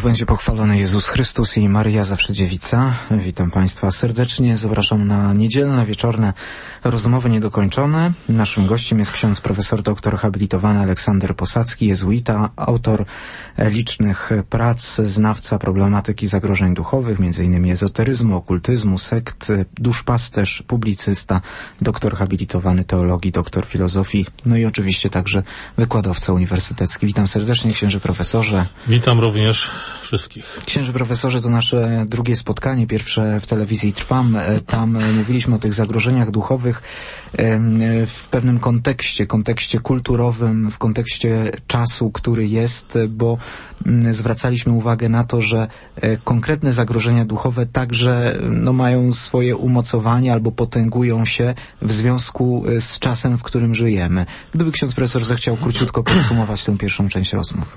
Niech będzie pochwalony Jezus Chrystus i Maryja Zawsze Dziewica. Witam Państwa serdecznie. Zapraszam na niedzielne, wieczorne rozmowy niedokończone. Naszym gościem jest ksiądz profesor doktor habilitowany Aleksander Posadzki, jezuita, autor licznych prac, znawca problematyki zagrożeń duchowych, m.in. ezoteryzmu, okultyzmu, sekt, duszpasterz, publicysta, doktor habilitowany teologii, doktor filozofii, no i oczywiście także wykładowca uniwersytecki. Witam serdecznie, księże profesorze. Witam również wszystkich. Księże profesorze, to nasze drugie spotkanie, pierwsze w telewizji Trwam. Tam mówiliśmy o tych zagrożeniach duchowych w pewnym kontekście kulturowym, w kontekście czasu, który jest, bo zwracaliśmy uwagę na to, że konkretne zagrożenia duchowe także mają swoje umocowanie albo potęgują się w związku z czasem, w którym żyjemy. Gdyby ksiądz profesor zechciał króciutko podsumować tę pierwszą część rozmów.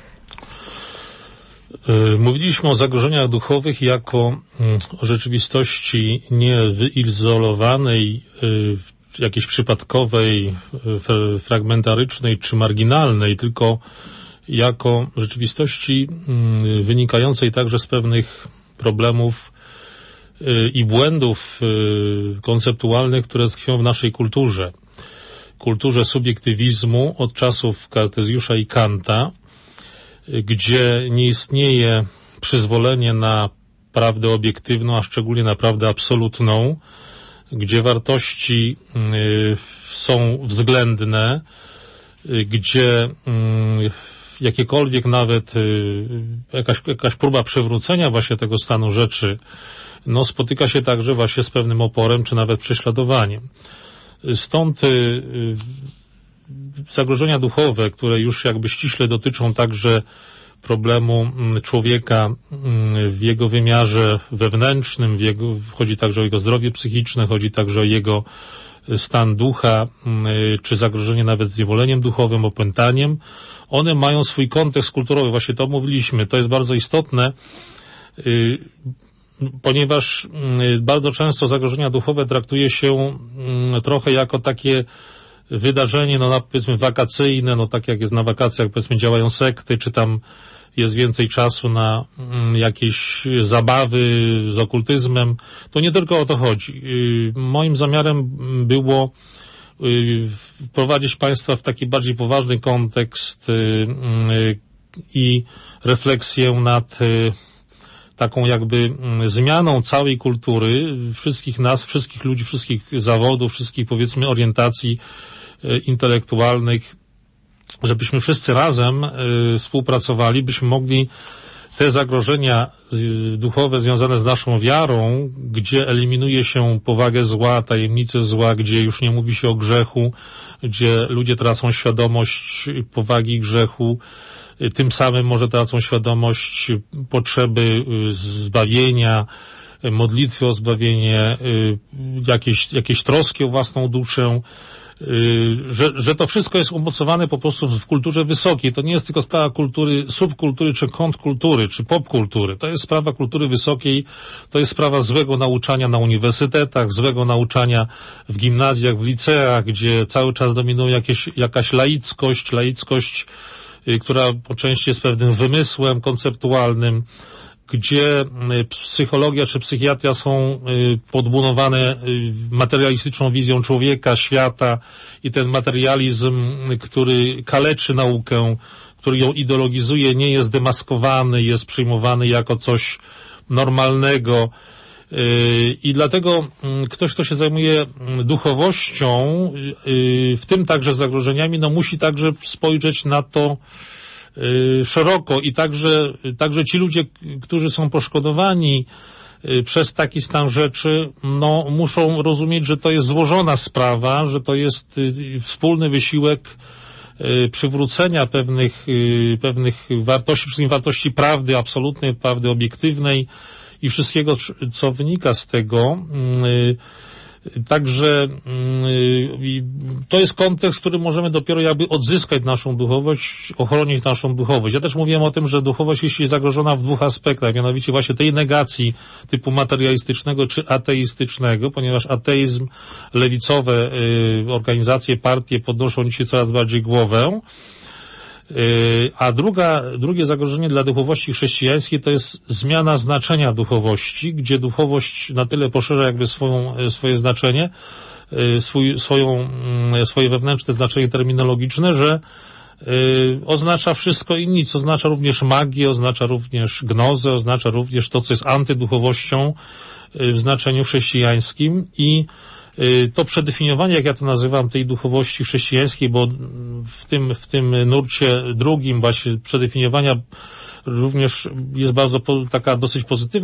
Mówiliśmy o zagrożeniach duchowych jako o rzeczywistości nie wyizolowanej, jakiejś przypadkowej, fragmentarycznej czy marginalnej, tylko jako rzeczywistości wynikającej także z pewnych problemów i błędów konceptualnych, które tkwią w naszej kulturze. Kulturze subiektywizmu od czasów Kartezjusza i Kanta, gdzie nie istnieje przyzwolenie na prawdę obiektywną, a szczególnie na prawdę absolutną, gdzie wartości są względne, gdzie jakiekolwiek nawet jakaś próba przywrócenia właśnie tego stanu rzeczy, spotyka się także właśnie z pewnym oporem, czy nawet prześladowaniem. Stąd zagrożenia duchowe, które już jakby ściśle dotyczą także problemu człowieka w jego wymiarze wewnętrznym, chodzi także o jego zdrowie psychiczne, chodzi także o jego stan ducha, czy zagrożenie nawet zniewoleniem duchowym, opętaniem. One mają swój kontekst kulturowy, właśnie to mówiliśmy, to jest bardzo istotne, ponieważ bardzo często zagrożenia duchowe traktuje się trochę jako takie wydarzenie, powiedzmy wakacyjne, tak jak jest na wakacjach, powiedzmy działają sekty, czy tam jest więcej czasu na jakieś zabawy z okultyzmem. To nie tylko o to chodzi. Moim zamiarem było wprowadzić Państwa w taki bardziej poważny kontekst i refleksję nad taką jakby zmianą całej kultury, wszystkich nas, wszystkich ludzi, wszystkich zawodów, wszystkich powiedzmy orientacji intelektualnych, żebyśmy wszyscy razem współpracowali, byśmy mogli te zagrożenia duchowe związane z naszą wiarą, gdzie eliminuje się powagę zła, tajemnicę zła, gdzie już nie mówi się o grzechu, gdzie ludzie tracą świadomość powagi grzechu, tym samym może tracą świadomość potrzeby zbawienia, modlitwy o zbawienie, jakieś troski o własną duszę, że to wszystko jest umocowane po prostu w kulturze wysokiej. To nie jest tylko sprawa kultury, subkultury, czy kontrkultury, czy popkultury. To jest sprawa kultury wysokiej, to jest sprawa złego nauczania na uniwersytetach, złego nauczania w gimnazjach, w liceach, gdzie cały czas dominuje jakaś laickość, która po części jest pewnym wymysłem konceptualnym, gdzie psychologia czy psychiatria są podbudowane materialistyczną wizją człowieka, świata i ten materializm, który kaleczy naukę, który ją ideologizuje, nie jest demaskowany, jest przyjmowany jako coś normalnego. I dlatego ktoś, kto się zajmuje duchowością, w tym także zagrożeniami, musi także spojrzeć na to szeroko i także ci ludzie, którzy są poszkodowani przez taki stan rzeczy, muszą rozumieć, że to jest złożona sprawa, że to jest wspólny wysiłek przywrócenia pewnych wartości, przede wszystkim wartości prawdy absolutnej, prawdy obiektywnej i wszystkiego, co wynika z tego. Także to jest kontekst, w którym możemy dopiero jakby odzyskać naszą duchowość, ochronić naszą duchowość. Ja też mówiłem o tym, że duchowość jest zagrożona w dwóch aspektach, mianowicie właśnie tej negacji typu materialistycznego czy ateistycznego, ponieważ ateizm, lewicowe organizacje, partie podnoszą dzisiaj coraz bardziej głowę. A drugie zagrożenie dla duchowości chrześcijańskiej to jest zmiana znaczenia duchowości, gdzie duchowość na tyle poszerza jakby swoje znaczenie, swoje wewnętrzne znaczenie terminologiczne, że oznacza wszystko i nic, oznacza również magię, oznacza również gnozę, oznacza również to, co jest antyduchowością w znaczeniu chrześcijańskim i to przedefiniowanie, jak ja to nazywam, tej duchowości chrześcijańskiej, bo w tym nurcie drugim właśnie przedefiniowania również jest bardzo taka dosyć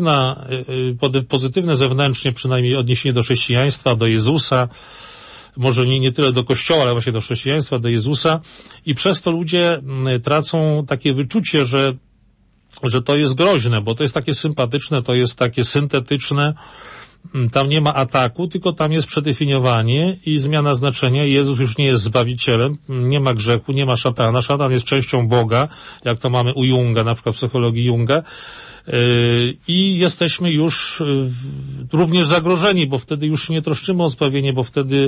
pozytywne zewnętrznie, przynajmniej odniesienie do chrześcijaństwa, do Jezusa, może nie tyle do Kościoła, ale właśnie do chrześcijaństwa, do Jezusa i przez to ludzie tracą takie wyczucie, że to jest groźne, bo to jest takie sympatyczne, to jest takie syntetyczne, tam nie ma ataku, tylko tam jest przedefiniowanie i zmiana znaczenia. Jezus już nie jest Zbawicielem, nie ma grzechu, nie ma szatana. Szatan jest częścią Boga, jak to mamy u Junga, na przykład w psychologii Junga. I jesteśmy już również zagrożeni, bo wtedy już nie troszczymy o zbawienie, bo wtedy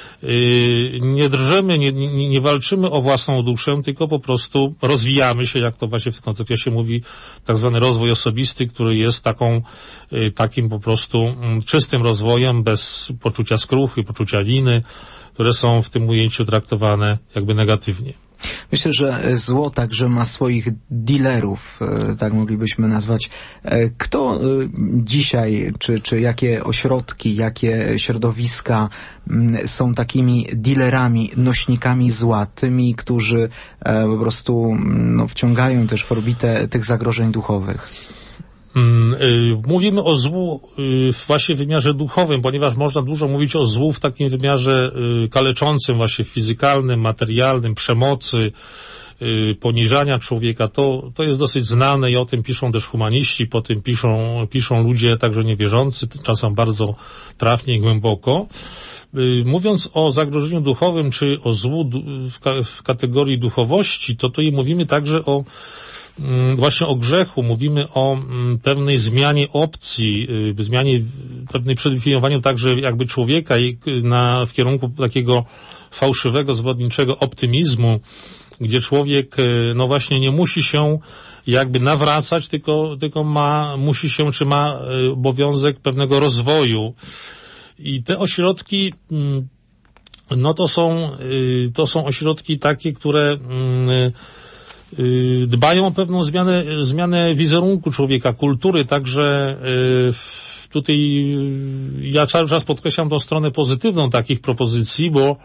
nie drżymy, nie walczymy o własną duszę, tylko po prostu rozwijamy się, jak to właśnie w koncepcji się mówi, tak zwany rozwój osobisty, który jest takim po prostu czystym rozwojem, bez poczucia skruchy, poczucia winy, które są w tym ujęciu traktowane jakby negatywnie. Myślę, że zło także ma swoich dealerów, tak moglibyśmy nazwać. Kto dzisiaj, czy jakie ośrodki, jakie środowiska są takimi dealerami, nośnikami zła, tymi, którzy po prostu wciągają też w orbitę tych zagrożeń duchowych? Mówimy o złu właśnie w wymiarze duchowym, ponieważ można dużo mówić o złu w takim wymiarze kaleczącym, właśnie fizykalnym, materialnym, przemocy, poniżania człowieka. To jest dosyć znane i o tym piszą też humaniści, po tym piszą ludzie także niewierzący, czasem bardzo trafnie i głęboko. Mówiąc o zagrożeniu duchowym, czy o złu w kategorii duchowości, to tutaj mówimy także właśnie o grzechu, mówimy o pewnej zmianie opcji, zmianie, pewnej przedefiniowaniu także jakby człowieka w kierunku takiego fałszywego, zwodniczego optymizmu, gdzie człowiek, no właśnie nie musi się jakby nawracać, tylko ma obowiązek pewnego rozwoju. I te ośrodki, no to są ośrodki takie, które dbają o pewną zmianę wizerunku człowieka, kultury, także tutaj ja cały czas podkreślam tą stronę pozytywną takich propozycji, bo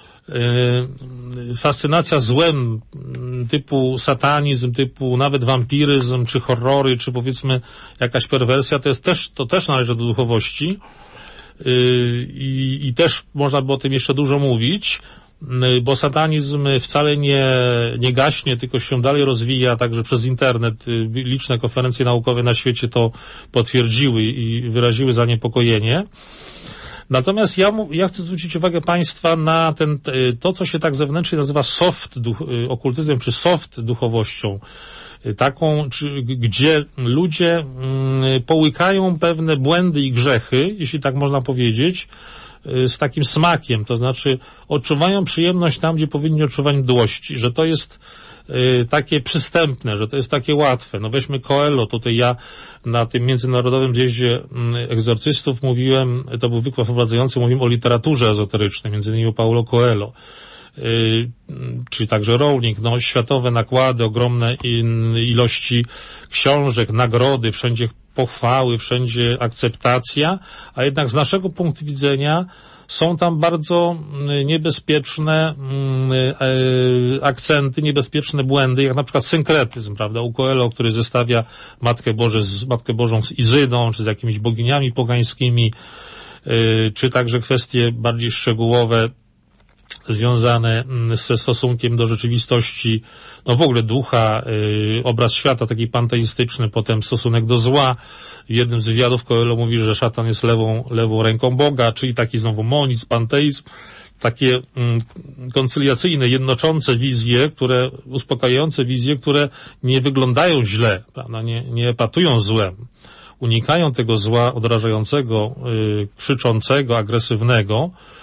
fascynacja złem typu satanizm, typu nawet wampiryzm, czy horrory, czy powiedzmy jakaś perwersja, to też należy do duchowości i też można by o tym jeszcze dużo mówić, bo satanizm wcale nie gaśnie, tylko się dalej rozwija, także przez internet. Liczne konferencje naukowe na świecie to potwierdziły i wyraziły zaniepokojenie. Natomiast ja chcę zwrócić uwagę Państwa na to, co się tak zewnętrznie nazywa okultyzmem, czy soft duchowością. Gdzie ludzie połykają pewne błędy i grzechy, jeśli tak można powiedzieć, z takim smakiem, to znaczy odczuwają przyjemność tam, gdzie powinni odczuwać mdłości, że to jest takie przystępne, że to jest takie łatwe. No weźmy Coelho, tutaj ja na tym międzynarodowym zjeździe egzorcystów mówiłem, to był wykład wprowadzający, mówiłem o literaturze ezoterycznej, między innymi o Paulo Coelho, czy także Rowling, no światowe nakłady, ogromne ilości książek, nagrody, wszędzie pochwały, wszędzie akceptacja, a jednak z naszego punktu widzenia są tam bardzo niebezpieczne akcenty, niebezpieczne błędy, jak na przykład synkretyzm, prawda, u Coelho, który zestawia Matkę Bożą z Izydą, czy z jakimiś boginiami pogańskimi, czy także kwestie bardziej szczegółowe związane ze stosunkiem do rzeczywistości, no w ogóle ducha, obraz świata taki panteistyczny, potem stosunek do zła. W jednym z wywiadów Coelho mówi, że szatan jest lewą ręką Boga, czyli taki znowu monizm, panteizm, takie koncyliacyjne, jednoczące wizje, uspokajające wizje, które nie wyglądają źle, prawda? Nie epatują złem. Unikają tego zła odrażającego, krzyczącego, agresywnego,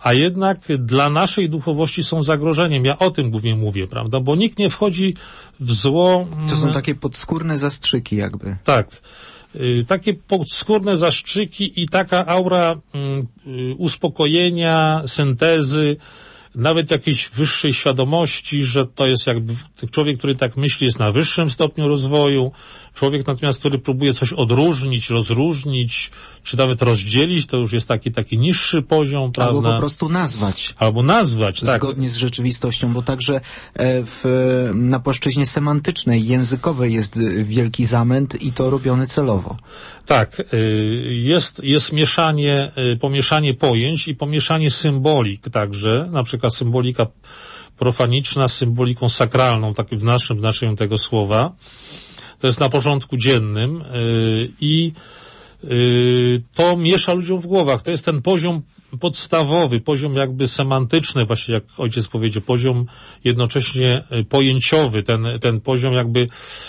a jednak dla naszej duchowości są zagrożeniem. Ja o tym głównie mówię, prawda? Bo nikt nie wchodzi w zło. To są takie podskórne zastrzyki jakby. Tak. Takie podskórne zastrzyki i taka aura uspokojenia, syntezy, nawet jakiejś wyższej świadomości, że to jest jakby człowiek, który tak myśli, jest na wyższym stopniu rozwoju. Człowiek natomiast, który próbuje coś odróżnić, rozróżnić, czy nawet rozdzielić, to już jest taki niższy poziom, prawda? Albo po prostu nazwać. Albo nazwać, tak. Zgodnie z rzeczywistością, bo także na płaszczyźnie semantycznej, językowej jest wielki zamęt i to robiony celowo. Tak, jest pomieszanie pojęć i pomieszanie symbolik także, na przykład symbolika profaniczna z symboliką sakralną, tak w naszym znaczeniu tego słowa. To jest na porządku dziennym i to miesza ludziom w głowach. To jest ten poziom podstawowy, poziom jakby semantyczny, właśnie jak ojciec powiedział, poziom jednocześnie pojęciowy, ten poziom jakby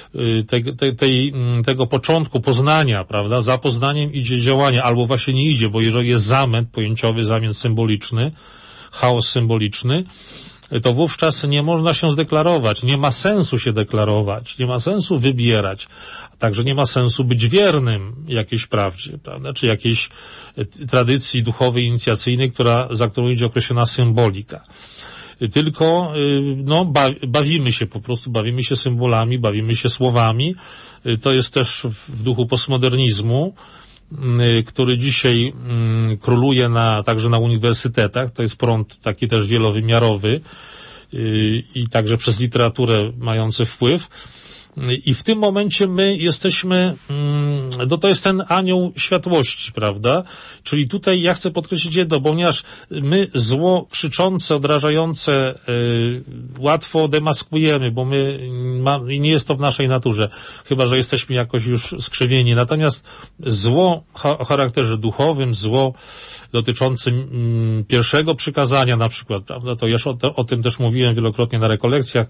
tego początku poznania, prawda? Za poznaniem idzie działanie, albo właśnie nie idzie, bo jeżeli jest zamęt pojęciowy, zamęt symboliczny, chaos symboliczny, to wówczas nie można się zdeklarować, nie ma sensu się deklarować, nie ma sensu wybierać, a także nie ma sensu być wiernym jakiejś prawdzie, prawda, czy jakiejś tradycji duchowej, inicjacyjnej, za którą idzie określona symbolika. Tylko, bawimy się po prostu, bawimy się symbolami, bawimy się słowami. To jest też w duchu postmodernizmu, który dzisiaj króluje także na uniwersytetach. To jest prąd taki też wielowymiarowy i także przez literaturę mający wpływ. I w tym momencie my jesteśmy, to jest ten anioł światłości, prawda? Czyli tutaj ja chcę podkreślić jedno, ponieważ my zło krzyczące, odrażające łatwo demaskujemy, bo nie jest to w naszej naturze, chyba że jesteśmy jakoś już skrzywieni. Natomiast zło o charakterze duchowym, zło dotyczącym pierwszego przykazania na przykład, prawda? To już o tym też mówiłem wielokrotnie na rekolekcjach,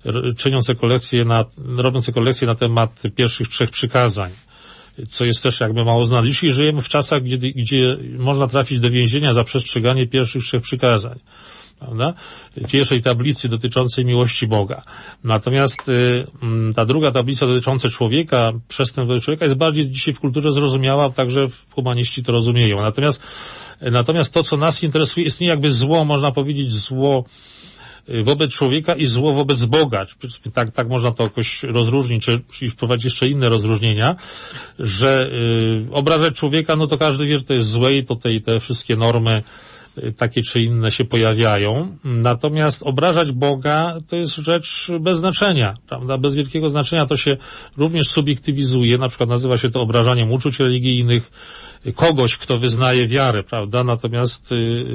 robiąc rekolekcje na temat pierwszych 3 przykazań, co jest też jakby mało znane. Dzisiaj żyjemy w czasach, gdzie można trafić do więzienia za przestrzeganie pierwszych 3 przykazań, prawda? Pierwszej tablicy dotyczącej miłości Boga. Natomiast ta druga tablica dotycząca człowieka, przestępstw wobec człowieka jest bardziej dzisiaj w kulturze zrozumiała, także humaniści to rozumieją. Natomiast to, co nas interesuje, jest nie jakby zło, można powiedzieć zło wobec człowieka i zło wobec Boga. Tak można to jakoś rozróżnić, czy wprowadzić jeszcze inne rozróżnienia, że obrażać człowieka, no to każdy wie, że to jest złe i tutaj te wszystkie normy takie czy inne się pojawiają. Natomiast obrażać Boga to jest rzecz bez znaczenia, prawda? Bez wielkiego znaczenia to się również subiektywizuje, na przykład nazywa się to obrażaniem uczuć religijnych kogoś, kto wyznaje wiarę, prawda? Natomiast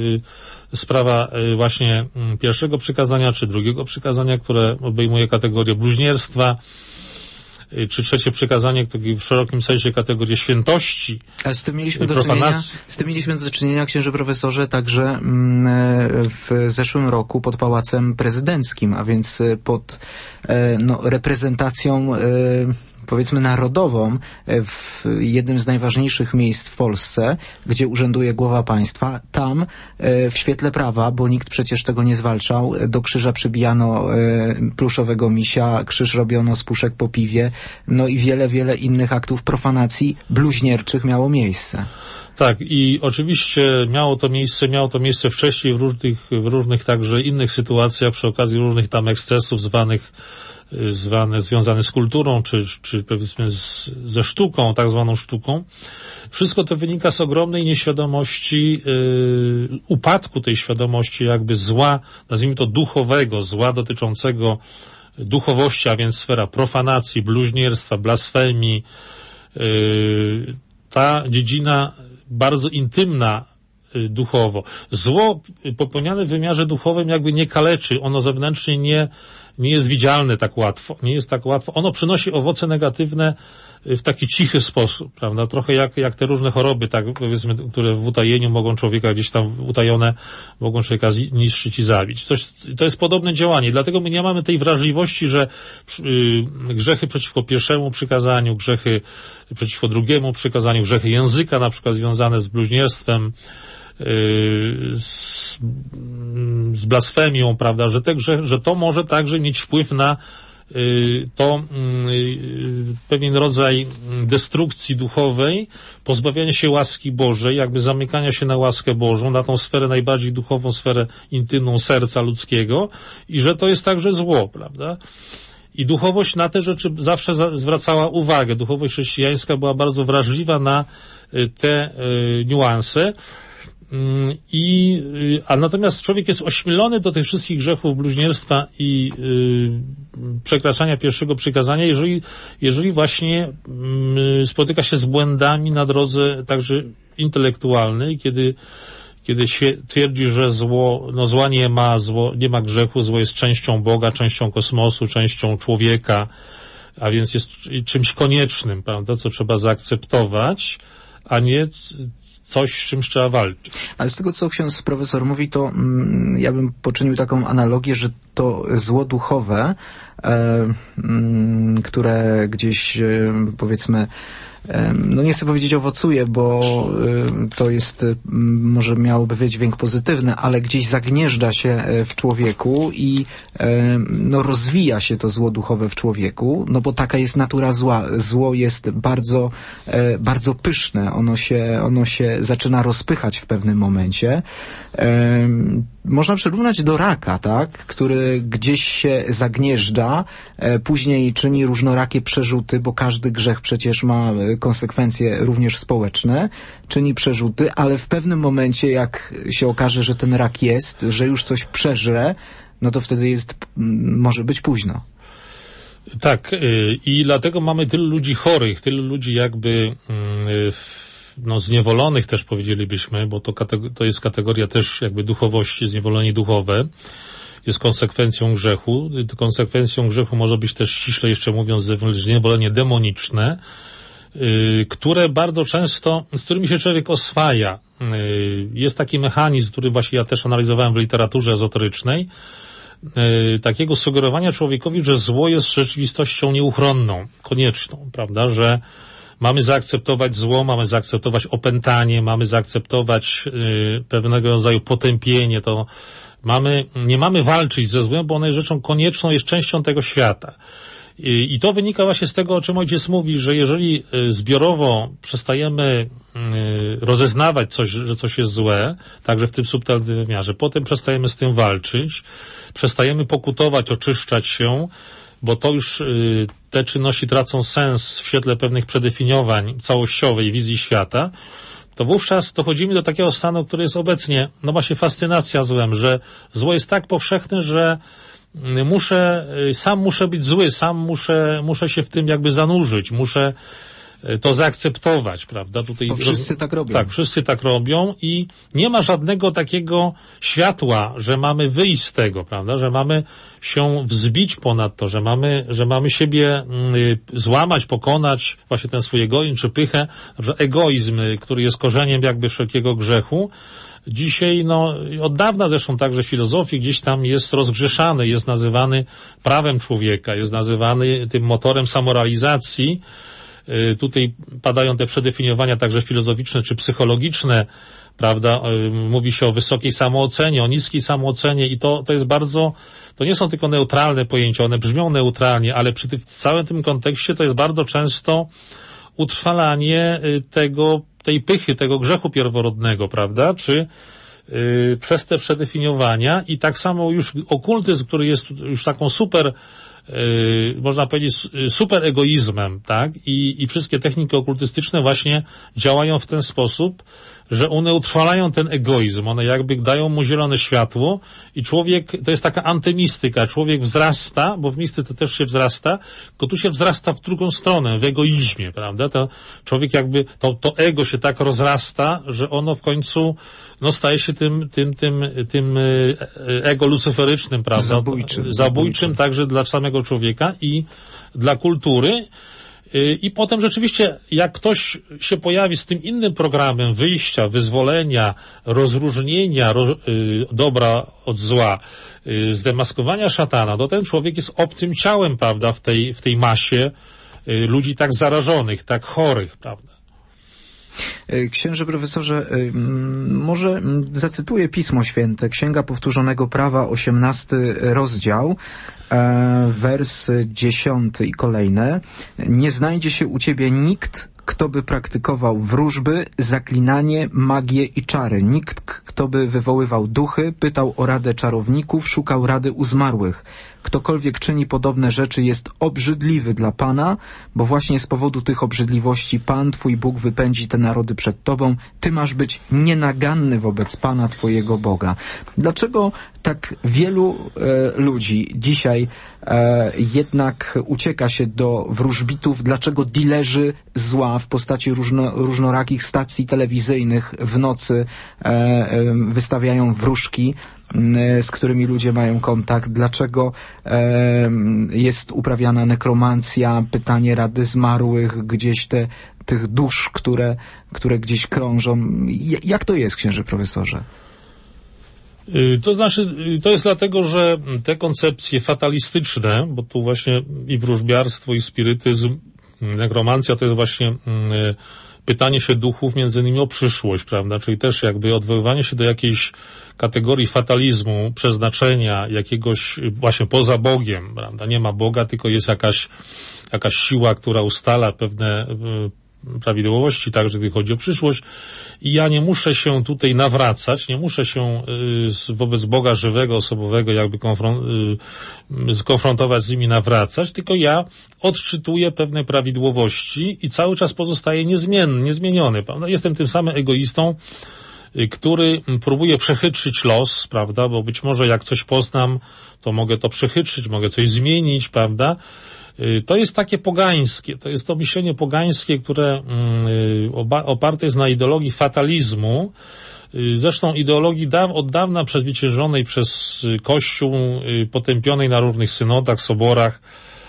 sprawa właśnie pierwszego przykazania czy drugiego przykazania, które obejmuje kategorię bluźnierstwa, czy trzecie przykazanie, które w szerokim sensie kategorię świętości. A z tym mieliśmy do czynienia, księże profesorze, także w zeszłym roku pod Pałacem Prezydenckim, a więc pod reprezentacją powiedzmy narodową w jednym z najważniejszych miejsc w Polsce, gdzie urzęduje głowa państwa. Tam w świetle prawa, bo nikt przecież tego nie zwalczał, do krzyża przybijano pluszowego misia, krzyż robiono z puszek po piwie, no i wiele innych aktów profanacji bluźnierczych miało miejsce. Tak, i oczywiście miało to miejsce wcześniej w różnych także innych sytuacjach, przy okazji różnych tam ekscesów związane z kulturą, czy powiedzmy ze sztuką, tak zwaną sztuką. Wszystko to wynika z ogromnej nieświadomości, upadku tej świadomości jakby zła, nazwijmy to duchowego, zła dotyczącego duchowości, a więc sfera profanacji, bluźnierstwa, blasfemii. Ta dziedzina bardzo intymna duchowo. Zło popełniane w wymiarze duchowym jakby nie kaleczy, ono zewnętrznie nie jest widzialne tak łatwo. Nie jest tak łatwo. Ono przynosi owoce negatywne w taki cichy sposób, prawda? Trochę jak te różne choroby, tak powiedzmy, które w utajeniu mogą człowieka gdzieś tam utajone, mogą człowieka zniszczyć i zabić. To jest podobne działanie. Dlatego my nie mamy tej wrażliwości, że grzechy przeciwko pierwszemu przykazaniu, grzechy przeciwko drugiemu przykazaniu, grzechy języka, na przykład związane z bluźnierstwem, z blasfemią, prawda, że to może także mieć wpływ na to pewien rodzaj destrukcji duchowej, pozbawiania się łaski Bożej, jakby zamykania się na łaskę Bożą, na tą sferę najbardziej duchową, sferę intymną serca ludzkiego i że to jest także zło, prawda? I duchowość na te rzeczy zawsze zwracała uwagę. Duchowość chrześcijańska była bardzo wrażliwa na te niuanse. A natomiast człowiek jest ośmielony do tych wszystkich grzechów bluźnierstwa i przekraczania pierwszego przykazania, jeżeli właśnie spotyka się z błędami na drodze także intelektualnej, kiedy twierdzi, że zła nie ma grzechu, zło jest częścią Boga, częścią kosmosu, częścią człowieka, a więc jest czymś koniecznym, prawda, co trzeba zaakceptować, a nie coś, z czym trzeba walczyć. Ale z tego, co ksiądz profesor mówi, to ja bym poczynił taką analogię, że to zło duchowe, które gdzieś, powiedzmy, no nie chcę powiedzieć owocuje, bo to jest, może miałoby wydźwięk pozytywny, ale gdzieś zagnieżdża się w człowieku i no rozwija się to zło duchowe w człowieku, no bo taka jest natura zła. Zło jest bardzo, bardzo pyszne, ono się zaczyna rozpychać w pewnym momencie. Można przyrównać do raka, tak, który gdzieś się zagnieżdża, później czyni różnorakie przerzuty, bo każdy grzech przecież ma konsekwencje również społeczne, czyni przerzuty, ale w pewnym momencie, jak się okaże, że ten rak jest, że już coś przeżre, no to wtedy może być późno. Tak, i dlatego mamy tylu ludzi chorych, tylu ludzi jakby zniewolonych też powiedzielibyśmy, bo to jest kategoria też jakby duchowości, zniewolenie duchowe, jest konsekwencją grzechu. Konsekwencją grzechu może być też, ściśle jeszcze mówiąc, zniewolenie demoniczne, które bardzo często, z którymi się człowiek oswaja. Jest taki mechanizm, który właśnie ja też analizowałem w literaturze ezoterycznej, takiego sugerowania człowiekowi, że zło jest rzeczywistością nieuchronną, konieczną, prawda, że mamy zaakceptować zło, mamy zaakceptować opętanie, mamy zaakceptować pewnego rodzaju potępienie, nie mamy walczyć ze złem, bo ono jest rzeczą konieczną, jest częścią tego świata. I to wynika właśnie z tego, o czym ojciec mówi, że jeżeli zbiorowo przestajemy rozeznawać że coś jest złe, także w tym subtelnym wymiarze, potem przestajemy z tym walczyć, przestajemy pokutować, oczyszczać się, bo to już te czynności tracą sens w świetle pewnych przedefiniowań całościowej wizji świata, to wówczas dochodzimy do takiego stanu, który jest obecnie, no właśnie fascynacja złem, że zło jest tak powszechne, że sam muszę być zły, sam muszę się w tym jakby zanurzyć, muszę to zaakceptować, prawda? Bo wszyscy tak robią. Tak, wszyscy tak robią i nie ma żadnego takiego światła, że mamy wyjść z tego, prawda? Że mamy się wzbić ponad to, że mamy siebie złamać, pokonać właśnie ten swój egoizm czy pychę, egoizm, który jest korzeniem jakby wszelkiego grzechu. Dzisiaj, od dawna zresztą także w filozofii gdzieś tam jest rozgrzeszany, jest nazywany prawem człowieka, jest nazywany tym motorem samorealizacji. Tutaj padają te przedefiniowania także filozoficzne czy psychologiczne, prawda? Mówi się o wysokiej samoocenie, o niskiej samoocenie i to jest bardzo, to nie są tylko neutralne pojęcia, one brzmią neutralnie, ale przy całym tym kontekście to jest bardzo często utrwalanie tej pychy, tego grzechu pierworodnego, prawda? Czy przez te przedefiniowania i tak samo już okultyzm, który jest już taką można powiedzieć, super egoizmem, tak? I wszystkie techniki okultystyczne właśnie działają w ten sposób, że one utrwalają ten egoizm, one jakby dają mu zielone światło i człowiek, to jest taka antymistyka, człowiek wzrasta, bo w mistyce też się wzrasta, tylko tu się wzrasta w drugą stronę, w egoizmie, prawda? To człowiek jakby, to ego się tak rozrasta, że ono w końcu, staje się tym ego lucyferycznym, prawda? Zabójczym także dla samego człowieka i dla kultury. I potem rzeczywiście, jak ktoś się pojawi z tym innym programem wyjścia, wyzwolenia, rozróżnienia dobra od zła, zdemaskowania szatana, to ten człowiek jest obcym ciałem, prawda, w tej masie ludzi tak zarażonych, tak chorych, prawda. Księże profesorze, może zacytuję Pismo Święte, Księga Powtórzonego Prawa, 18 rozdział, wers 10 i kolejne. Nie znajdzie się u ciebie nikt, kto by praktykował wróżby, zaklinanie, magię i czary. Nikt, kto by wywoływał duchy, pytał o radę czarowników, szukał rady u zmarłych. Ktokolwiek czyni podobne rzeczy, jest obrzydliwy dla Pana, bo właśnie z powodu tych obrzydliwości Pan, Twój Bóg, wypędzi te narody przed Tobą. Ty masz być nienaganny wobec Pana, Twojego Boga. Dlaczego tak wielu ludzi dzisiaj jednak ucieka się do wróżbitów? Dlaczego dilerzy zła w postaci różnorakich stacji telewizyjnych w nocy wystawiają wróżki, z którymi ludzie mają kontakt? Dlaczego jest uprawiana nekromancja, pytanie rady zmarłych, gdzieś tych dusz, które gdzieś krążą? Jak to jest, księże profesorze? To znaczy, to jest dlatego, że te koncepcje fatalistyczne, bo tu właśnie i wróżbiarstwo, i spirytyzm, nekromancja to jest właśnie pytanie się duchów między innymi o przyszłość, prawda? Czyli też jakby odwoływanie się do jakiejś kategorii fatalizmu, przeznaczenia jakiegoś właśnie poza Bogiem, prawda? Nie ma Boga, tylko jest jakaś siła, która ustala pewne prawidłowości, także gdy chodzi o przyszłość. I ja nie muszę się tutaj nawracać, nie muszę się wobec Boga żywego, osobowego jakby skonfrontować z nimi, nawracać, tylko ja odczytuję pewne prawidłowości i cały czas pozostaję niezmieniony. Prawda? Jestem tym samym egoistą, który próbuje przechytrzyć los, prawda, bo być może jak coś poznam, to mogę to przechytrzyć, mogę coś zmienić, prawda. To jest takie pogańskie, to jest to myślenie pogańskie, które oparte jest na ideologii fatalizmu, zresztą ideologii od dawna przezwyciężonej przez Kościół, potępionej na różnych synodach, soborach.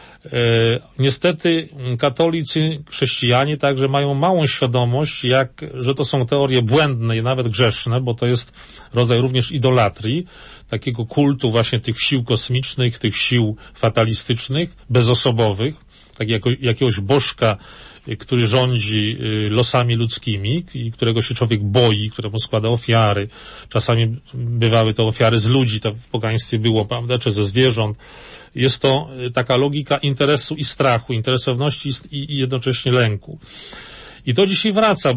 Niestety katolicy, chrześcijanie także mają małą świadomość, że to są teorie błędne i nawet grzeszne, bo to jest rodzaj również idolatrii, takiego kultu właśnie tych sił kosmicznych, tych sił fatalistycznych, bezosobowych, tak jakiegoś bożka, który rządzi losami ludzkimi i którego się człowiek boi, któremu składa ofiary. Czasami bywały to ofiary z ludzi, to w pogaństwie było, prawda, czy ze zwierząt. Jest to taka logika interesu i strachu, interesowności i jednocześnie lęku. I to dzisiaj wraca,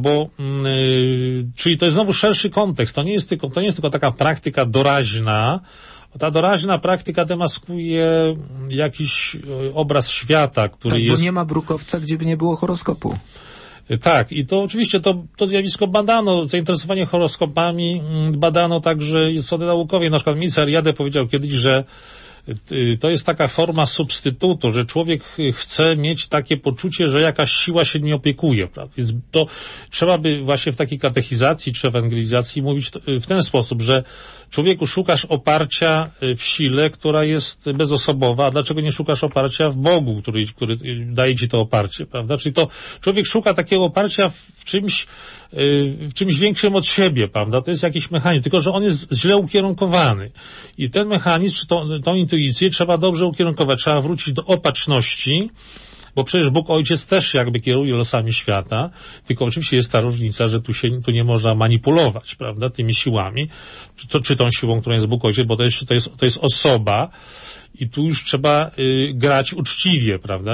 czyli to jest znowu szerszy kontekst. To nie jest tylko taka praktyka doraźna. Ta doraźna praktyka demaskuje jakiś obraz świata, który tak, jest... bo nie ma brukowca, gdzie by nie było horoskopu. Tak, i to oczywiście to zjawisko badano, zainteresowanie horoskopami badano także strony naukowej. Na przykład minister Ariade powiedział kiedyś, że to jest taka forma substytutu, że człowiek chce mieć takie poczucie, że jakaś siła się nim opiekuje, prawda? Więc to trzeba by właśnie w takiej katechizacji czy ewangelizacji mówić w ten sposób, że człowieku, szukasz oparcia w sile, która jest bezosobowa, a dlaczego nie szukasz oparcia w Bogu, który daje ci to oparcie, prawda? Czyli to człowiek szuka takiego oparcia w czymś większym od siebie, prawda? To jest jakiś mechanizm, tylko że on jest źle ukierunkowany. I ten mechanizm, czy tą intuicję trzeba dobrze ukierunkować, trzeba wrócić do opatrzności, bo przecież Bóg Ojciec też jakby kieruje losami świata, tylko oczywiście jest ta różnica, że tu nie można manipulować, prawda, tymi siłami, czy tą siłą, którą jest Bóg Ojciec, bo to jest osoba i tu już trzeba grać uczciwie, prawda,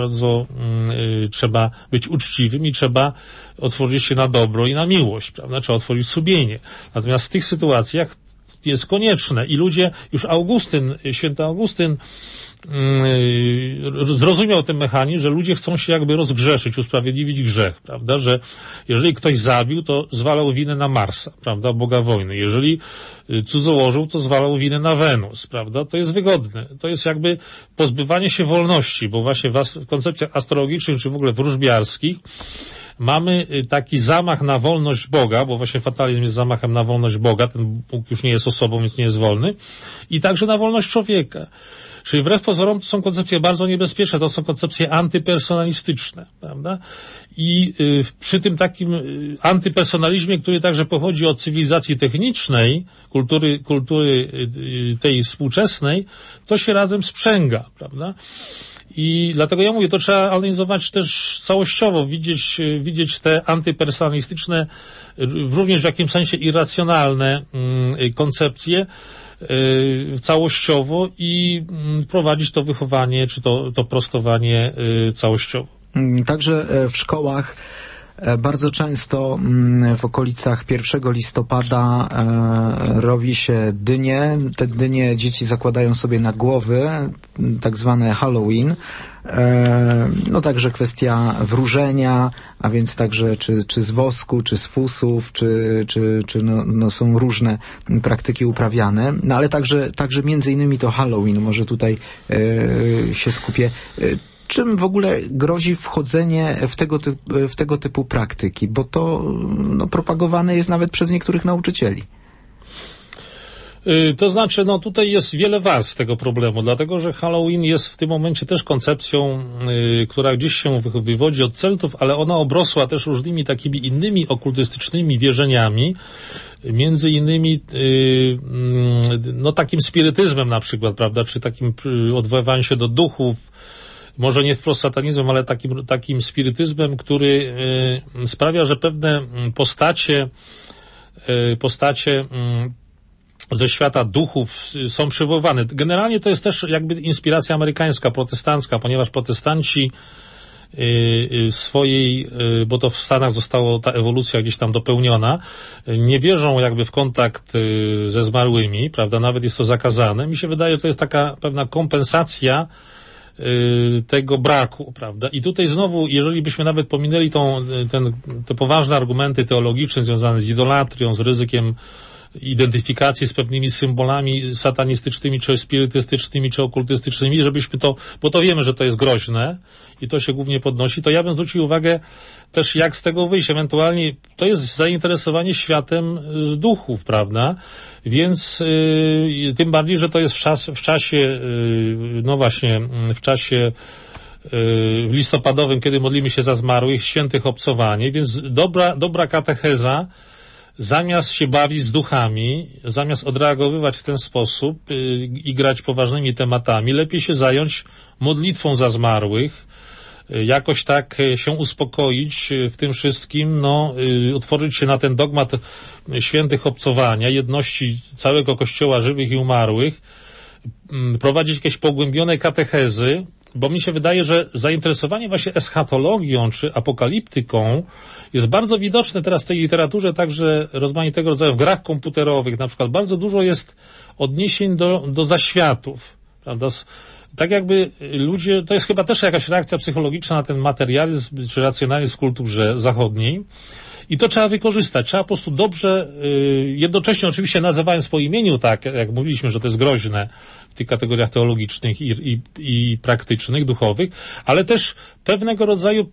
trzeba być uczciwym i trzeba otworzyć się na dobro i na miłość, prawda, trzeba otworzyć sumienie. Natomiast w tych sytuacjach jest konieczne i ludzie, już święty Augustyn zrozumiał ten mechanizm, że ludzie chcą się jakby rozgrzeszyć, usprawiedliwić grzech, prawda, że jeżeli ktoś zabił, to zwalał winę na Marsa, prawda, Boga wojny. Jeżeli cudzołożył, to zwalał winę na Wenus, prawda, to jest wygodne. To jest jakby pozbywanie się wolności, bo właśnie w koncepcjach astrologicznych, czy w ogóle wróżbiarskich mamy taki zamach na wolność Boga, bo właśnie fatalizm jest zamachem na wolność Boga, ten Bóg już nie jest osobą, więc nie jest wolny, i także na wolność człowieka. Czyli wbrew pozorom to są koncepcje bardzo niebezpieczne, to są koncepcje antypersonalistyczne, prawda? I przy tym takim antypersonalizmie, który także pochodzi od cywilizacji technicznej, kultury tej współczesnej, to się razem sprzęga, prawda? I dlatego ja mówię, to trzeba analizować też całościowo, widzieć te antypersonalistyczne, również w jakimś sensie irracjonalne koncepcje całościowo i prowadzić to wychowanie, czy to prostowanie całościowo. Także w szkołach bardzo często w okolicach 1 listopada robi się dynie. Te dynie dzieci zakładają sobie na głowy, tak zwane Halloween. No także kwestia wróżenia, a więc także czy z wosku, czy z fusów, czy no są różne praktyki uprawiane. No ale także między innymi to Halloween, może tutaj się skupię. Czym w ogóle grozi wchodzenie w tego typu praktyki? Bo to propagowane jest nawet przez niektórych nauczycieli. To znaczy, tutaj jest wiele warstw tego problemu, dlatego że Halloween jest w tym momencie też koncepcją, która gdzieś się wywodzi od Celtów, ale ona obrosła też różnymi takimi innymi okultystycznymi wierzeniami, między innymi takim spirytyzmem na przykład, prawda, czy takim odwoływaniem się do duchów, może nie wprost satanizmem, ale takim spirytyzmem, który sprawia, że pewne postacie ze świata duchów są przywoływane. Generalnie to jest też jakby inspiracja amerykańska, protestancka, ponieważ protestanci bo to w Stanach zostało ta ewolucja gdzieś tam dopełniona, nie wierzą jakby w kontakt ze zmarłymi, prawda, nawet jest to zakazane. Mi się wydaje, że to jest taka pewna kompensacja tego braku, prawda? I tutaj znowu, jeżeli byśmy nawet pominęli te poważne argumenty teologiczne związane z idolatrią, z ryzykiem identyfikacji z pewnymi symbolami satanistycznymi, czy spirytystycznymi, czy okultystycznymi, żebyśmy bo to wiemy, że to jest groźne i to się głównie podnosi, to ja bym zwrócił uwagę też, jak z tego wyjść. Ewentualnie to jest zainteresowanie światem duchów, prawda? Więc tym bardziej, że to jest w czasie listopadowym, kiedy modlimy się za zmarłych, świętych obcowanie, więc dobra katecheza, zamiast się bawić z duchami, zamiast odreagowywać w ten sposób i grać poważnymi tematami, lepiej się zająć modlitwą za zmarłych, jakoś tak się uspokoić w tym wszystkim, otworzyć się na ten dogmat świętych obcowania, jedności całego Kościoła żywych i umarłych, prowadzić jakieś pogłębione katechezy, bo mi się wydaje, że zainteresowanie właśnie eschatologią czy apokaliptyką jest bardzo widoczne teraz w tej literaturze, także rozmaitego rodzaju w grach komputerowych. Na przykład bardzo dużo jest odniesień do zaświatów, prawda? Tak jakby ludzie, to jest chyba też jakaś reakcja psychologiczna na ten materializm czy racjonalizm w kulturze zachodniej. I to trzeba wykorzystać. Trzeba po prostu dobrze, jednocześnie oczywiście nazywając po imieniu, tak jak mówiliśmy, że to jest groźne w tych kategoriach teologicznych i praktycznych, duchowych, ale też pewnego rodzaju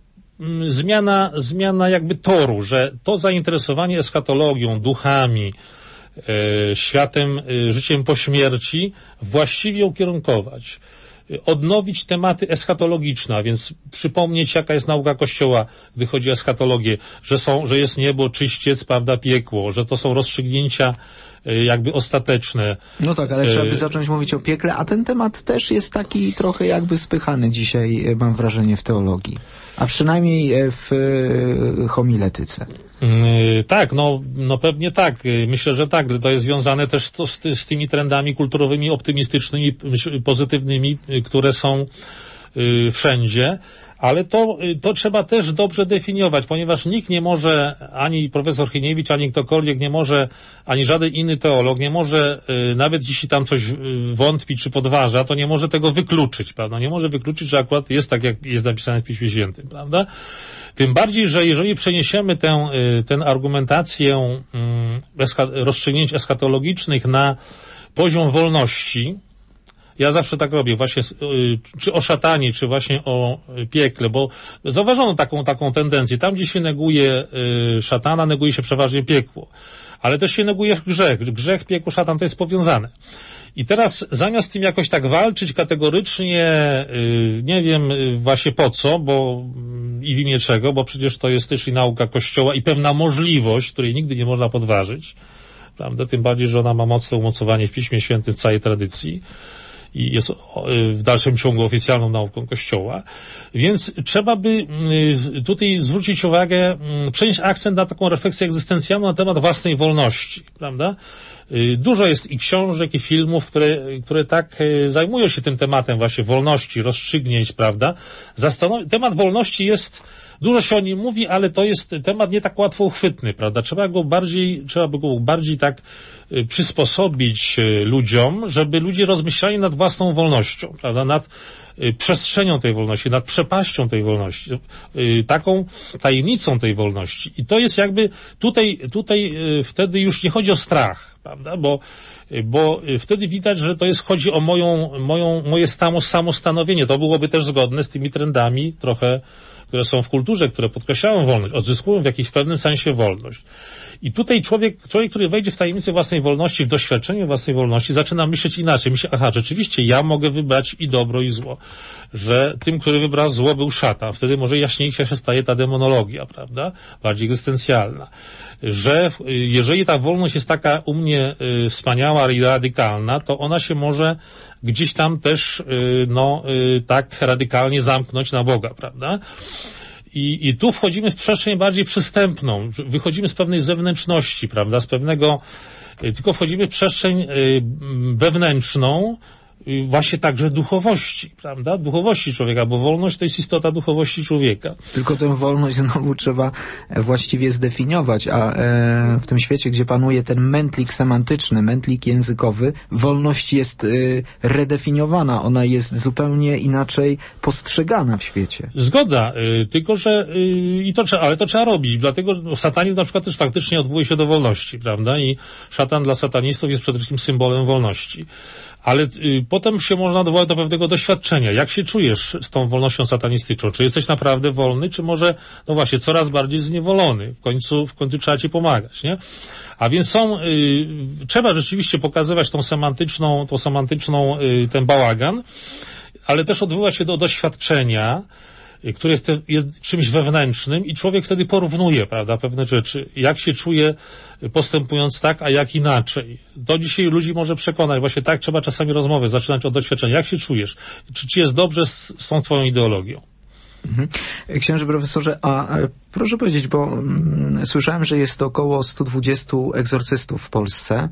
zmiana jakby toru, że to zainteresowanie eschatologią, duchami, światem, życiem po śmierci właściwie ukierunkować. Odnowić tematy eschatologiczne, a więc przypomnieć, jaka jest nauka Kościoła, gdy chodzi o eschatologię, że jest niebo, czyściec, prawda, piekło, że to są rozstrzygnięcia jakby ostateczne. No tak, ale trzeba by zacząć mówić o piekle, a ten temat też jest taki trochę jakby spychany dzisiaj, mam wrażenie, w teologii. A przynajmniej w homiletyce. Tak, no pewnie tak. Myślę, że tak. To jest związane też z tymi trendami kulturowymi, optymistycznymi, pozytywnymi, które są wszędzie. Ale to trzeba też dobrze definiować, ponieważ nikt nie może, ani profesor Chyniewicz, ani ktokolwiek nie może, ani żaden inny teolog nie może, nawet jeśli tam coś wątpi czy podważa, to nie może tego wykluczyć, prawda? Nie może wykluczyć, że akurat jest tak, jak jest napisane w Piśmie Świętym, prawda? Tym bardziej, że jeżeli przeniesiemy tę argumentację rozstrzygnięć eschatologicznych na poziom wolności, ja zawsze tak robię, właśnie, czy o szatanie, czy właśnie o piekle, bo zauważono taką tendencję. Tam, gdzie się neguje szatana, neguje się przeważnie piekło. Ale też się neguje grzech. Grzech, piekło, szatan to jest powiązane. I teraz zamiast tym jakoś tak walczyć kategorycznie, nie wiem właśnie po co, i w imię czego, bo przecież to jest też i nauka Kościoła i pewna możliwość, której nigdy nie można podważyć, prawda? Tym bardziej, że ona ma mocne umocowanie w Piśmie Świętym w całej tradycji. i jest w dalszym ciągu oficjalną nauką Kościoła. Więc trzeba by tutaj zwrócić uwagę, przenieść akcent na taką refleksję egzystencjalną na temat własnej wolności, prawda? Dużo jest i książek, i filmów, które tak zajmują się tym tematem właśnie wolności, rozstrzygnięć, prawda? Temat wolności jest, dużo się o nim mówi, ale to jest temat nie tak łatwo uchwytny, prawda? Trzeba by go bardziej tak przysposobić ludziom, żeby ludzie rozmyślali nad własną wolnością, prawda? Nad przestrzenią tej wolności, nad przepaścią tej wolności, taką tajemnicą tej wolności. I to jest jakby tutaj wtedy już nie chodzi o strach, prawda? Bo wtedy widać, że to chodzi o moje samostanowienie. To byłoby też zgodne z tymi trendami trochę, które są w kulturze, które podkreślają wolność, odzyskują w pewnym sensie wolność. I tutaj człowiek, który wejdzie w tajemnicę własnej wolności, w doświadczenie własnej wolności, zaczyna myśleć inaczej. Myśli, rzeczywiście, ja mogę wybrać i dobro, i zło. Że tym, który wybrał zło, był szatan. Wtedy może jaśniejsza się staje ta demonologia, prawda? Bardziej egzystencjalna. Że jeżeli ta wolność jest taka u mnie wspaniała i radykalna, to ona się może gdzieś tam też, tak radykalnie zamknąć na Boga, prawda? I tu wchodzimy w przestrzeń bardziej przystępną. Wychodzimy z pewnej zewnętrzności, prawda? Tylko wchodzimy w przestrzeń wewnętrzną, właśnie także duchowości, prawda? Duchowości człowieka, bo wolność to jest istota duchowości człowieka. Tylko tę wolność znowu trzeba właściwie zdefiniować, a w tym świecie, gdzie panuje ten mętlik semantyczny, mętlik językowy, wolność jest redefiniowana, ona jest zupełnie inaczej postrzegana w świecie. Zgoda, tylko że ale to trzeba robić, dlatego że satanizm na przykład też faktycznie odwołuje się do wolności, prawda? I szatan dla satanistów jest przede wszystkim symbolem wolności. Ale potem się można odwołać do pewnego doświadczenia. Jak się czujesz z tą wolnością satanistyczną? Czy jesteś naprawdę wolny, czy może, coraz bardziej zniewolony? W końcu trzeba ci pomagać, nie? A więc trzeba rzeczywiście pokazywać tą semantyczną, ten bałagan, ale też odwołać się do doświadczenia, które jest czymś wewnętrznym i człowiek wtedy porównuje, prawda, pewne rzeczy. Jak się czuje postępując tak, a jak inaczej. To dzisiaj ludzi może przekonać. Właśnie tak trzeba czasami rozmowy zaczynać od doświadczenia. Jak się czujesz? Czy ci jest dobrze z tą twoją ideologią? Księże profesorze, a proszę powiedzieć, bo słyszałem, że jest około 120 egzorcystów w Polsce.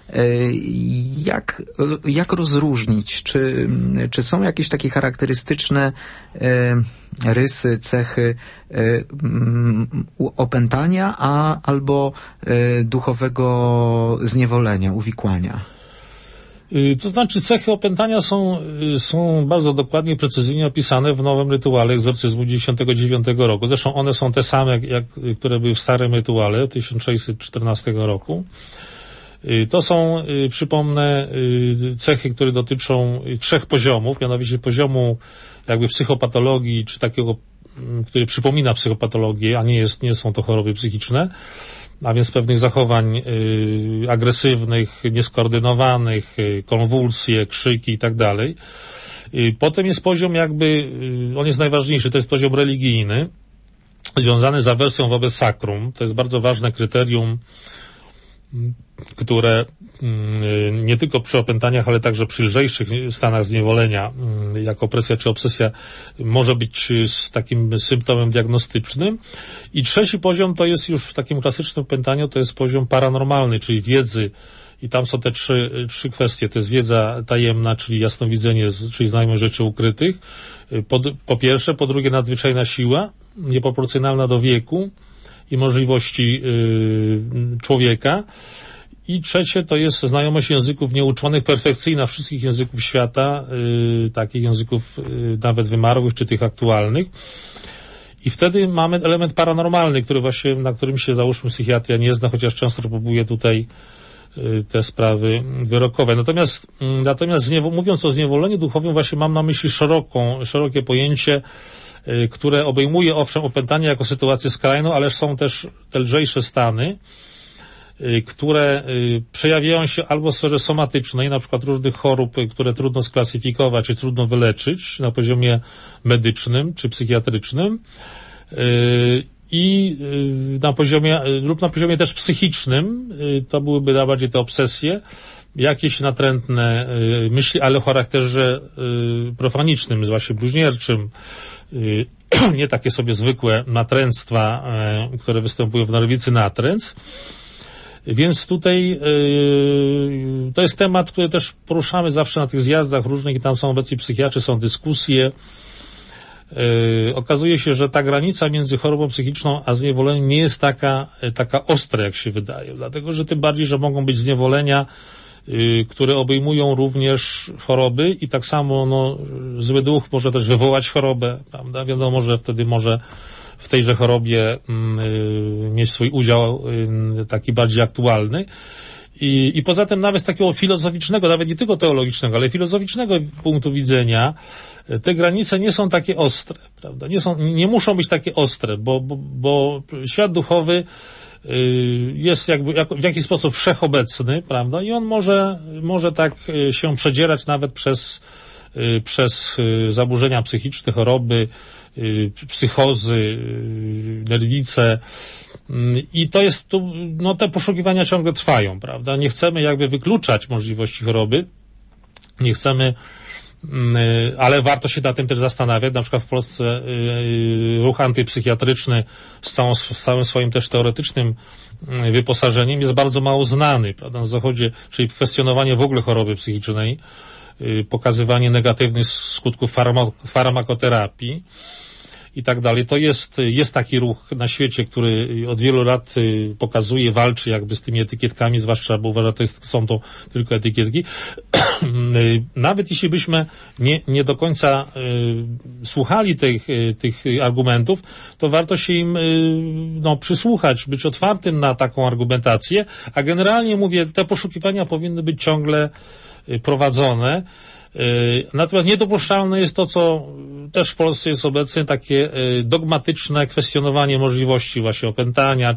Jak rozróżnić? Czy są jakieś takie charakterystyczne rysy, cechy opętania, albo duchowego zniewolenia, uwikłania? To znaczy cechy opętania są bardzo dokładnie, precyzyjnie opisane w nowym rytuale egzorcyzmu 1999 roku. Zresztą one są te same, które były w starym rytuale 1614 roku. To są, przypomnę, cechy, które dotyczą 3 poziomów, mianowicie poziomu jakby psychopatologii, czy takiego, który przypomina psychopatologię, a nie są to choroby psychiczne, a więc pewnych zachowań agresywnych, nieskoordynowanych, konwulsje, krzyki i tak dalej. Potem jest poziom on jest najważniejszy, to jest poziom religijny, związany z awersją wobec sakrum. To jest bardzo ważne kryterium, które nie tylko przy opętaniach, ale także przy lżejszych stanach zniewolenia, jak opresja czy obsesja, może być z takim symptomem diagnostycznym. I 3. poziom to jest już w takim klasycznym opętaniu, to jest poziom paranormalny, czyli wiedzy. I tam są te trzy kwestie. To jest wiedza tajemna, czyli jasnowidzenie, czyli znajomość rzeczy ukrytych. Po pierwsze. Po drugie, nadzwyczajna siła, nieproporcjonalna do wieku i możliwości człowieka. I 3. to jest znajomość języków nieuczonych, perfekcyjna wszystkich języków świata, takich języków nawet wymarłych, czy tych aktualnych. I wtedy mamy element paranormalny, na którym się, załóżmy, psychiatria nie zna, chociaż często próbuje tutaj te sprawy wyrokowe. Natomiast mówiąc o zniewoleniu duchowym, właśnie mam na myśli szerokie pojęcie, które obejmuje owszem opętanie jako sytuację skrajną, ale są też te lżejsze stany, które przejawiają się albo w sferze somatycznej, na przykład różnych chorób, które trudno sklasyfikować, czy trudno wyleczyć na poziomie medycznym, czy psychiatrycznym, i na poziomie też psychicznym, to byłyby najbardziej te obsesje, jakieś natrętne myśli, ale o charakterze profanicznym, właśnie bluźnierczym, nie takie sobie zwykłe natręctwa, które występują w narwicy natręctw. Więc tutaj to jest temat, który też poruszamy zawsze na tych zjazdach różnych i tam są obecni psychiatrzy, są dyskusje. Okazuje się, że ta granica między chorobą psychiczną a zniewoleniem nie jest taka ostra, jak się wydaje. Dlatego, że tym bardziej, że mogą być zniewolenia, które obejmują również choroby i tak samo zły duch może też wywołać chorobę, prawda? Wiadomo, że wtedy może w tejże chorobie mieć swój udział taki bardziej aktualny. I poza tym nawet z takiego filozoficznego, nawet nie tylko teologicznego, ale filozoficznego punktu widzenia te granice nie są takie ostre, prawda? Nie muszą być takie ostre, bo świat duchowy jest w jakiś sposób wszechobecny, prawda? I on może tak się przedzierać nawet przez zaburzenia psychiczne, choroby, psychozy, nerwice. I to jest tu, te poszukiwania ciągle trwają, prawda? Nie chcemy jakby wykluczać możliwości choroby, nie chcemy, ale warto się nad tym też zastanawiać. Na przykład w Polsce ruch antypsychiatryczny z całym swoim też teoretycznym wyposażeniem jest bardzo mało znany, prawda? Na Zachodzie, czyli kwestionowanie w ogóle choroby psychicznej, pokazywanie negatywnych skutków farmakoterapii i tak dalej. To jest taki ruch na świecie, który od wielu lat pokazuje, walczy jakby z tymi etykietkami, zwłaszcza, bo uważa, są to tylko etykietki. Nawet jeśli byśmy nie do końca słuchali tych argumentów, to warto się im przysłuchać, być otwartym na taką argumentację, a generalnie mówię, te poszukiwania powinny być ciągle prowadzone. Natomiast niedopuszczalne jest to, co też w Polsce jest obecne, takie dogmatyczne kwestionowanie możliwości właśnie opętania,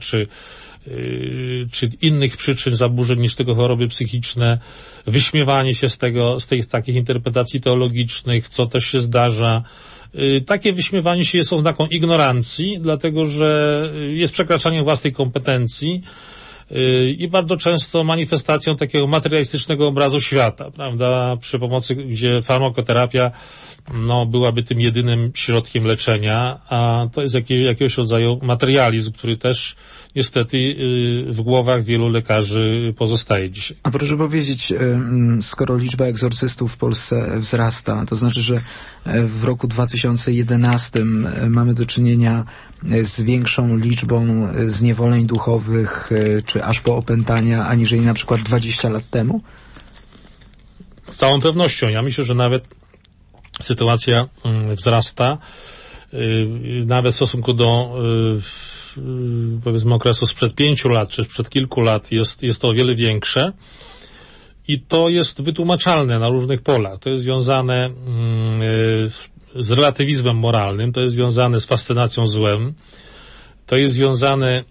czy innych przyczyn zaburzeń niż tylko choroby psychiczne, wyśmiewanie się z tych takich interpretacji teologicznych, co też się zdarza. Takie wyśmiewanie się jest oznaką ignorancji, dlatego że jest przekraczaniem własnej kompetencji i bardzo często manifestacją takiego materialistycznego obrazu świata, prawda, przy pomocy, gdzie farmakoterapia byłaby tym jedynym środkiem leczenia, a to jest jakiegoś rodzaju materializm, który też niestety w głowach wielu lekarzy pozostaje dzisiaj. A proszę powiedzieć, skoro liczba egzorcystów w Polsce wzrasta, to znaczy, że w roku 2011 mamy do czynienia z większą liczbą zniewoleń duchowych, czy aż po opętania, aniżeli na przykład 20 lat temu? Z całą pewnością. Ja myślę, że nawet sytuacja wzrasta, nawet w stosunku do powiedzmy okresu sprzed 5 lat, czy sprzed kilku lat jest to o wiele większe i to jest wytłumaczalne na różnych polach. To jest związane z relatywizmem moralnym, to jest związane z fascynacją złem, to jest związane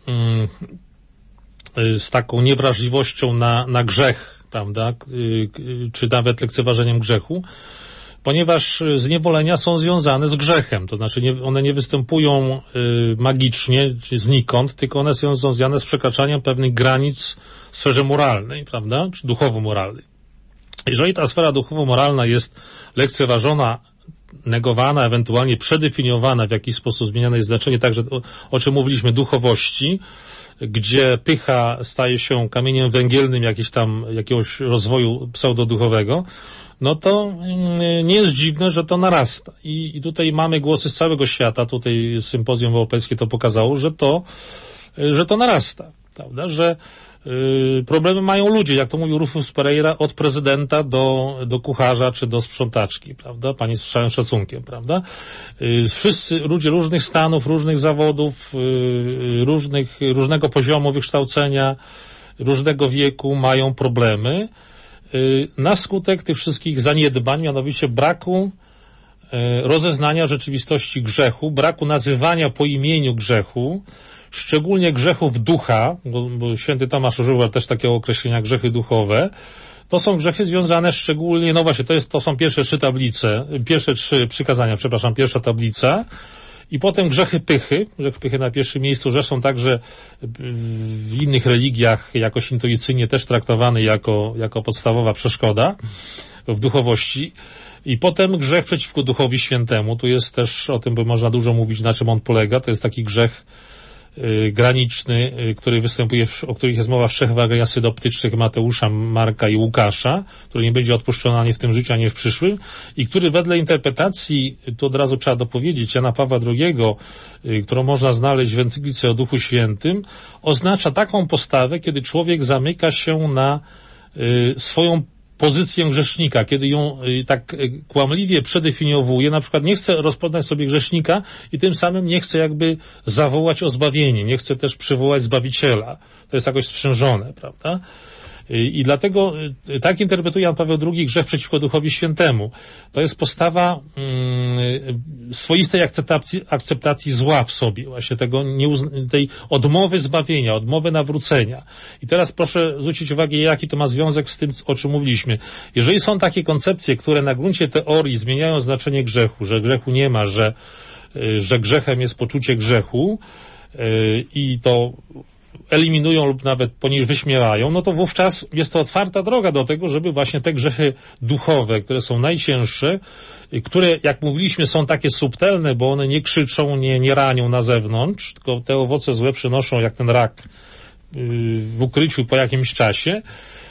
z taką niewrażliwością na grzech, prawda, czy nawet lekceważeniem grzechu, ponieważ zniewolenia są związane z grzechem, to znaczy one nie występują magicznie, czy znikąd, tylko one są związane z przekraczaniem pewnych granic w sferze moralnej, prawda, czy duchowo-moralnej. Jeżeli ta sfera duchowo-moralna jest lekceważona, negowana, ewentualnie przedefiniowana, w jakiś sposób zmieniane jest znaczenie, także o czym mówiliśmy, duchowości, gdzie pycha staje się kamieniem węgielnym jakiegoś rozwoju pseudoduchowego, to nie jest dziwne, że to narasta. I tutaj mamy głosy z całego świata, tutaj Sympozjum Europejskie to pokazało, że to narasta, prawda, że problemy mają ludzie, jak to mówił Rufus Pereira, od prezydenta do kucharza czy do sprzątaczki, prawda, pani z całym szacunkiem, prawda. Wszyscy ludzie różnych stanów, różnych zawodów, różnego poziomu wykształcenia, różnego wieku mają problemy na skutek tych wszystkich zaniedbań, mianowicie braku rozeznania rzeczywistości grzechu, braku nazywania po imieniu grzechu, szczególnie grzechów ducha, bo święty Tomasz używa też takiego określenia grzechy duchowe. To są grzechy związane szczególnie, właśnie, to są pierwsze trzy przykazania, pierwsza tablica. I potem grzechy pychy. Grzech pychy na pierwszym miejscu, zresztą także w innych religiach jakoś intuicyjnie też traktowany jako podstawowa przeszkoda w duchowości. I potem grzech przeciwko Duchowi Świętemu. Tu jest też, o tym by można dużo mówić, na czym on polega. To jest taki grzech graniczny, który występuje, o których jest mowa w trzech ewangeliach synoptycznych Mateusza, Marka i Łukasza, który nie będzie odpuszczony ani w tym życiu, ani w przyszłym i który wedle interpretacji, tu od razu trzeba dopowiedzieć, Jana Pawła II, którą można znaleźć w encyklice o Duchu Świętym, oznacza taką postawę, kiedy człowiek zamyka się na swoją pozycję grzesznika, kiedy ją tak kłamliwie przedefiniowuje, na przykład nie chce rozpoznać sobie grzesznika i tym samym nie chce jakby zawołać o zbawienie, nie chce też przywołać Zbawiciela. To jest jakoś sprzężone, prawda? I dlatego tak interpretuje Jan Paweł II grzech przeciwko Duchowi Świętemu. To jest postawa swoistej akceptacji zła w sobie, właśnie tej odmowy zbawienia, odmowy nawrócenia. I teraz proszę zwrócić uwagę, jaki to ma związek z tym, o czym mówiliśmy. Jeżeli są takie koncepcje, które na gruncie teorii zmieniają znaczenie grzechu, że grzechu nie ma, że grzechem jest poczucie grzechu i to eliminują lub nawet wyśmiewają, no to wówczas jest to otwarta droga do tego, żeby właśnie te grzechy duchowe, które są najcięższe, które, jak mówiliśmy, są takie subtelne, bo one nie krzyczą, nie ranią na zewnątrz, tylko te owoce złe przynoszą jak ten rak w ukryciu po jakimś czasie,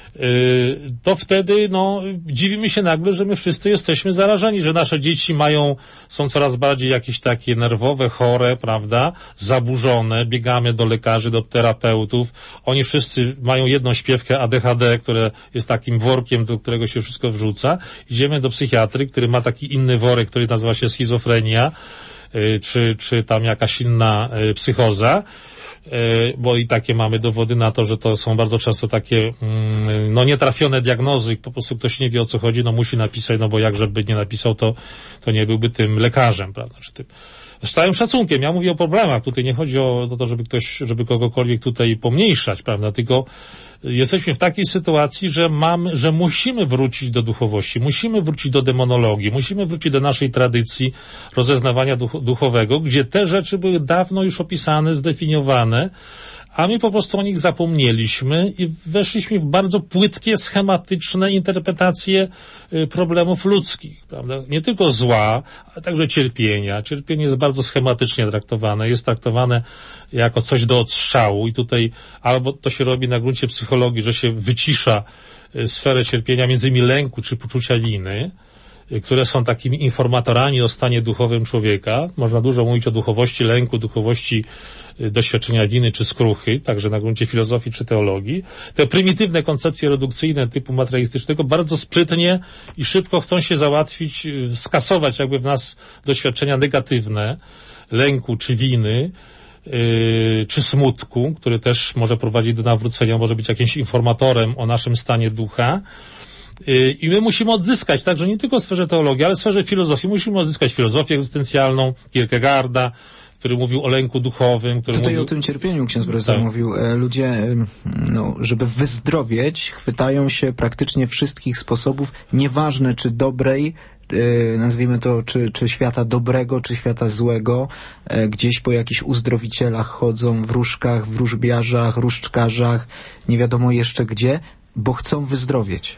to wtedy dziwimy się nagle, że my wszyscy jesteśmy zarażeni, że nasze dzieci są coraz bardziej jakieś takie nerwowe, chore, prawda, zaburzone, biegamy do lekarzy, do terapeutów, oni wszyscy mają jedną śpiewkę ADHD, które jest takim workiem, do którego się wszystko wrzuca, idziemy do psychiatry, który ma taki inny worek, który nazywa się schizofrenia, czy tam jakaś inna psychoza, bo i takie mamy dowody na to, że to są bardzo często takie nietrafione diagnozy, po prostu ktoś nie wie, o co chodzi, musi napisać, bo jak żeby nie napisał, to nie byłby tym lekarzem, prawda, czy tym. Z całym szacunkiem, ja mówię o problemach, tutaj nie chodzi o to, żeby kogokolwiek tutaj pomniejszać, prawda, tylko jesteśmy w takiej sytuacji, że musimy wrócić do duchowości, musimy wrócić do demonologii, musimy wrócić do naszej tradycji rozeznawania duchowego, gdzie te rzeczy były dawno już opisane, zdefiniowane, a my po prostu o nich zapomnieliśmy i weszliśmy w bardzo płytkie, schematyczne interpretacje problemów ludzkich, prawda? Nie tylko zła, ale także cierpienia. Cierpienie jest bardzo schematycznie traktowane, jest traktowane jako coś do odstrzału i tutaj albo to się robi na gruncie psychologii, że się wycisza sferę cierpienia, między innymi lęku czy poczucia winy, które są takimi informatorami o stanie duchowym człowieka. Można dużo mówić o duchowości lęku, duchowości doświadczenia winy czy skruchy, także na gruncie filozofii czy teologii. Te prymitywne koncepcje redukcyjne typu materialistycznego bardzo sprytnie i szybko chcą się załatwić, skasować jakby w nas doświadczenia negatywne lęku czy winy, czy smutku, który też może prowadzić do nawrócenia, może być jakimś informatorem o naszym stanie ducha. I my musimy odzyskać, także nie tylko w sferze teologii, ale w sferze filozofii. Musimy odzyskać filozofię egzystencjalną, Kierkegaarda, który mówił o lęku duchowym. Tutaj o tym cierpieniu ksiądz profesor mówił. Ludzie, żeby wyzdrowieć, chwytają się praktycznie wszystkich sposobów, nieważne czy dobrej, nazwijmy to, czy świata dobrego, czy świata złego, gdzieś po jakichś uzdrowicielach chodzą, wróżkach, wróżbiarzach, różdżkarzach, nie wiadomo jeszcze gdzie, bo chcą wyzdrowieć.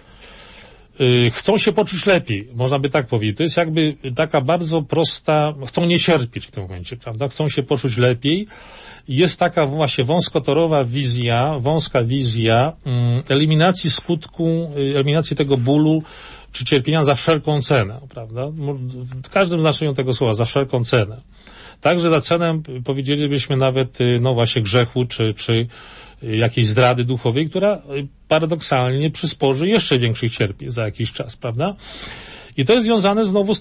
Chcą się poczuć lepiej, można by tak powiedzieć. To jest jakby taka bardzo prosta, chcą nie cierpieć w tym momencie, prawda? Chcą się poczuć lepiej. Jest taka właśnie wąskotorowa wąska wizja eliminacji skutku, eliminacji tego bólu czy cierpienia za wszelką cenę, prawda? W każdym znaczeniu tego słowa, za wszelką cenę. Także za cenę powiedzielibyśmy nawet, właśnie grzechu czy jakiejś zdrady duchowej, która paradoksalnie przysporzy jeszcze większych cierpień za jakiś czas, prawda? I to jest związane znowu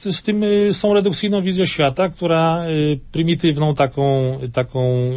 z tą redukcyjną wizją świata, która prymitywną, taką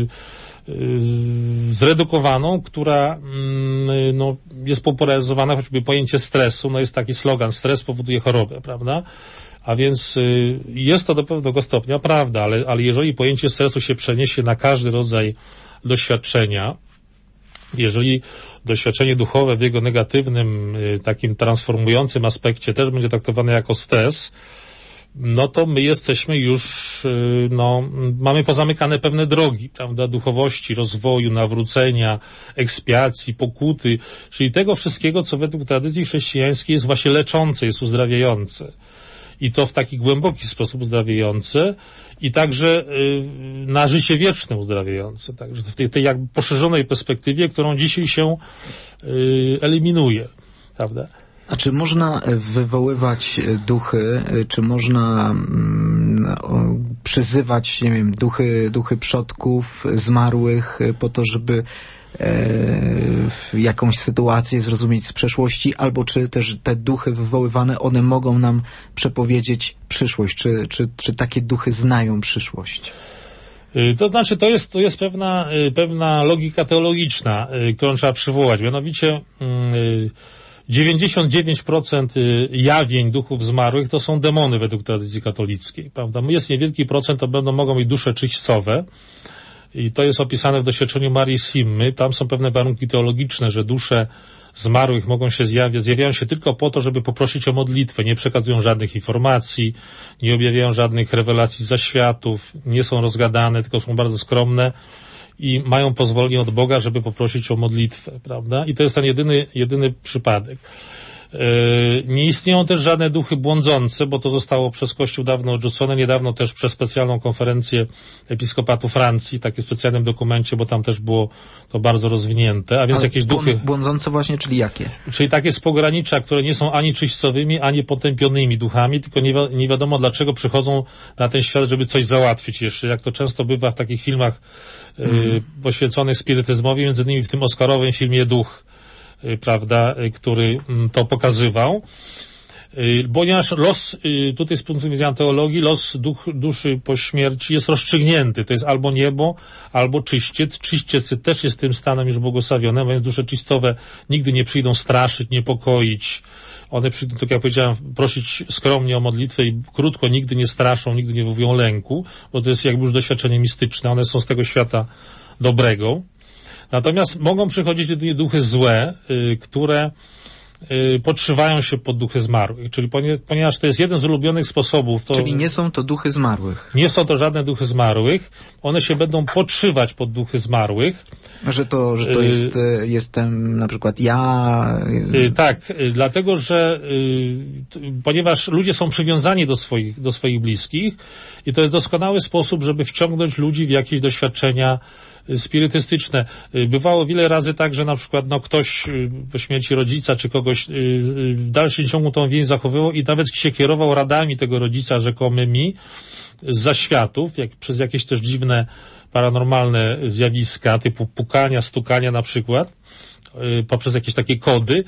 zredukowaną, która jest popularyzowana, choćby pojęcie stresu, jest taki slogan, stres powoduje chorobę, prawda? A więc jest to do pewnego stopnia prawda, ale jeżeli pojęcie stresu się przeniesie na każdy rodzaj doświadczenia, jeżeli doświadczenie duchowe w jego negatywnym, takim transformującym aspekcie też będzie traktowane jako stres, no to my jesteśmy już, mamy pozamykane pewne drogi, prawda, duchowości, rozwoju, nawrócenia, ekspiacji, pokuty, czyli tego wszystkiego, co według tradycji chrześcijańskiej jest właśnie leczące, jest uzdrawiające. I to w taki głęboki sposób uzdrawiające i także na życie wieczne uzdrawiające. Także w tej jakby poszerzonej perspektywie, którą dzisiaj się eliminuje, prawda? A czy można wywoływać duchy, czy można przyzywać, nie wiem, duchy przodków, zmarłych po to, żeby jakąś sytuację zrozumieć z przeszłości, albo czy też te duchy wywoływane, one mogą nam przepowiedzieć przyszłość, czy takie duchy znają przyszłość? To znaczy, to jest pewna logika teologiczna, którą trzeba przywołać. Mianowicie 99% jawień duchów zmarłych to są demony według tradycji katolickiej, prawda? Jest niewielki procent, to mogą być dusze czyśćcowe. I to jest opisane w doświadczeniu Marii Simmy. Tam są pewne warunki teologiczne, że dusze zmarłych mogą się zjawiają się tylko po to, żeby poprosić o modlitwę. Nie przekazują żadnych informacji, nie objawiają żadnych rewelacji zaświatów, nie są rozgadane, tylko są bardzo skromne i mają pozwolenie od Boga, żeby poprosić o modlitwę, prawda? I to jest ten jedyny przypadek. Nie istnieją też żadne duchy błądzące, bo to zostało przez Kościół dawno odrzucone, niedawno też przez specjalną konferencję episkopatu Francji, takim specjalnym dokumencie, bo tam też było to bardzo rozwinięte, a więc jakieś duchy... Błądzące właśnie, czyli jakie? Czyli takie z pogranicza, które nie są ani czyśćcowymi, ani potępionymi duchami, tylko nie wiadomo dlaczego przychodzą na ten świat, żeby coś załatwić jeszcze, jak to często bywa w takich filmach poświęconych spirytyzmowi, między innymi w tym oscarowym filmie Duch, prawda, który to pokazywał. Ponieważ los, tutaj z punktu widzenia teologii, los duszy po śmierci jest rozstrzygnięty. To jest albo niebo, albo czyściec. Czyściec też jest tym stanem już błogosławionym, więc dusze czyścowe nigdy nie przyjdą straszyć, niepokoić. One przyjdą, tak jak powiedziałem, prosić skromnie o modlitwę i krótko, nigdy nie straszą, nigdy nie wywołują lęku, bo to jest jakby już doświadczenie mistyczne. One są z tego świata dobrego. Natomiast mogą przychodzić jedynie duchy złe, które podszywają się pod duchy zmarłych. Czyli ponieważ to jest jeden z ulubionych sposobów. Czyli nie są to duchy zmarłych. Nie są to żadne duchy zmarłych. One się będą podszywać pod duchy zmarłych. Że to jestem na przykład ja. Tak, dlatego, że ponieważ ludzie są przywiązani do swoich bliskich i to jest doskonały sposób, żeby wciągnąć ludzi w jakieś doświadczenia spirytystyczne. Bywało wiele razy tak, że na przykład ktoś po śmierci rodzica czy kogoś w dalszym ciągu tą więź zachowywał i nawet się kierował radami tego rodzica rzekomymi z zaświatów, przez jakieś też dziwne paranormalne zjawiska typu pukania, stukania na przykład, poprzez jakieś takie kody.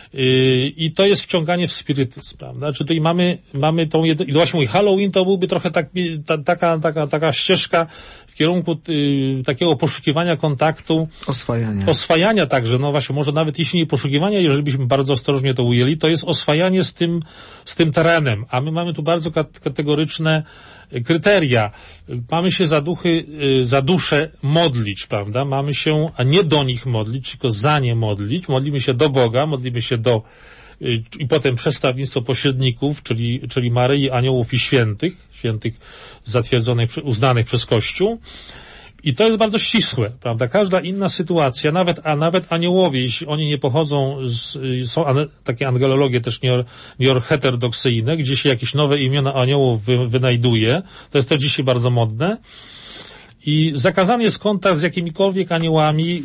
I to jest wciąganie w spirytyzm, prawda? Czy tutaj mamy tą i właśnie mój Halloween to byłby trochę taka ścieżka w kierunku takiego poszukiwania kontaktu. Oswajania także, no właśnie, może nawet jeśli nie poszukiwania, jeżeli byśmy bardzo ostrożnie to ujęli, to jest oswajanie z tym terenem, a my mamy tu bardzo kategoryczne kryteria. Mamy się za duszę modlić, prawda? Mamy się, a nie do nich modlić, tylko za nie modlić. Modlimy się do Boga, modlimy się i potem przedstawnictwo pośredników, czyli Maryi, aniołów i świętych zatwierdzonych, uznanych przez Kościół. I to jest bardzo ścisłe, prawda? Każda inna sytuacja, nawet aniołowie, jeśli oni nie pochodzą są takie angelologie też heterodoksyjne, gdzie się jakieś nowe imiona aniołów wynajduje. To jest też dzisiaj bardzo modne. I zakazany jest kontakt z jakimikolwiek aniołami,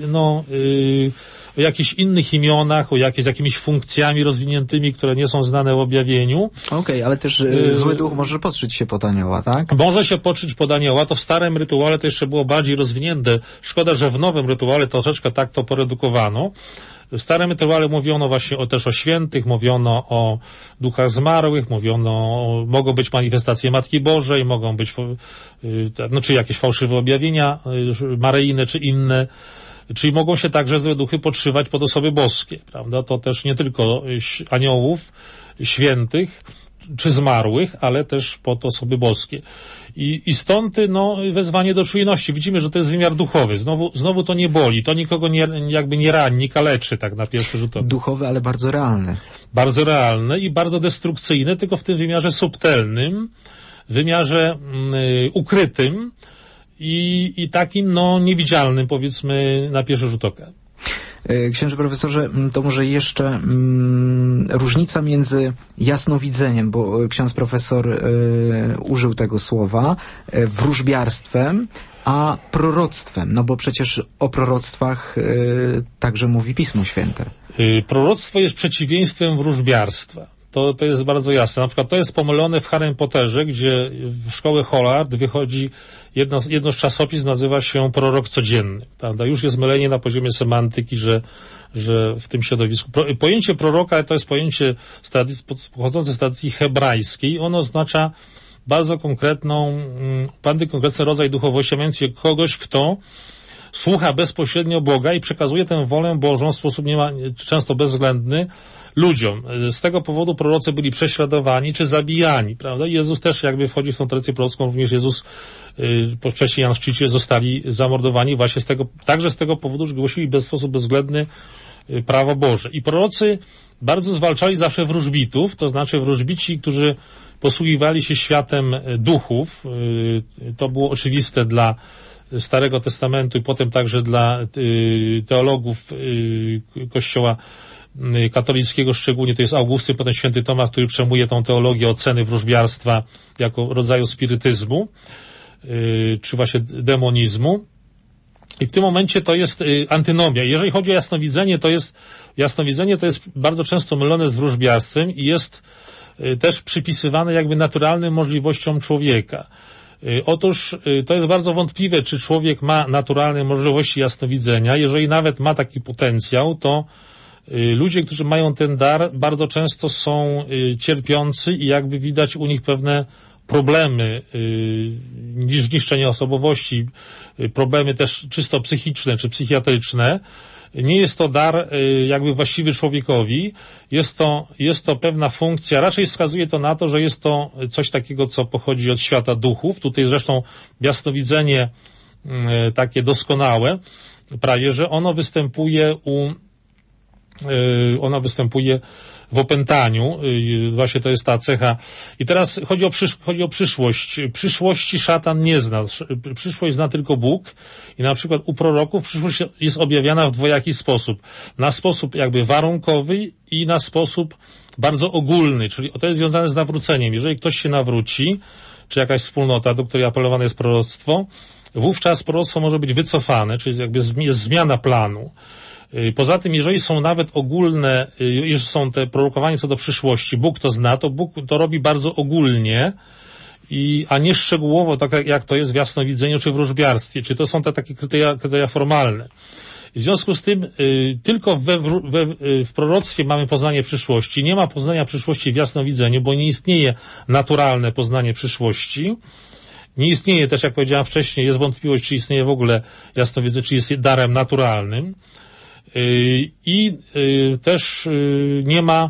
o jakichś innych imionach, z jakimiś funkcjami rozwiniętymi, które nie są znane w objawieniu. Okej, ale też zły duch może podszyć się pod anioła, tak? Może się podszyć pod anioła. To w starym rytuale to jeszcze było bardziej rozwinięte. Szkoda, że w nowym rytuale troszeczkę tak to poredukowano. W starym rytuale mówiono właśnie też o świętych, mówiono o duchach zmarłych, mogą być manifestacje Matki Bożej, mogą być, czy jakieś fałszywe objawienia maryjne, czy inne. Czyli mogą się także złe duchy podszywać pod osoby boskie, prawda? To też nie tylko aniołów, świętych, czy zmarłych, ale też pod osoby boskie. I stąd wezwanie do czujności. Widzimy, że to jest wymiar duchowy. Znowu to nie boli, to nikogo nie rani, nie kaleczy tak na pierwszy rzut oka. Duchowy, ale bardzo realny. Bardzo realny i bardzo destrukcyjny, tylko w tym wymiarze subtelnym, wymiarze ukrytym i takim niewidzialnym, powiedzmy, na pierwszy rzut oka. Księże profesorze, to może jeszcze różnica między jasnowidzeniem, bo ksiądz profesor użył tego słowa, wróżbiarstwem, a proroctwem, no bo przecież o proroctwach także mówi Pismo Święte. Proroctwo jest przeciwieństwem wróżbiarstwa. To jest bardzo jasne. Na przykład to jest pomylone w Harrym Potterze, gdzie w szkołę Hollard wychodzi jedno z czasopism, nazywa się Prorok Codzienny. Prawda? Już jest mylenie na poziomie semantyki, że w tym środowisku. Pojęcie proroka to jest pojęcie pochodzące z tradycji hebrajskiej. Ono oznacza bardzo konkretny rodzaj duchowości, a mianowicie kogoś, kto słucha bezpośrednio Boga i przekazuje tę wolę Bożą w sposób często bezwzględny ludziom. Z tego powodu prorocy byli prześladowani czy zabijani, prawda? Jezus też jakby wchodzi w tą tradycję prorocką, również Jezus po wcześniej Szczycie zostali zamordowani właśnie także z tego powodu, że głosili w sposób bezwzględny prawo Boże. I prorocy bardzo zwalczali zawsze wróżbitów, to znaczy wróżbici, którzy posługiwali się światem duchów. To było oczywiste dla Starego Testamentu i potem także dla teologów Kościoła katolickiego, szczególnie to jest Augustyn, potem święty Tomasz, który przejmuje tą teologię oceny wróżbiarstwa jako rodzaju spirytyzmu, czy właśnie demonizmu. I w tym momencie to jest antynomia. Jeżeli chodzi o jasnowidzenie, to jest bardzo często mylone z wróżbiarstwem i jest też przypisywane jakby naturalnym możliwościom człowieka. Otóż to jest bardzo wątpliwe, czy człowiek ma naturalne możliwości jasnowidzenia. Jeżeli nawet ma taki potencjał, to ludzie, którzy mają ten dar, bardzo często są cierpiący i jakby widać u nich pewne problemy, niszczenie osobowości, problemy też czysto psychiczne czy psychiatryczne. Nie jest to dar jakby właściwy człowiekowi, jest to pewna funkcja, raczej wskazuje to na to, że jest to coś takiego, co pochodzi od świata duchów. Tutaj zresztą jasnowidzenie takie doskonałe, prawie, że ono występuje w opętaniu, właśnie to jest ta cecha. I teraz chodzi o przyszłość. Przyszłości szatan nie zna. Przyszłość zna tylko Bóg i na przykład u proroków przyszłość jest objawiana w dwojaki sposób. Na sposób jakby warunkowy i na sposób bardzo ogólny, czyli to jest związane z nawróceniem. Jeżeli ktoś się nawróci, czy jakaś wspólnota, do której apelowane jest proroctwo, wówczas proroctwo może być wycofane, czyli jakby jest zmiana planu. Poza tym, jeżeli są nawet ogólne, jeżeli są te prorokowania co do przyszłości, Bóg to zna, to Bóg to robi bardzo ogólnie, a nie szczegółowo, tak jak to jest w jasnowidzeniu czy wróżbiarstwie. Czy to są te takie kryteria formalne. W związku z tym tylko w proroctwie mamy poznanie przyszłości. Nie ma poznania przyszłości w jasnowidzeniu, bo nie istnieje naturalne poznanie przyszłości. Nie istnieje też, jak powiedziałem wcześniej, jest wątpliwość, czy istnieje w ogóle jasnowidzenie, czy jest darem naturalnym. I też nie ma,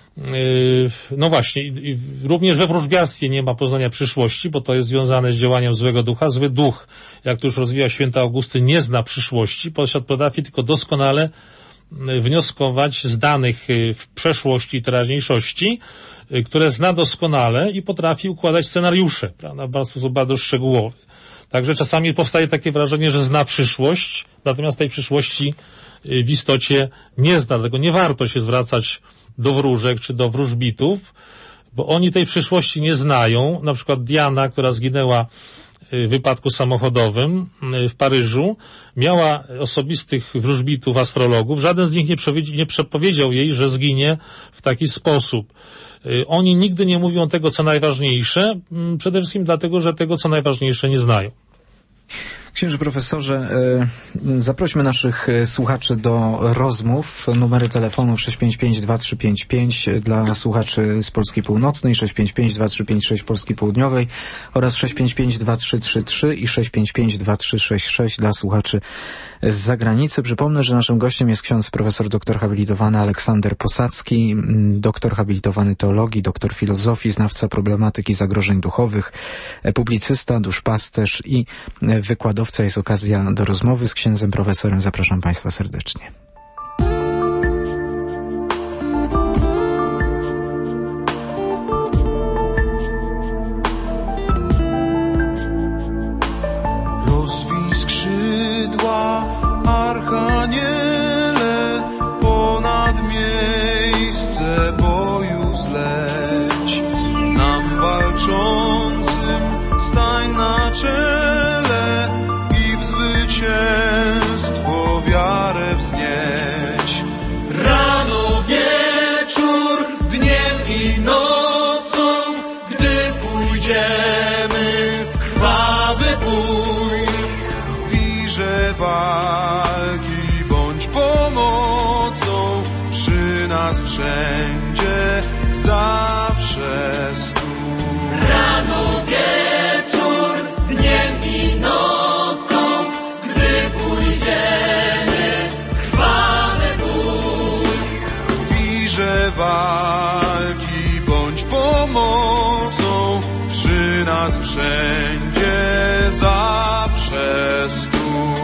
no właśnie, również we wróżbiarstwie nie ma poznania przyszłości, bo to jest związane z działaniem złego ducha. Zły duch, jak to już rozwija święty Augustyn, nie zna przyszłości, potrafi tylko doskonale wnioskować z danych w przeszłości i teraźniejszości, które zna doskonale i potrafi układać scenariusze, prawda, w sposób bardzo szczegółowy. Także czasami powstaje takie wrażenie, że zna przyszłość, natomiast tej przyszłości w istocie nie zna, dlatego nie warto się zwracać do wróżek czy do wróżbitów, bo oni tej przyszłości nie znają. Na przykład Diana, która zginęła w wypadku samochodowym w Paryżu, miała osobistych wróżbitów, astrologów. Żaden z nich nie przepowiedział jej, że zginie w taki sposób. Oni nigdy nie mówią tego, co najważniejsze, przede wszystkim dlatego, że tego, co najważniejsze, nie znają. Księże profesorze, zaprośmy naszych słuchaczy do rozmów. Numery telefonów 655-2355 dla słuchaczy z Polski Północnej, 655-2356 Polski Południowej oraz 655-2333 i 655-2366 dla słuchaczy z zagranicy. Przypomnę, że naszym gościem jest ksiądz profesor doktor habilitowany Aleksander Posadzki, doktor habilitowany teologii, doktor filozofii, znawca problematyki zagrożeń duchowych, publicysta, duszpasterz i wykładowca. Jest okazja do rozmowy z księdzem profesorem. Zapraszam Państwa serdecznie. Archaniele, ponad miejsce boju zleć, nam walczącym stań na czele i w zwycięstwo wiarę wznieś. Rano, wieczór, dniem i nocą, gdy pójdziemy w krwawy bój, w wirze walki bądź pomocą, przy nas wszędzie zawsze stój. Rano, wieczór, dniem i nocą, gdy pójdziemy w krwawy bój, w wirze walki bądź pomocą, przy nas wszędzie zawsze stój.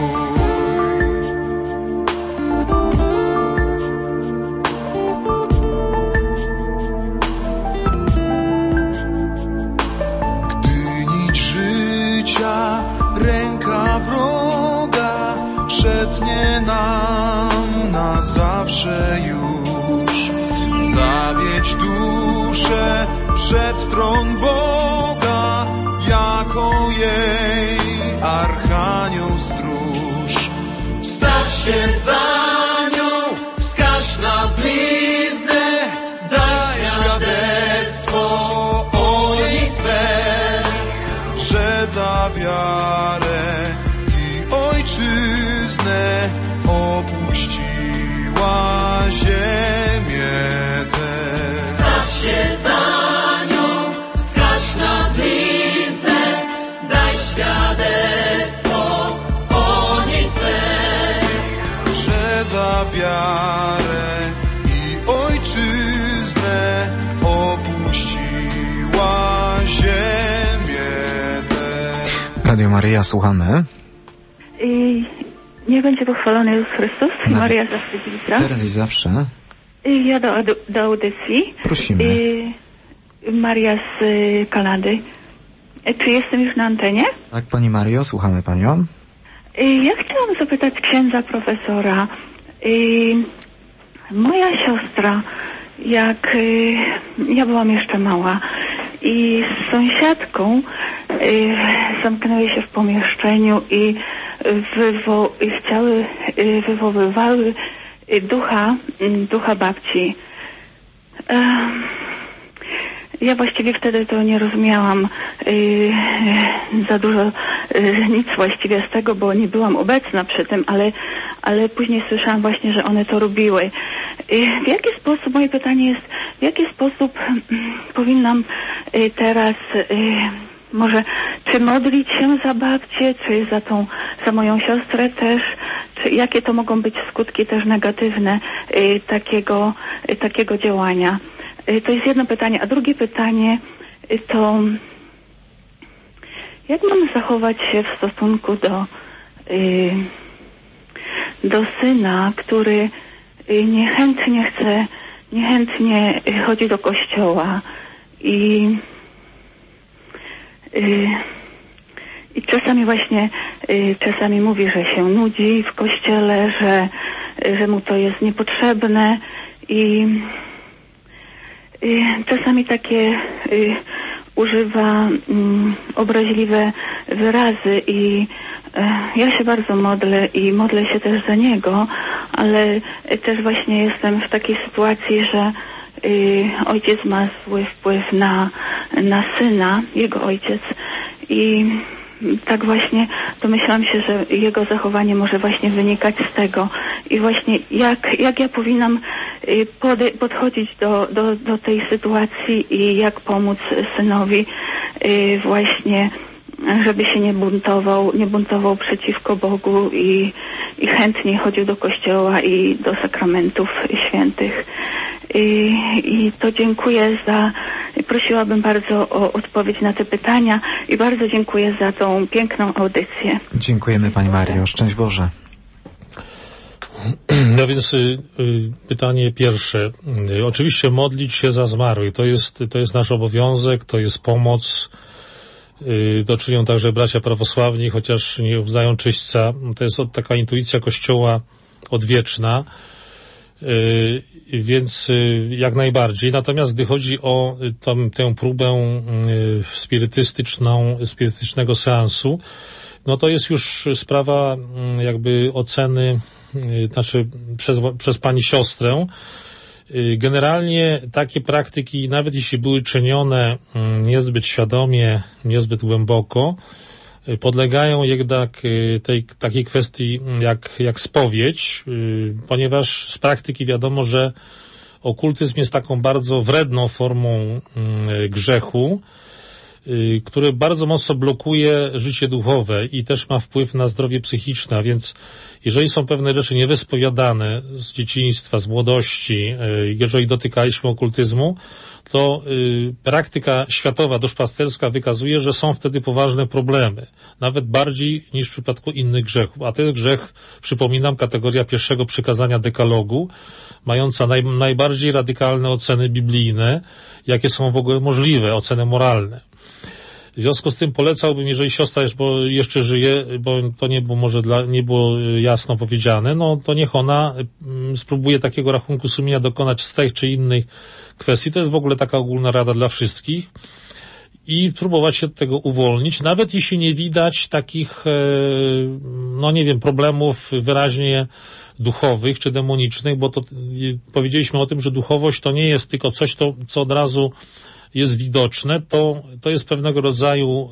Ręka wroga przetnie nam na zawsze już. Zawiedź duszę przed tron Boga, jako jej archanioł stróż. Wstaw się za nią, wskaż na bliznę, daj świadectwo o niej swe, że za wiarę i ojczyznę opuściła ziemię tę. Wstaw się za nią, wskaż na bliznę, daj świadectwo o niej swe, że za wiarę i ojczyznę opuściła ziemię. Radio Maryja, słuchamy. Niech będzie pochwalony Jezus Chrystus i Maryja zawsze dziewica. Teraz i zawsze. Ja do audycji. Prosimy. Maria z Kanady. Czy jestem już na antenie? Tak, Pani Mario, słuchamy Panią. Ja chciałam zapytać księdza profesora. Moja siostra, jak ja byłam jeszcze mała i z sąsiadką zamknęły się w pomieszczeniu i wywoływały ducha babci. Ja właściwie wtedy to nie rozumiałam za dużo, nic właściwie z tego, bo nie byłam obecna przy tym, ale później słyszałam właśnie, że one to robiły. W jaki sposób, moje pytanie jest, w jaki sposób powinnam teraz może czy modlić się za babcię, czy za moją siostrę też, czy jakie to mogą być skutki też negatywne takiego działania. To jest jedno pytanie, a drugie pytanie to jak mam zachować się w stosunku do syna, który niechętnie chodzi do kościoła i czasami mówi, że się nudzi w kościele, że mu to jest niepotrzebne i czasami takie używa obraźliwe wyrazy i ja się bardzo modlę i modlę się też za niego, ale też właśnie jestem w takiej sytuacji, że ojciec ma zły wpływ na syna, jego ojciec, i tak właśnie domyślam się, że jego zachowanie może właśnie wynikać z tego i właśnie jak ja powinnam podchodzić do tej sytuacji i jak pomóc synowi właśnie, żeby się nie buntował przeciwko Bogu i chętnie chodził do kościoła i do sakramentów świętych. I to dziękuję prosiłabym bardzo o odpowiedź na te pytania i bardzo dziękuję za tą piękną audycję. Dziękujemy Pani Mario. Szczęść Boże. No więc pytanie pierwsze. Oczywiście modlić się za zmarłych. To jest nasz obowiązek, to jest pomoc. To czynią także bracia prawosławni, chociaż nie uznają czyśćca. To jest taka intuicja Kościoła odwieczna. Więc jak najbardziej. Natomiast gdy chodzi o tę próbę spirytystycznego seansu, no to jest już sprawa jakby oceny, znaczy przez pani siostrę. Generalnie takie praktyki, nawet jeśli były czynione niezbyt świadomie, niezbyt głęboko, podlegają jednak takiej kwestii jak spowiedź, ponieważ z praktyki wiadomo, że okultyzm jest taką bardzo wredną formą grzechu, który bardzo mocno blokuje życie duchowe i też ma wpływ na zdrowie psychiczne, a więc jeżeli są pewne rzeczy niewyspowiadane z dzieciństwa, z młodości, jeżeli dotykaliśmy okultyzmu, to praktyka światowa, duszpasterska wykazuje, że są wtedy poważne problemy, nawet bardziej niż w przypadku innych grzechów. A to jest grzech, przypominam, kategoria pierwszego przykazania dekalogu, mająca najbardziej radykalne oceny biblijne, jakie są w ogóle możliwe, oceny moralne. W związku z tym polecałbym, jeżeli siostra jeszcze żyje, bo to nie było jasno powiedziane, no to niech ona spróbuje takiego rachunku sumienia dokonać z tych czy innych kwestii. To jest w ogóle taka ogólna rada dla wszystkich i próbować się od tego uwolnić, nawet jeśli nie widać takich, no nie wiem, problemów wyraźnie duchowych czy demonicznych, bo to powiedzieliśmy o tym, że duchowość to nie jest tylko coś, co od razu jest widoczne, to jest pewnego rodzaju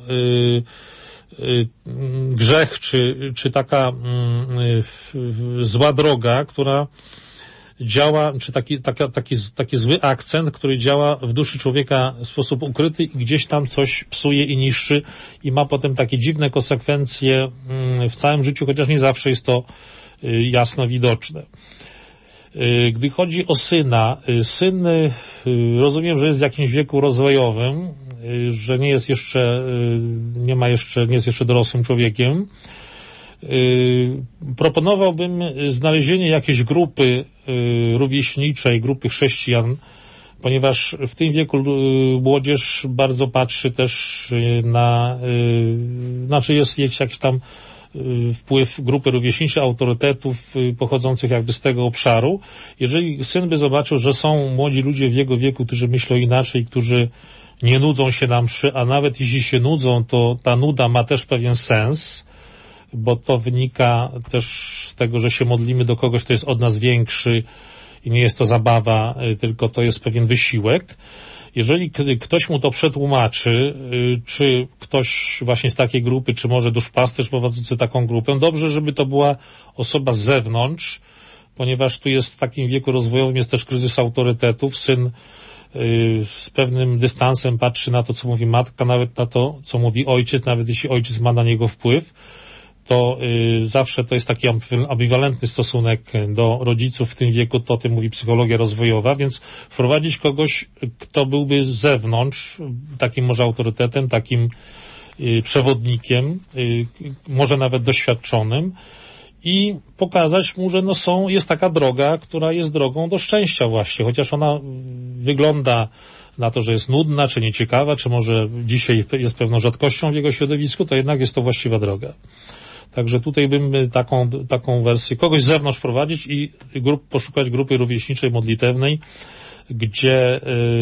grzech, czy taka zła droga, która działa, czy taki zły akcent, który działa w duszy człowieka w sposób ukryty i gdzieś tam coś psuje i niszczy i ma potem takie dziwne konsekwencje w całym życiu, chociaż nie zawsze jest to jasno widoczne. Gdy chodzi o syna, syn rozumiem, że jest w jakimś wieku rozwojowym, że nie jest jeszcze dorosłym człowiekiem. Proponowałbym znalezienie jakiejś grupy rówieśniczej, grupy chrześcijan, ponieważ w tym wieku młodzież bardzo patrzy też jest jakiś tam wpływ grupy rówieśniczej, autorytetów pochodzących jakby z tego obszaru. Jeżeli syn by zobaczył, że są młodzi ludzie w jego wieku, którzy myślą inaczej, którzy nie nudzą się na mszy, a nawet jeśli się nudzą, to ta nuda ma też pewien sens, bo to wynika też z tego, że się modlimy do kogoś, kto jest od nas większy i nie jest to zabawa, tylko to jest pewien wysiłek. Jeżeli ktoś mu to przetłumaczy, czy ktoś właśnie z takiej grupy, czy może duszpasterz prowadzący taką grupę, dobrze, żeby to była osoba z zewnątrz, ponieważ tu jest w takim wieku rozwojowym jest też kryzys autorytetów. Syn z pewnym dystansem patrzy na to, co mówi matka, nawet na to, co mówi ojciec, nawet jeśli ojciec ma na niego wpływ, to zawsze to jest taki ambiwalentny stosunek do rodziców w tym wieku, to o tym mówi psychologia rozwojowa, więc wprowadzić kogoś, kto byłby z zewnątrz, takim może autorytetem, takim przewodnikiem, może nawet doświadczonym i pokazać mu, że jest taka droga, która jest drogą do szczęścia właśnie, chociaż ona wygląda na to, że jest nudna, czy nieciekawa, czy może dzisiaj jest pewną rzadkością w jego środowisku, to jednak jest to właściwa droga. Także tutaj bym taką wersję kogoś z zewnątrz prowadzić i poszukać grupy rówieśniczej, modlitewnej, gdzie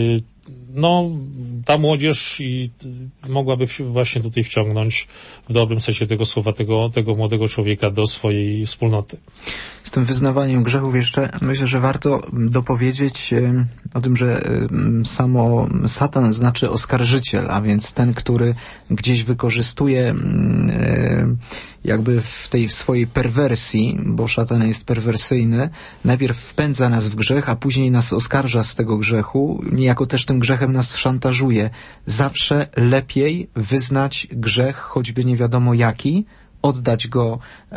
ta młodzież mogłaby właśnie tutaj wciągnąć w dobrym sensie tego słowa tego młodego człowieka do swojej wspólnoty. Z tym wyznawaniem grzechów jeszcze myślę, że warto dopowiedzieć o tym, że samo Satan znaczy oskarżyciel, a więc ten, który gdzieś wykorzystuje jakby w tej swojej perwersji, bo szatan jest perwersyjny, najpierw wpędza nas w grzech, a później nas oskarża z tego grzechu, niejako też tym grzechem nas szantażuje. Zawsze lepiej wyznać grzech, choćby nie wiadomo jaki, oddać go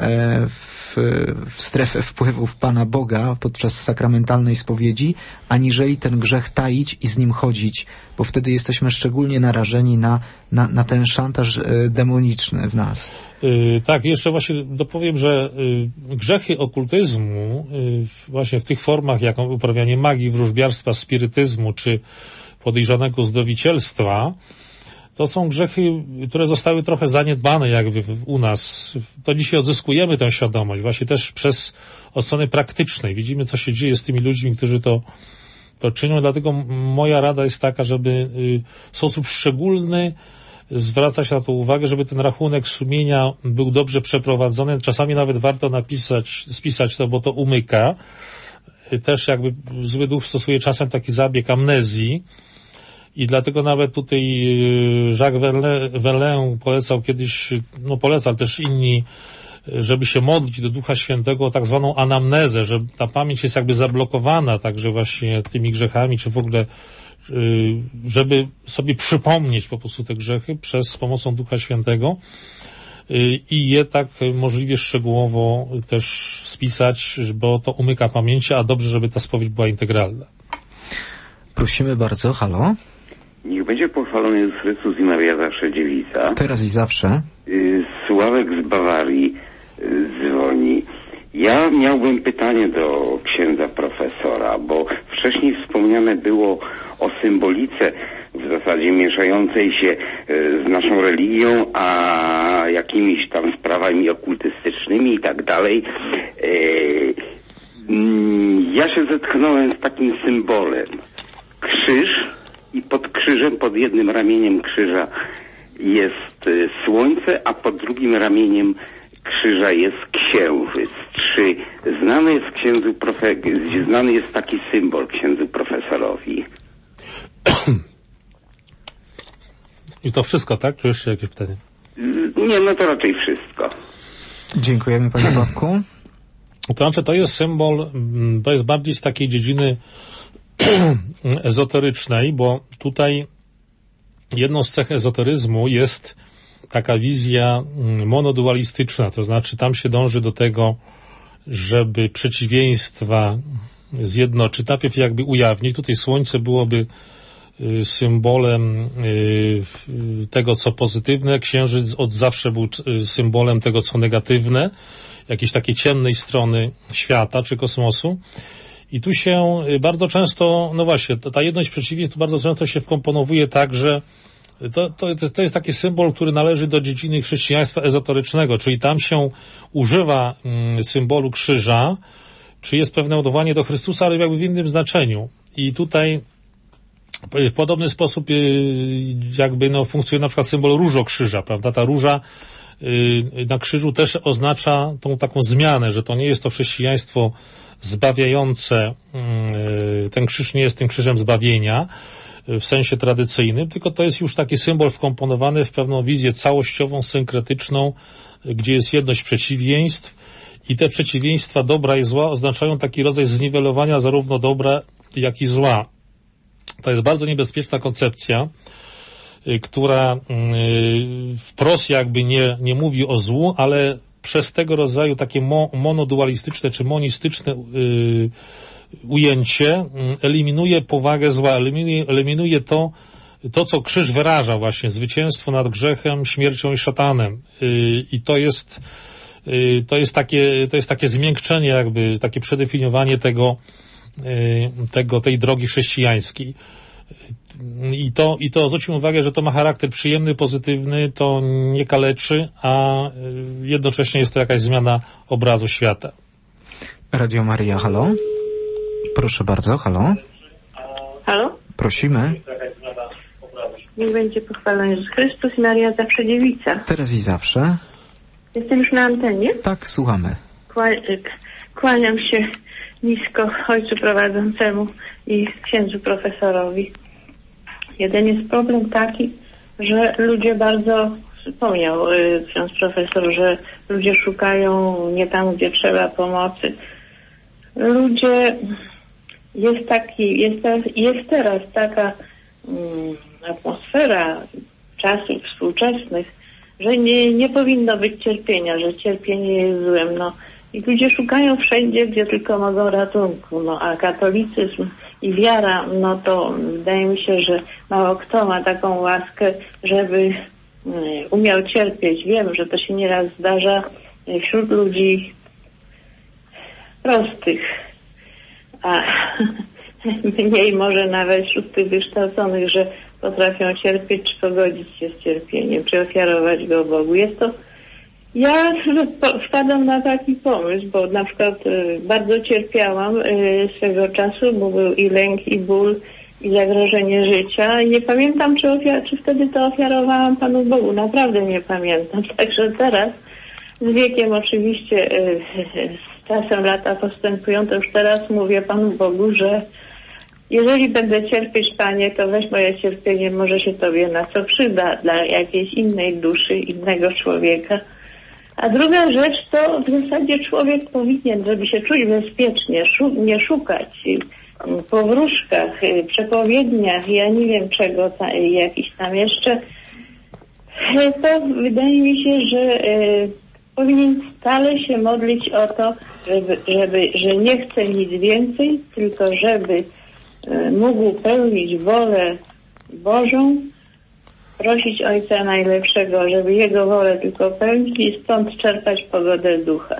w strefę wpływów Pana Boga podczas sakramentalnej spowiedzi, aniżeli ten grzech taić i z nim chodzić, bo wtedy jesteśmy szczególnie narażeni na ten szantaż demoniczny w nas. Tak, jeszcze właśnie dopowiem, że grzechy okultyzmu właśnie w tych formach, jak uprawianie magii, wróżbiarstwa, spirytyzmu czy podejrzanego uzdrowicielstwa, to są grzechy, które zostały trochę zaniedbane jakby u nas. To dzisiaj odzyskujemy tę świadomość, właśnie też od strony praktycznej. Widzimy, co się dzieje z tymi ludźmi, którzy to czynią, dlatego moja rada jest taka, żeby w sposób szczególny zwracać na to uwagę, żeby ten rachunek sumienia był dobrze przeprowadzony. Czasami nawet warto spisać to, bo to umyka. Też jakby zły duch stosuje czasem taki zabieg amnezji i dlatego nawet tutaj Jacques Verlaine polecał kiedyś, polecał też inni, żeby się modlić do Ducha Świętego o tak zwaną anamnezę, że ta pamięć jest jakby zablokowana także właśnie tymi grzechami, czy w ogóle żeby sobie przypomnieć po prostu te grzechy z pomocą Ducha Świętego i je tak możliwie szczegółowo też spisać, bo to umyka pamięci, a dobrze, żeby ta spowiedź była integralna. Prosimy bardzo, halo? Niech będzie pochwalony Jezus Chrystus i Maria zawsze dziewica. Teraz i zawsze. Sławek z Bawarii dzwoni. Ja miałbym pytanie do księdza profesora, bo wcześniej wspomniane było o symbolice w zasadzie mieszającej się z naszą religią, a jakimiś tam sprawami okultystycznymi i tak dalej. Ja się zetknąłem z takim symbolem. Krzyż i pod krzyżem, pod jednym ramieniem krzyża jest słońce, a pod drugim ramieniem krzyża jest księżyc. Czy znany jest taki symbol księdzu profesorowi? I to wszystko, tak? Czy jeszcze jakieś pytanie? Nie, to raczej wszystko. Dziękujemy, panie Sławku. To znaczy, to jest symbol, to jest bardziej z takiej dziedziny ezoterycznej, bo tutaj jedną z cech ezoteryzmu jest taka wizja monodualistyczna, to znaczy tam się dąży do tego, żeby przeciwieństwa zjednoczyć, najpierw jakby ujawnić. Tutaj słońce byłoby symbolem tego, co pozytywne, księżyc od zawsze był symbolem tego, co negatywne, jakiejś takiej ciemnej strony świata czy kosmosu. I tu się bardzo często, właśnie, ta jedność przeciwieństw bardzo często się wkomponowuje tak, że to jest taki symbol, który należy do dziedziny chrześcijaństwa ezoterycznego, czyli tam się używa symbolu krzyża, czy jest pewne odwołanie do Chrystusa, ale jakby w innym znaczeniu. I tutaj w podobny sposób jakby funkcjonuje na przykład symbol różokrzyża, prawda? Ta róża na krzyżu też oznacza tą taką zmianę, że to nie jest to chrześcijaństwo zbawiające, ten krzyż nie jest tym krzyżem zbawienia w sensie tradycyjnym, tylko to jest już taki symbol wkomponowany w pewną wizję całościową, synkretyczną, gdzie jest jedność przeciwieństw i te przeciwieństwa dobra i zła oznaczają taki rodzaj zniwelowania zarówno dobra, jak i zła. To jest bardzo niebezpieczna koncepcja, która wprost jakby nie mówi o złu, ale przez tego rodzaju takie monodualistyczne czy monistyczne ujęcie eliminuje powagę zła, eliminuje to, co krzyż wyraża właśnie, zwycięstwo nad grzechem, śmiercią i szatanem. I to jest takie zmiękczenie jakby, takie przedefiniowanie tej drogi chrześcijańskiej. I to zwróćmy uwagę, że to ma charakter przyjemny, pozytywny, to nie kaleczy, a jednocześnie jest to jakaś zmiana obrazu świata. Radio Maria, halo? Proszę bardzo, halo? Halo? Prosimy. Niech będzie pochwalony Jezus Chrystus i Maria zawsze dziewica. Teraz i zawsze. Jestem już na antenie? Tak, słuchamy. Kłaniam się nisko ojcu prowadzącemu i księdzu profesorowi. Jeden jest problem taki, że ludzie bardzo, wspomniał ksiądz profesor, że ludzie szukają nie tam, gdzie trzeba pomocy. Ludzie, jest teraz taka atmosfera czasów współczesnych, że nie powinno być cierpienia, że cierpienie jest złem. No. I ludzie szukają wszędzie, gdzie tylko mogą ratunku. No, a katolicyzm i wiara, no to wydaje mi się, że mało kto ma taką łaskę, żeby umiał cierpieć. Wiem, że to się nieraz zdarza wśród ludzi prostych, a mniej może nawet wśród tych wykształconych, że potrafią cierpieć, czy pogodzić się z cierpieniem, czy ofiarować go Bogu. Ja wpadam na taki pomysł, bo na przykład bardzo cierpiałam swego czasu, bo był i lęk, i ból, i zagrożenie życia. I nie pamiętam, czy wtedy to ofiarowałam Panu Bogu. Naprawdę nie pamiętam. Także teraz, z wiekiem oczywiście, z czasem lata postępują, to już teraz mówię Panu Bogu, że jeżeli będę cierpieć, Panie, to weź moje cierpienie, może się Tobie na co przyda, dla jakiejś innej duszy, innego człowieka. A druga rzecz to w zasadzie człowiek powinien, żeby się czuć bezpiecznie, nie szukać po wróżkach, przepowiedniach, ja nie wiem czego, jakiś tam jeszcze. To wydaje mi się, że powinien stale się modlić o to, że nie chce nic więcej, tylko żeby mógł pełnić wolę Bożą, prosić Ojca Najlepszego, żeby Jego wolę tylko pełnić i stąd czerpać pogodę ducha.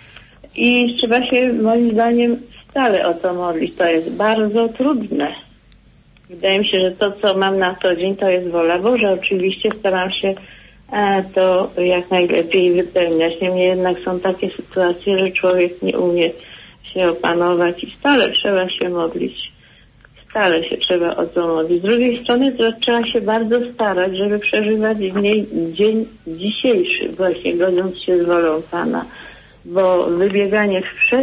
I trzeba się, moim zdaniem, stale o to modlić. To jest bardzo trudne. Wydaje mi się, że to, co mam na co dzień, to jest wola Boża. Oczywiście staram się to jak najlepiej wypełniać. Niemniej jednak są takie sytuacje, że człowiek nie umie się opanować i stale trzeba się modlić. Stale się trzeba o to modlić. Z drugiej strony to trzeba się bardzo starać, żeby przeżywać dzień dzisiejszy, właśnie godząc się z wolą Pana. Bo wybieganie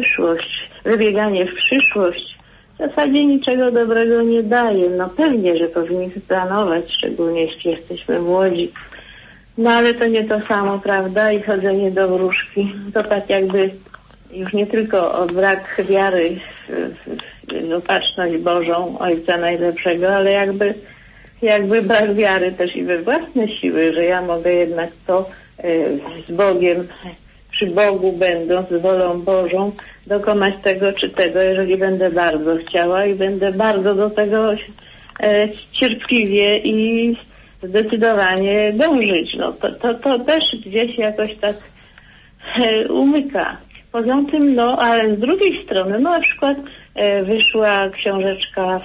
w przyszłość w zasadzie niczego dobrego nie daje. No pewnie, że powinniśmy planować, szczególnie jeśli jesteśmy młodzi. No ale to nie to samo, prawda? I chodzenie do wróżki, to tak jakby już nie tylko o brak wiary w opatrzność Bożą, Ojca Najlepszego, ale jakby brak wiary też i we własne siły, że ja mogę jednak to z Bogiem, przy Bogu będąc, z wolą Bożą, dokonać tego czy tego, jeżeli będę bardzo chciała i będę bardzo do tego cierpliwie i zdecydowanie dążyć. No to też gdzieś jakoś tak umyka. Poza tym, no, ale z drugiej strony, no na przykład wyszła książeczka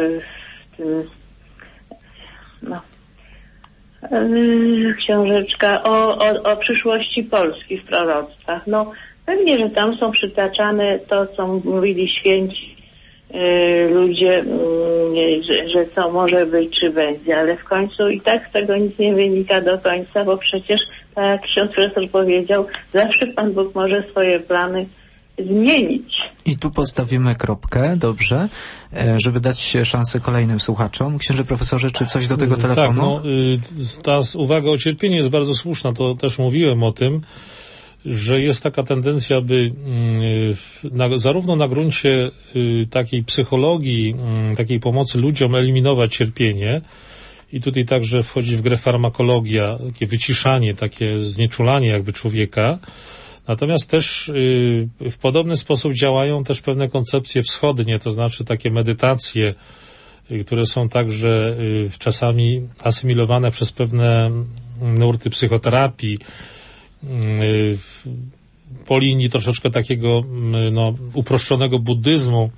książeczka o przyszłości Polski w proroctwach. No pewnie, że tam są przytaczane to, co mówili święci ludzie, że co może być, czy będzie, ale w końcu i tak z tego nic nie wynika do końca, bo przecież, tak jak ksiądz profesor powiedział, zawsze Pan Bóg może swoje plany zmienić. I tu postawimy kropkę, dobrze, żeby dać szansę kolejnym słuchaczom. Księże profesorze, czy coś do tego telefonu? Tak, ta uwaga o cierpienie jest bardzo słuszna, to też mówiłem o tym, że jest taka tendencja, by zarówno na gruncie takiej psychologii, takiej pomocy ludziom eliminować cierpienie i tutaj także wchodzi w grę farmakologia, takie wyciszanie, takie znieczulanie jakby człowieka. Natomiast też w podobny sposób działają też pewne koncepcje wschodnie, to znaczy takie medytacje, które są także czasami asymilowane przez pewne nurty psychoterapii, po linii troszeczkę takiego uproszczonego buddyzmu,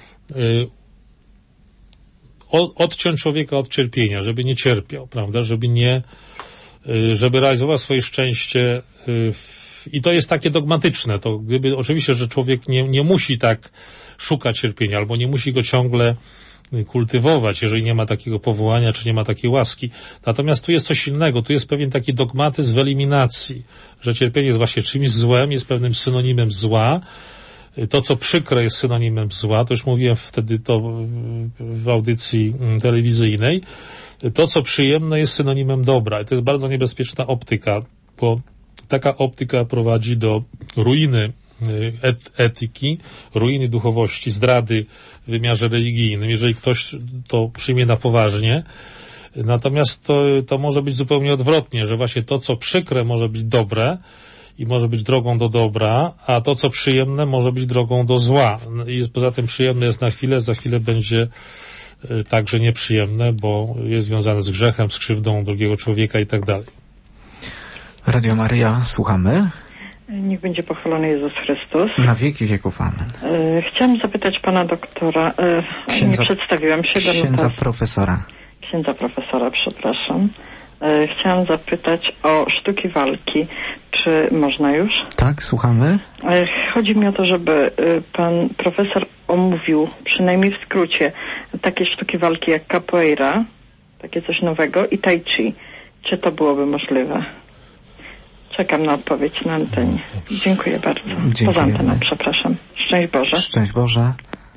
odciąć człowieka od cierpienia, żeby nie cierpiał, prawda, żeby realizował swoje szczęście i to jest takie dogmatyczne, to gdyby oczywiście, że człowiek nie musi tak szukać cierpienia, albo nie musi go ciągle kultywować, jeżeli nie ma takiego powołania, czy nie ma takiej łaski. Natomiast tu jest coś innego, tu jest pewien taki dogmatyzm w eliminacji, że cierpienie jest właśnie czymś złem, jest pewnym synonimem zła. To, co przykre, jest synonimem zła, to już mówiłem wtedy to w audycji telewizyjnej. To, co przyjemne, jest synonimem dobra. I to jest bardzo niebezpieczna optyka, bo taka optyka prowadzi do ruiny etyki, ruiny duchowości, zdrady w wymiarze religijnym. Jeżeli ktoś to przyjmie na poważnie, Natomiast to może być zupełnie odwrotnie, że właśnie to, co przykre, może być dobre i może być drogą do dobra, a to, co przyjemne, może być drogą do zła. I poza tym przyjemne jest na chwilę, za chwilę będzie także nieprzyjemne, bo jest związane z grzechem, z krzywdą drugiego człowieka i tak dalej. Radio Maryja, słuchamy. Niech będzie pochwalony Jezus Chrystus. Na wieki wieków, amen. Chciałam zapytać pana doktora, nie przedstawiłam się. Księdza profesora. Księdza profesora, przepraszam. Chciałam zapytać o sztuki walki. Czy można już? Tak, słuchamy. Chodzi mi o to, żeby pan profesor omówił, przynajmniej w skrócie, takie sztuki walki jak capoeira, takie coś nowego, i tai chi. Czy to byłoby możliwe? Czekam na odpowiedź na antenie. Dziękuję bardzo. Dziękujemy. Poza anteną, przepraszam. Szczęść Boże. Szczęść Boże.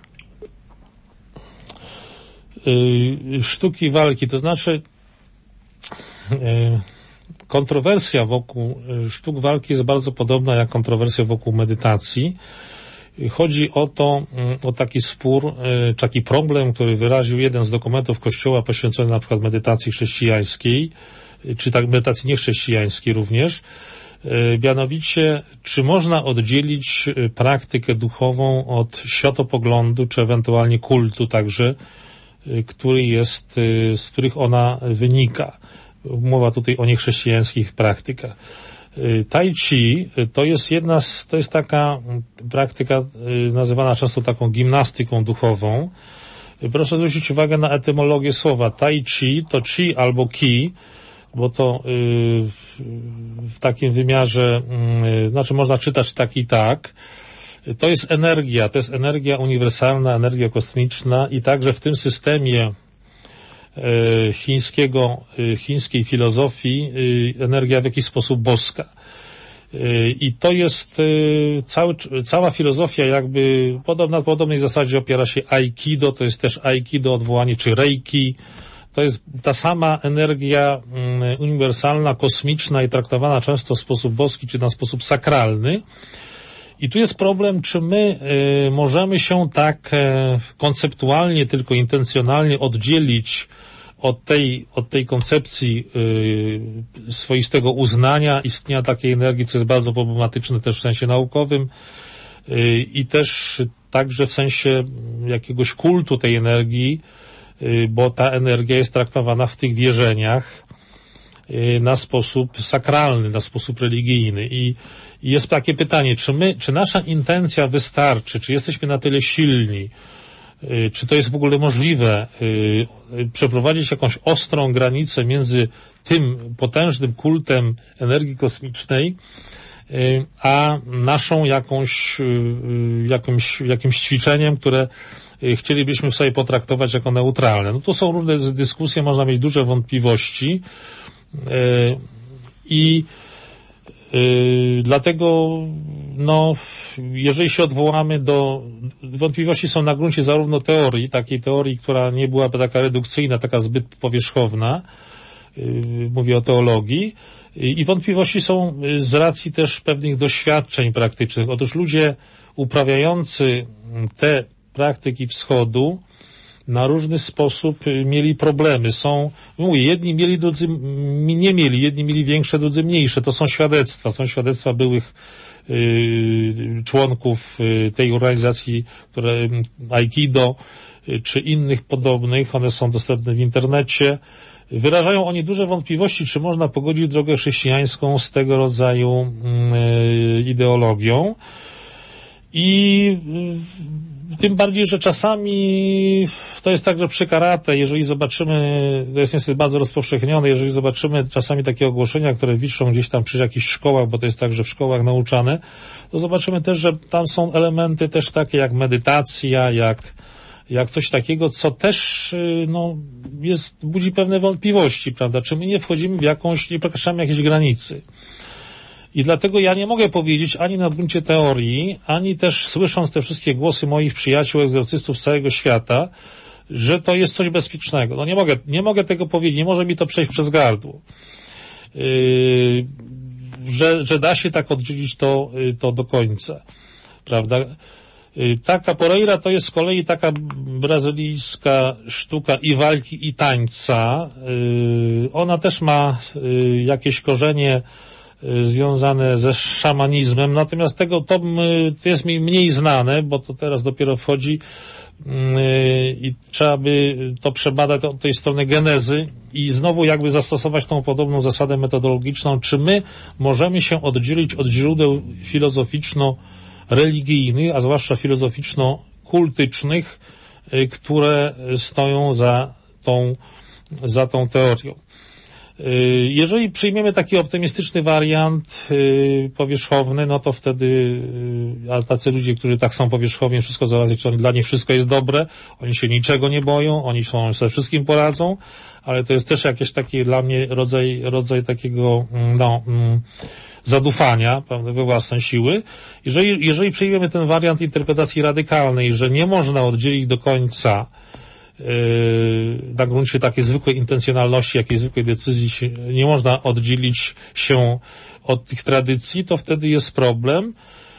Sztuki walki, to znaczy kontrowersja wokół sztuk walki jest bardzo podobna jak kontrowersja wokół medytacji. Chodzi o taki spór, taki problem, który wyraził jeden z dokumentów Kościoła poświęcony na przykład medytacji chrześcijańskiej, czy tak medytacji niechrześcijańskiej również. Mianowicie, czy można oddzielić praktykę duchową od światopoglądu, czy ewentualnie kultu także, z których ona wynika. Mowa tutaj o niechrześcijańskich praktykach. Tai chi to jest taka praktyka nazywana często taką gimnastyką duchową. Proszę zwrócić uwagę na etymologię słowa. Tai chi to chi albo ki, bo to w takim wymiarze, znaczy można czytać tak i tak. To jest energia uniwersalna, energia kosmiczna i także w tym systemie chińskiej filozofii energia w jakiś sposób boska. I to jest cała filozofia jakby na podobnej zasadzie opiera się aikido, to jest też aikido odwołanie, czy reiki. To jest ta sama energia uniwersalna, kosmiczna i traktowana często w sposób boski, czy na sposób sakralny. I tu jest problem, czy my możemy się tak konceptualnie, tylko intencjonalnie oddzielić od tej koncepcji swoistego uznania istnienia takiej energii, co jest bardzo problematyczne też w sensie naukowym i też także w sensie jakiegoś kultu tej energii, bo ta energia jest traktowana w tych wierzeniach na sposób sakralny, na sposób religijny. I jest takie pytanie, czy nasza intencja wystarczy, czy jesteśmy na tyle silni, czy to jest w ogóle możliwe przeprowadzić jakąś ostrą granicę między tym potężnym kultem energii kosmicznej, a naszą jakimś ćwiczeniem, które chcielibyśmy sobie potraktować jako neutralne. No to są różne dyskusje, można mieć duże wątpliwości i dlatego jeżeli się odwołamy wątpliwości są na gruncie zarówno takiej teorii, która nie byłaby taka redukcyjna, taka zbyt powierzchowna, mówię o teologii, i wątpliwości są z racji też pewnych doświadczeń praktycznych. Otóż ludzie uprawiający te praktyki wschodu na różny sposób mieli problemy. Jedni mieli, drudzy nie mieli, jedni mieli większe, drudzy mniejsze. To są świadectwa byłych członków tej organizacji, Aikido, czy innych podobnych. One są dostępne w internecie. Wyrażają oni duże wątpliwości, czy można pogodzić drogę chrześcijańską z tego rodzaju ideologią. I tym bardziej, że czasami to jest tak, że przy karate, jeżeli zobaczymy, to jest niestety bardzo rozpowszechnione, jeżeli zobaczymy czasami takie ogłoszenia, które wiszą gdzieś tam przy jakichś szkołach, bo to jest także w szkołach nauczane, to zobaczymy też, że tam są elementy też takie jak medytacja, jak coś takiego, co też budzi pewne wątpliwości, prawda? Czy my nie wchodzimy nie przekraczamy jakiejś granicy. I dlatego ja nie mogę powiedzieć ani na gruncie teorii, ani też słysząc te wszystkie głosy moich przyjaciół, egzorcystów z całego świata, że to jest coś bezpiecznego. Nie mogę tego powiedzieć, nie może mi to przejść przez gardło. Że da się tak oddzielić to do końca. Prawda? Ta capoeira to jest z kolei taka brazylijska sztuka i walki, i tańca. Ona też ma jakieś korzenie związane ze szamanizmem, natomiast to jest mi mniej znane, bo to teraz dopiero wchodzi i trzeba by to przebadać od tej strony genezy i znowu jakby zastosować tą podobną zasadę metodologiczną, czy my możemy się oddzielić od źródeł filozoficzno-religijnych, a zwłaszcza filozoficzno-kultycznych, które stoją za tą teorią. Jeżeli przyjmiemy taki optymistyczny wariant powierzchowny, no to wtedy a tacy ludzie, którzy tak są powierzchownie, wszystko załatwią, dla nich wszystko jest dobre, oni się niczego nie boją, oni sobie wszystkim poradzą, ale to jest też jakiś taki dla mnie rodzaj takiego zadufania, prawda, we własne siły. Jeżeli przyjmiemy ten wariant interpretacji radykalnej, że nie można oddzielić do końca na gruncie takiej zwykłej intencjonalności, jakiej zwykłej decyzji nie można oddzielić się od tych tradycji, to wtedy jest problem.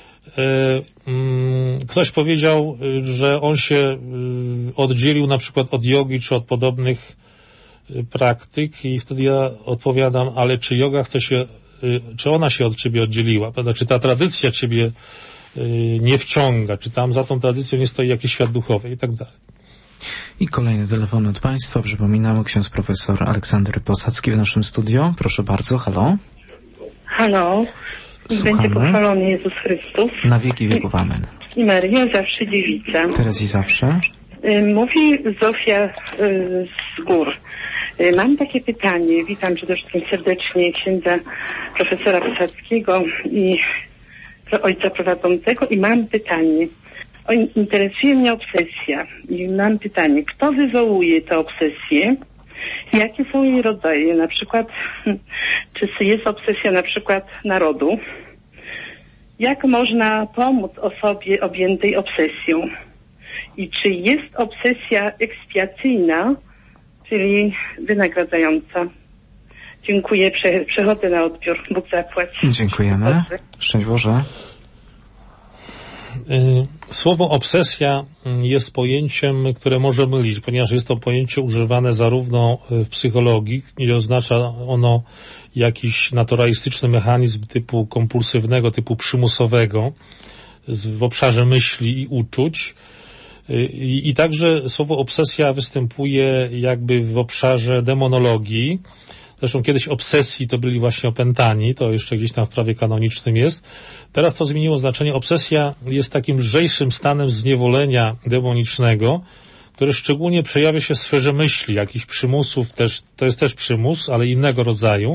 Ktoś powiedział, że on się oddzielił na przykład od jogi czy od podobnych praktyk i wtedy ja odpowiadam, ale czy joga czy ona się od ciebie oddzieliła, prawda? Czy ta tradycja ciebie nie wciąga, czy tam za tą tradycją nie stoi jakiś świat duchowy i tak dalej. I kolejny telefon od Państwa. Przypominam, ksiądz profesor Aleksander Posadzki w naszym studio. Proszę bardzo, halo. Halo. Będzie pochwalony Jezus Chrystus. Na wieki wieków, amen. I Maria, zawsze dziewica. Teraz i zawsze. Mówi Zofia z gór. Mam takie pytanie. Witam przede wszystkim serdecznie księdza profesora Posadzkiego i ojca prowadzącego i mam pytanie. Interesuje mnie obsesja i mam pytanie, kto wywołuje tę obsesję? Jakie są jej rodzaje? Na przykład, czy jest obsesja na przykład narodu? Jak można pomóc osobie objętej obsesją? I czy jest obsesja ekspiacyjna, czyli wynagradzająca? Dziękuję, przechodzę na odbiór. Bóg zapłać. Dziękujemy. Szczęść Boże. Słowo obsesja jest pojęciem, które może mylić, ponieważ jest to pojęcie używane zarówno w psychologii, gdzie oznacza ono jakiś naturalistyczny mechanizm typu kompulsywnego, typu przymusowego w obszarze myśli i uczuć. I także słowo obsesja występuje jakby w obszarze demonologii. Zresztą kiedyś obsesji to byli właśnie opętani, to jeszcze gdzieś tam w prawie kanonicznym jest. Teraz to zmieniło znaczenie. Obsesja jest takim lżejszym stanem zniewolenia demonicznego, który szczególnie przejawia się w sferze myśli, jakichś przymusów też, to jest też przymus, ale innego rodzaju.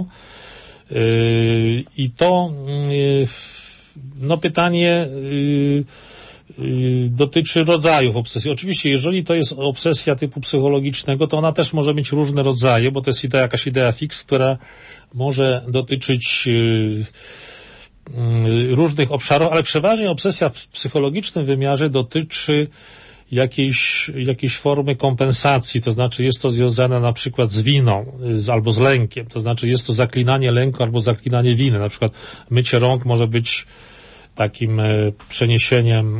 I to, pytanie dotyczy rodzajów obsesji. Oczywiście, jeżeli to jest obsesja typu psychologicznego, to ona też może mieć różne rodzaje, bo to jest jakaś idea fix, która może dotyczyć różnych obszarów, ale przeważnie obsesja w psychologicznym wymiarze dotyczy jakiejś formy kompensacji, to znaczy jest to związane na przykład z winą albo z lękiem, to znaczy jest to zaklinanie lęku albo zaklinanie winy. Na przykład mycie rąk może być takim przeniesieniem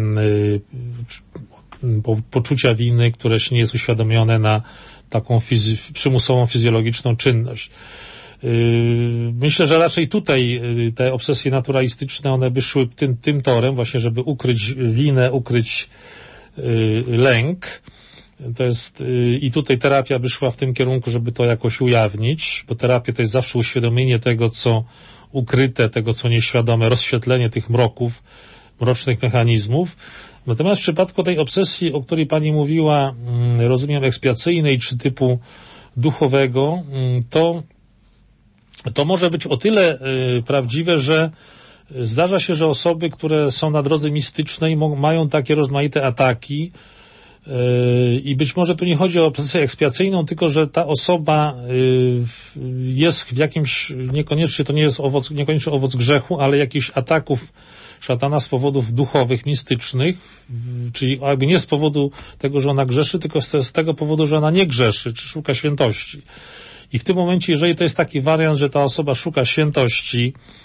poczucia winy, które się nie jest uświadomione na taką przymusową, fizjologiczną czynność. Myślę, że raczej tutaj te obsesje naturalistyczne, one by szły tym torem właśnie, żeby ukryć winę, ukryć lęk. To jest, i tutaj terapia by szła w tym kierunku, żeby to jakoś ujawnić, bo terapia to jest zawsze uświadomienie tego, co ukryte, tego, co nieświadome, rozświetlenie tych mrocznych mechanizmów. Natomiast w przypadku tej obsesji, o której pani mówiła, rozumiem, ekspiacyjnej czy typu duchowego, to może być o tyle prawdziwe, że zdarza się, że osoby, które są na drodze mistycznej, mają takie rozmaite ataki i być może tu nie chodzi o obsesję ekspiacyjną, tylko że ta osoba jest w jakimś, niekoniecznie to nie jest niekoniecznie owoc grzechu, ale jakichś ataków szatana z powodów duchowych, mistycznych, czyli jakby nie z powodu tego, że ona grzeszy, tylko z tego powodu, że ona nie grzeszy, czy szuka świętości. I w tym momencie, jeżeli to jest taki wariant, że ta osoba szuka świętości,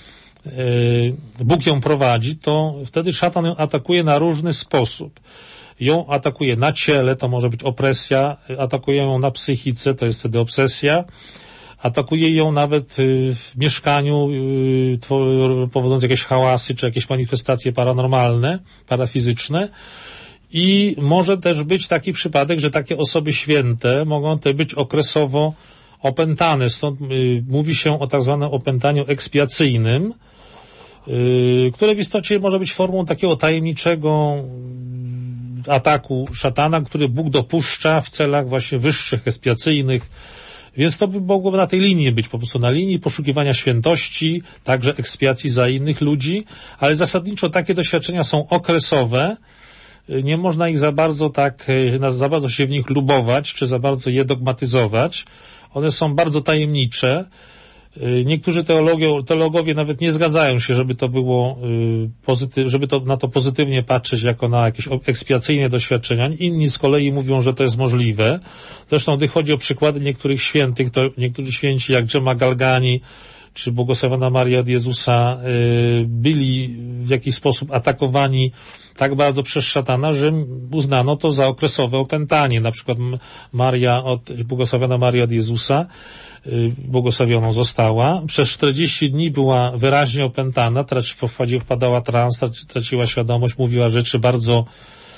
Bóg ją prowadzi, to wtedy szatan ją atakuje na różny sposób. Ją atakuje na ciele, to może być opresja, atakuje ją na psychice, to jest wtedy obsesja, atakuje ją nawet w mieszkaniu, powodując jakieś hałasy, czy jakieś manifestacje paranormalne, parafizyczne. I może też być taki przypadek, że takie osoby święte mogą też być okresowo opętane. Stąd mówi się o tak zwanym opętaniu ekspiacyjnym, które w istocie może być formą takiego tajemniczego ataku szatana, który Bóg dopuszcza w celach właśnie wyższych, ekspiacyjnych. Więc to by mogło na tej linii być, po prostu na linii poszukiwania świętości, także ekspiacji za innych ludzi, ale zasadniczo takie doświadczenia są okresowe. Nie można ich za bardzo się w nich lubować, czy za bardzo je dogmatyzować. One są bardzo tajemnicze. Niektórzy teologowie nawet nie zgadzają się, żeby to było żeby na to pozytywnie patrzeć jako na jakieś ekspiacyjne doświadczenia. Inni z kolei mówią, że to jest możliwe. Zresztą, gdy chodzi o przykłady niektórych świętych, to niektórzy święci jak Gemma Galgani czy błogosławiona Maria od Jezusa byli w jakiś sposób atakowani tak bardzo przez szatana, że uznano to za okresowe opętanie. Na przykład błogosławiona Maria od Jezusa błogosławioną została. Przez 40 dni była wyraźnie opętana, wpadała w trans, traciła świadomość, mówiła rzeczy bardzo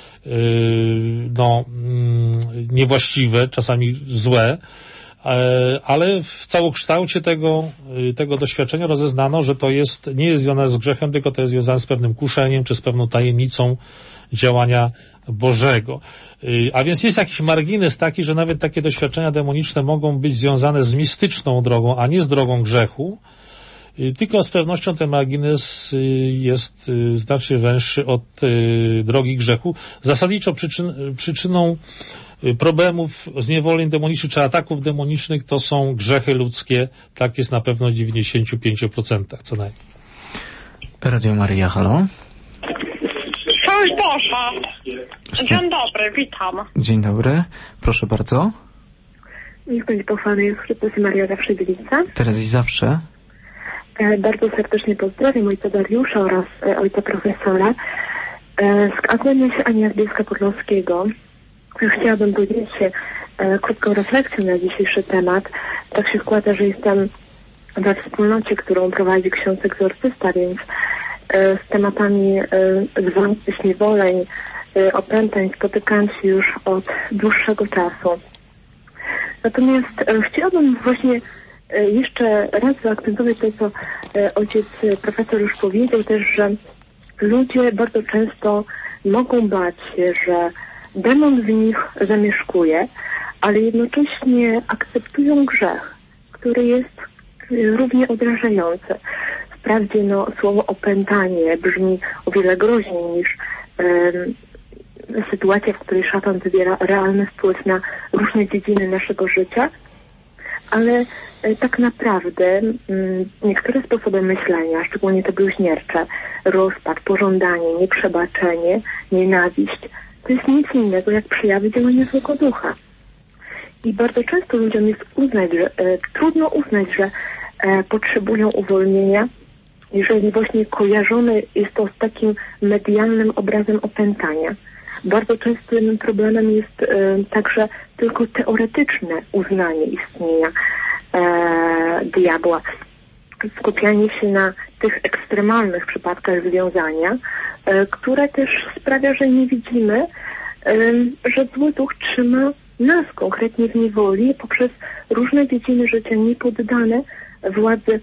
niewłaściwe, czasami złe, ale w całokształcie tego doświadczenia rozeznano, że to nie jest związane z grzechem, tylko to jest związane z pewnym kuszeniem, czy z pewną tajemnicą działania Bożego. A więc jest jakiś margines taki, że nawet takie doświadczenia demoniczne mogą być związane z mistyczną drogą, a nie z drogą grzechu, tylko z pewnością ten margines jest znacznie węższy od drogi grzechu. Zasadniczo przyczyną problemów zniewoleń demonicznych czy ataków demonicznych to są grzechy ludzkie. Tak jest na pewno w 95% co najmniej. Radio Maryja, halo? Cześć Boże. Dzień dobry, witam. Dzień dobry, proszę bardzo. Niech będzie pochwalony Jezus Chrystus i Maria zawsze dziewica. Teraz i zawsze. Bardzo serdecznie pozdrawiam ojca Dariusza oraz ojca profesora. Skłaniam się Ania z Bielska Podlaskiego. Chciałabym podzielić się krótką refleksją na dzisiejszy temat. Tak się składa, że jestem we wspólnocie, którą prowadzi ksiądz egzorcysta, więc z tematami zwątpień, zniewoleń, opętań spotykam się już od dłuższego czasu. Natomiast chciałabym właśnie jeszcze raz zaakcentować to, co ojciec profesor już powiedział też, że ludzie bardzo często mogą bać się, że demon w nich zamieszkuje, ale jednocześnie akceptują grzech, który jest równie odrażający. Wprawdzie słowo opętanie brzmi o wiele groźniej niż sytuacja, w której szatan wywiera realny wpływ na różne dziedziny naszego życia, ale tak naprawdę niektóre sposoby myślenia, szczególnie te bluźniercze, rozpad, pożądanie, nieprzebaczenie, nienawiść, to jest nic innego jak przejawy działania złego ducha. I bardzo często ludziom jest trudno uznać, że potrzebują uwolnienia, jeżeli właśnie kojarzone jest to z takim medialnym obrazem opętania. Bardzo częstym problemem jest także tylko teoretyczne uznanie istnienia diabła. Skupianie się na tych ekstremalnych przypadkach związania, które też sprawia, że nie widzimy, że zły duch trzyma nas konkretnie w niewoli poprzez różne dziedziny życia niepoddane władzy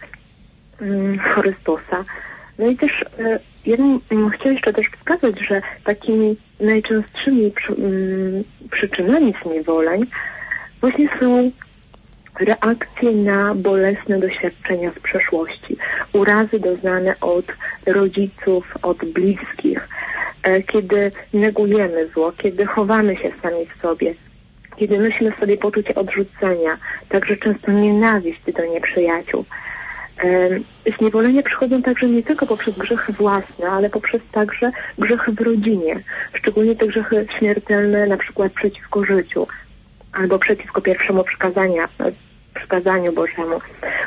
Chrystusa. No i też ja chciałam jeszcze też wskazać, że takimi najczęstszymi przyczynami zniewoleń właśnie są reakcje na bolesne doświadczenia z przeszłości, urazy doznane od rodziców, od bliskich, kiedy negujemy zło, kiedy chowamy się sami w sobie, kiedy nosimy w sobie poczucie odrzucenia, także często nienawiść do nieprzyjaciół. Zniewolenia przychodzą także nie tylko poprzez grzechy własne, ale poprzez także grzechy w rodzinie, szczególnie te grzechy śmiertelne, na przykład przeciwko życiu albo przeciwko pierwszemu przykazaniu Bożemu.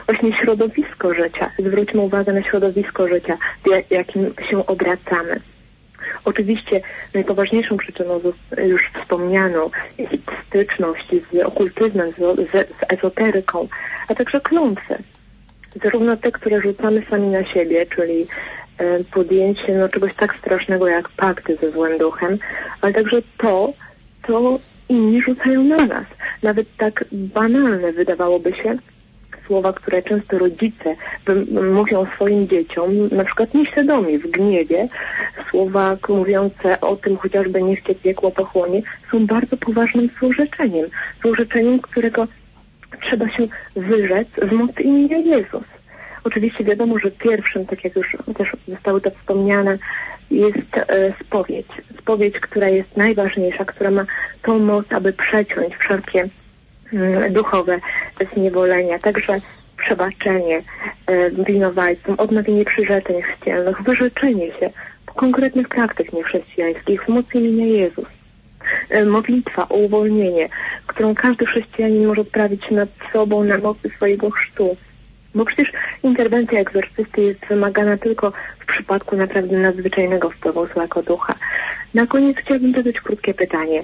właśnie środowisko życia. Zwróćmy uwagę na środowisko życia, w jakim się obracamy. Oczywiście najpoważniejszą przyczyną już wspomnianą jest styczność z okultyzmem, z ezoteryką, a także klątwy. Zarówno te, które rzucamy sami na siebie, czyli podjęcie czegoś tak strasznego jak pakty ze złym duchem, ale także to inni rzucają na nas. Nawet tak banalne wydawałoby się słowa, które często rodzice mówią swoim dzieciom, na przykład nieświadomie, w gniewie, słowa mówiące o tym chociażby niech cię piekło pochłonie, są bardzo poważnym złorzeczeniem, którego trzeba się wyrzec w mocy imienia Jezus. Oczywiście wiadomo, że pierwszym, tak jak już też zostało to wspomniane, jest spowiedź, która jest najważniejsza, która ma tą moc, aby przeciąć wszelkie duchowe zniewolenia, także przebaczenie winowajcom, odnowienie przyrzeczeń chrzcielnych, wyrzeczenie się konkretnych praktyk niechrześcijańskich w mocy imienia Jezus. Modlitwa o uwolnienie, którą każdy chrześcijanin może odprawić nad sobą na mocy swojego chrztu. Bo przecież interwencja egzorcysty jest wymagana tylko w przypadku naprawdę nadzwyczajnego wpływu złego ducha. Na koniec chciałabym zadać krótkie pytanie.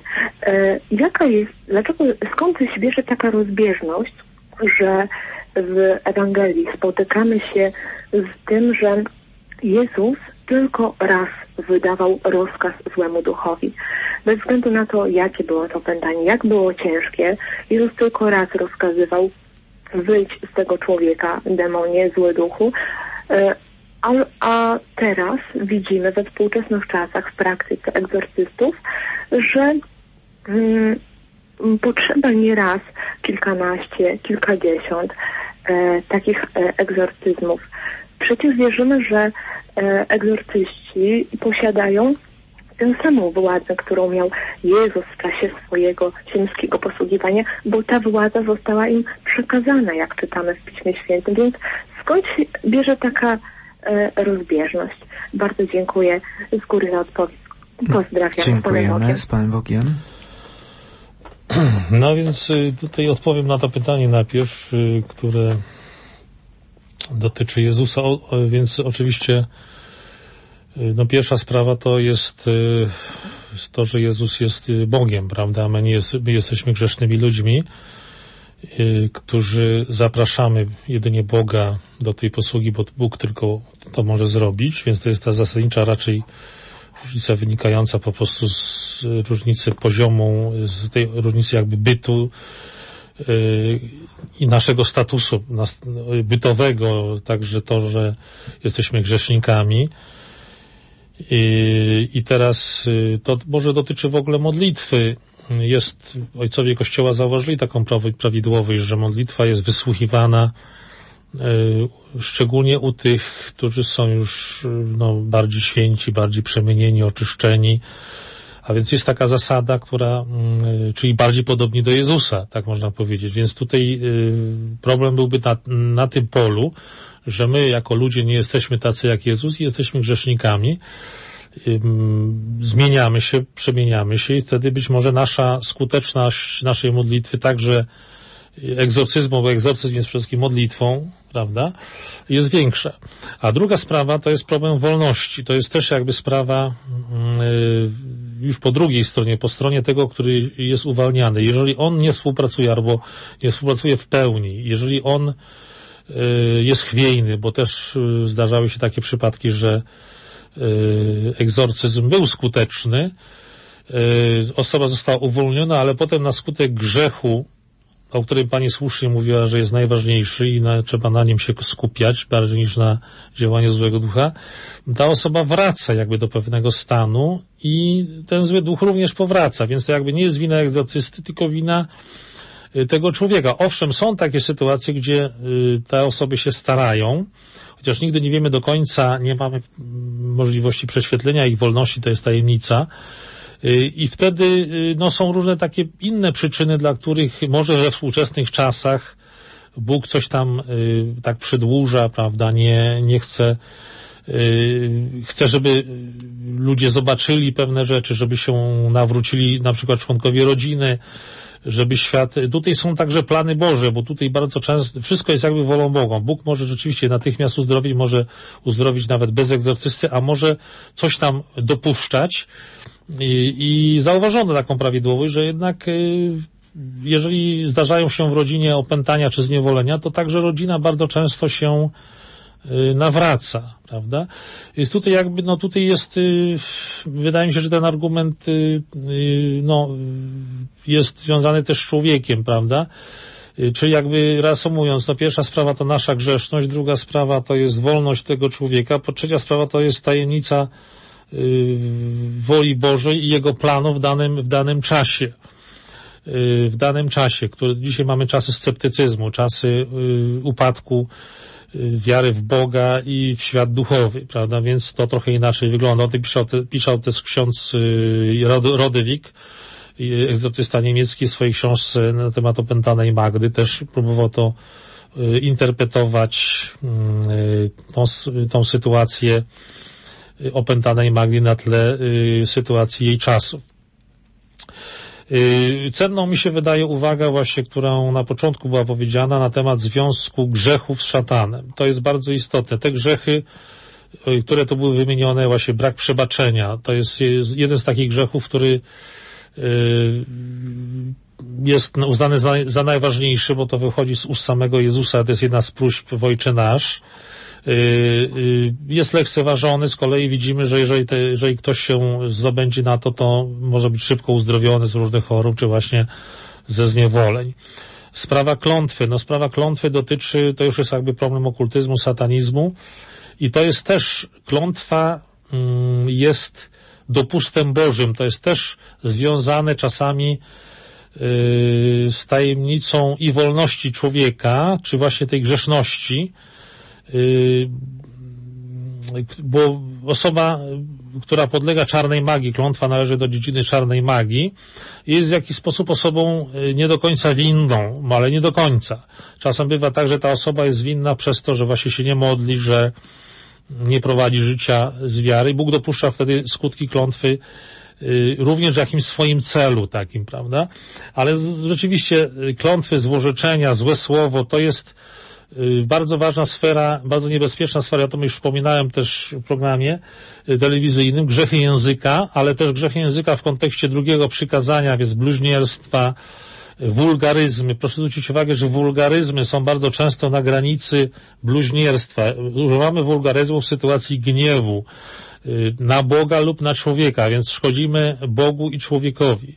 Skąd się bierze taka rozbieżność, że w Ewangelii spotykamy się z tym, że Jezus tylko raz wydawał rozkaz złemu duchowi. Bez względu na to, jakie było to opętanie, jak było ciężkie, Jezus tylko raz rozkazywał: wyjdź z tego człowieka, demonie, zły duchu. A teraz widzimy we współczesnych czasach w praktyce egzorcystów, że potrzeba nie raz kilkanaście, kilkadziesiąt takich egzorcyzmów. Przecież wierzymy, że egzorcyści posiadają tę samą władzę, którą miał Jezus w czasie swojego ziemskiego posługiwania, bo ta władza została im przekazana, jak czytamy w Piśmie Świętym. Więc skąd się bierze taka rozbieżność? Bardzo dziękuję z góry za odpowiedź. Pozdrawiam. Dziękujemy. Z Panem Bogiem. No więc tutaj odpowiem na to pytanie najpierw, które dotyczy Jezusa. Więc oczywiście pierwsza sprawa to jest to, że Jezus jest Bogiem, prawda? My jesteśmy grzesznymi ludźmi, którzy zapraszamy jedynie Boga do tej posługi, bo Bóg tylko to może zrobić, więc to jest ta zasadnicza raczej różnica wynikająca po prostu z różnicy poziomu, z tej różnicy jakby bytu i naszego statusu bytowego, także to, że jesteśmy grzesznikami. I teraz to może dotyczy w ogóle modlitwy. Ojcowie Kościoła zauważyli taką prawidłowość, że modlitwa jest wysłuchiwana szczególnie u tych, którzy są już bardziej święci, bardziej przemienieni, oczyszczeni. A więc jest taka zasada, czyli bardziej podobni do Jezusa, tak można powiedzieć. Więc tutaj problem byłby na tym polu, że my jako ludzie nie jesteśmy tacy jak Jezus i jesteśmy grzesznikami. Zmieniamy się, przemieniamy się i wtedy być może nasza skuteczność naszej modlitwy, także egzorcyzmu, bo egzorcyzm jest przede wszystkim modlitwą, prawda, jest większa. A druga sprawa to jest problem wolności. To jest też jakby sprawa już po drugiej stronie, po stronie tego, który jest uwalniany. Jeżeli on nie współpracuje albo nie współpracuje w pełni, jeżeli on jest chwiejny, bo też zdarzały się takie przypadki, że egzorcyzm był skuteczny, osoba została uwolniona, ale potem na skutek grzechu, o którym Pani słusznie mówiła, że jest najważniejszy i trzeba na nim się skupiać bardziej niż na działaniu złego ducha, ta osoba wraca jakby do pewnego stanu i ten zły duch również powraca, więc to jakby nie jest wina egzorcysty, tylko wina tego człowieka. Owszem, są takie sytuacje, gdzie te osoby się starają, chociaż nigdy nie wiemy do końca, nie mamy możliwości prześwietlenia ich wolności, to jest tajemnica. I wtedy są różne takie inne przyczyny, dla których może we współczesnych czasach Bóg coś tam tak przedłuża, prawda, nie chce, żeby ludzie zobaczyli pewne rzeczy, żeby się nawrócili na przykład członkowie rodziny, żeby świat, tutaj są także plany Boże, bo tutaj bardzo często, wszystko jest jakby wolą Boga. Bóg może rzeczywiście natychmiast uzdrowić, może uzdrowić nawet bez egzorcysty, a może coś tam dopuszczać i zauważono taką prawidłowość, że jednak jeżeli zdarzają się w rodzinie opętania czy zniewolenia, to także rodzina bardzo często się nawraca, prawda? Jest tutaj jakby, no tutaj jest, wydaje mi się, że ten argument, no, jest związany też z człowiekiem, prawda? Czyli jakby reasumując, no pierwsza sprawa to nasza grzeszność, druga sprawa to jest wolność tego człowieka, trzecia sprawa to jest tajemnica woli Bożej i Jego planu w danym czasie. W danym czasie, który dzisiaj mamy czasy sceptycyzmu, czasy upadku wiary w Boga i w świat duchowy, prawda? Więc to trochę inaczej wygląda. O tym pisał też ksiądz Rodewik, egzorcysta niemiecki, w swojej książce na temat opętanej Magdy. Też próbował to interpretować, tą sytuację opętanej Magdy na tle sytuacji jej czasów. Cenną mi się wydaje uwaga właśnie, którą na początku była powiedziana na temat związku grzechów z szatanem. To jest bardzo istotne. Te grzechy, które tu były wymienione, właśnie brak przebaczenia, to jest jeden z takich grzechów, który jest uznany za najważniejszy, bo to wychodzi z ust samego Jezusa, to jest jedna z próśb w Ojcze Nasz. Jest lekceważony, z kolei widzimy, że jeżeli ktoś się zdobędzie na to, to może być szybko uzdrowiony z różnych chorób, czy właśnie ze zniewoleń. Sprawa klątwy. No sprawa klątwy dotyczy, to już jest jakby problem okultyzmu, satanizmu i to jest też, klątwa jest dopustem Bożym, to jest też związane czasami z tajemnicą i wolności człowieka, czy właśnie tej grzeszności, bo osoba, która podlega czarnej magii, klątwa należy do dziedziny czarnej magii, jest w jakiś sposób osobą nie do końca winną, ale nie do końca. Czasem bywa tak, że ta osoba jest winna przez to, że właśnie się nie modli, że nie prowadzi życia z wiary. Bóg dopuszcza wtedy skutki klątwy również w jakimś swoim celu takim, prawda? Ale rzeczywiście klątwy, złorzeczenia, złe słowo, to jest bardzo ważna sfera, bardzo niebezpieczna sfera, ja to już wspominałem też w programie telewizyjnym, grzechy języka, ale też grzechy języka w kontekście drugiego przykazania, więc bluźnierstwa, wulgaryzmy. Proszę zwrócić uwagę, że wulgaryzmy są bardzo często na granicy bluźnierstwa. Używamy wulgaryzmu w sytuacji gniewu na Boga lub na człowieka, więc szkodzimy Bogu i człowiekowi.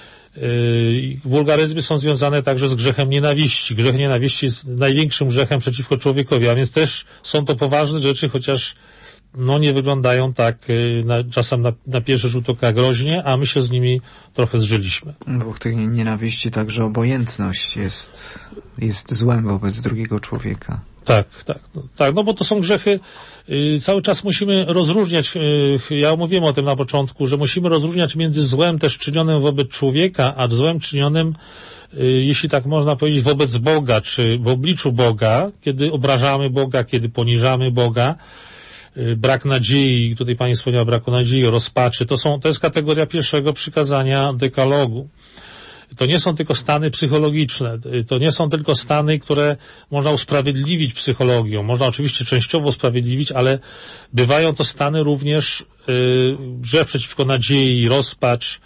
Wulgaryzmy są związane także z grzechem nienawiści. Grzech nienawiści jest największym grzechem przeciwko człowiekowi, a więc też są to poważne rzeczy, chociaż no nie wyglądają tak czasem na pierwszy rzut oka groźnie, a my się z nimi trochę zżyliśmy. No bo w tej nienawiści także obojętność jest złem wobec drugiego człowieka. Tak, no bo to są grzechy, cały czas musimy rozróżniać, ja mówiłem o tym na początku, że musimy rozróżniać między złem też czynionym wobec człowieka, a złem czynionym, jeśli tak można powiedzieć, wobec Boga, czy w obliczu Boga, kiedy obrażamy Boga, kiedy poniżamy Boga, brak nadziei, tutaj Pani wspomniała o braku nadziei, rozpaczy, to jest kategoria pierwszego przykazania dekalogu. To nie są tylko stany psychologiczne, to nie są tylko stany, które można usprawiedliwić psychologią. Można oczywiście częściowo usprawiedliwić, ale bywają to stany również grzech przeciwko nadziei, rozpacz.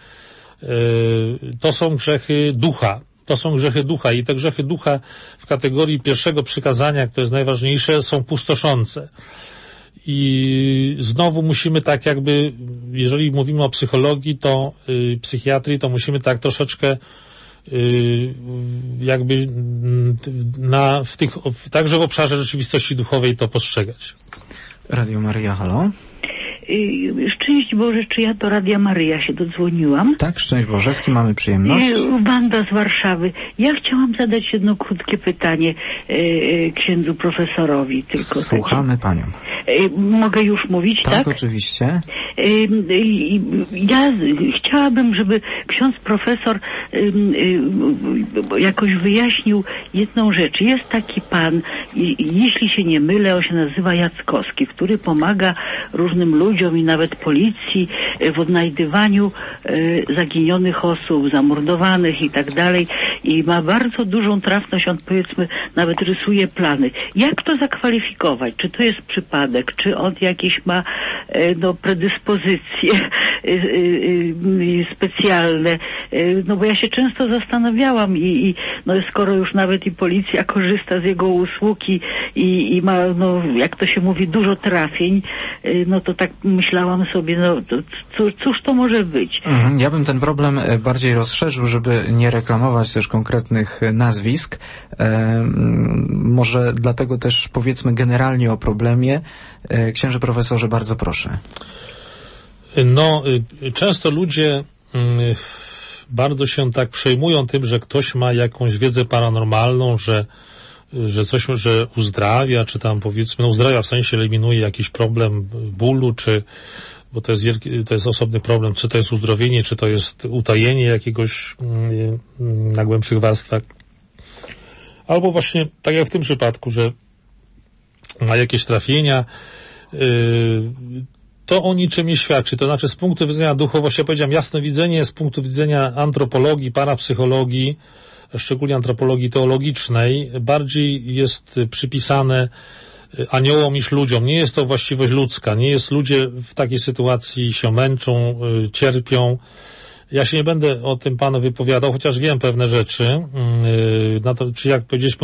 To są grzechy ducha. To są grzechy ducha i te grzechy ducha w kategorii pierwszego przykazania, które jest najważniejsze, są pustoszące. I znowu musimy tak jakby, jeżeli mówimy o psychologii, to psychiatrii, to musimy tak troszeczkę jakby także w obszarze rzeczywistości duchowej to postrzegać. Radio Maryja, halo? Szczęść Boże, czy ja do Radia Maryja się dodzwoniłam? Tak, szczęść Boże, z kim mamy przyjemność? Wanda z Warszawy. Ja chciałam zadać jedno krótkie pytanie księdzu profesorowi. Słuchamy panią. Mogę już mówić, tak? Tak, oczywiście. Ja chciałabym, żeby ksiądz profesor jakoś wyjaśnił jedną rzecz. Jest taki pan, jeśli się nie mylę, on się nazywa Jackowski, który pomaga różnym ludziom ludziom i nawet policji w odnajdywaniu zaginionych osób, zamordowanych i tak dalej. I ma bardzo dużą trafność, on powiedzmy nawet rysuje plany. Jak to zakwalifikować? Czy to jest przypadek? Czy on jakieś ma predyspozycje specjalne? No bo ja się często zastanawiałam i skoro już nawet i policja korzysta z jego usług i ma, jak to się mówi, dużo trafień, no to tak myślałam sobie, cóż to może być? Ja bym ten problem bardziej rozszerzył, żeby nie reklamować też konkretnych nazwisk. Może dlatego też powiedzmy generalnie o problemie. Księże profesorze, bardzo proszę. Często ludzie bardzo się tak przejmują tym, że ktoś ma jakąś wiedzę paranormalną, że uzdrawia, czy tam powiedzmy, uzdrawia w sensie eliminuje jakiś problem bólu, bo to jest osobny problem, czy to jest uzdrowienie, czy to jest utajenie jakiegoś na głębszych warstwach. Albo właśnie, tak jak w tym przypadku, że ma jakieś trafienia, to o niczym nie świadczy. To znaczy z punktu widzenia duchowości, ja powiedziałem, jasnowidzenie z punktu widzenia antropologii, parapsychologii, szczególnie antropologii teologicznej, bardziej jest przypisane aniołom niż ludziom. Nie jest to właściwość ludzka. Ludzie w takiej sytuacji się męczą, cierpią. Ja się nie będę o tym panu wypowiadał, chociaż wiem pewne rzeczy. Czy jak powiedzieliśmy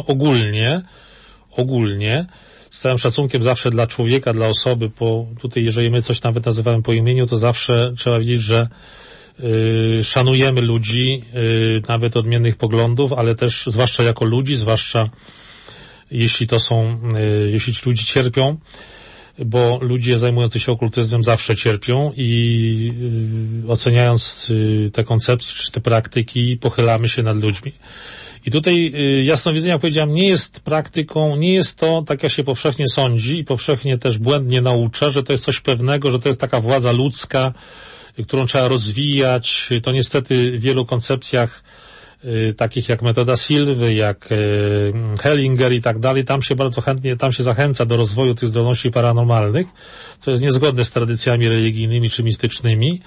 ogólnie, z całym szacunkiem zawsze dla człowieka, dla osoby, tutaj jeżeli my coś nawet nazywamy po imieniu, to zawsze trzeba wiedzieć, że szanujemy ludzi, nawet odmiennych poglądów, ale też zwłaszcza jako ludzi, zwłaszcza jeśli ci ludzie cierpią, bo ludzie zajmujący się okultyzmem zawsze cierpią i oceniając te koncepcje czy te praktyki pochylamy się nad ludźmi. I tutaj jasnowidzenie, jak powiedziałem, nie jest praktyką, nie jest to, tak jak się powszechnie sądzi i powszechnie też błędnie naucza, że to jest coś pewnego, że to jest taka władza ludzka, którą trzeba rozwijać. To niestety w wielu koncepcjach takich jak metoda Silwy, jak Hellinger i tak dalej, tam się zachęca do rozwoju tych zdolności paranormalnych, co jest niezgodne z tradycjami religijnymi czy mistycznymi.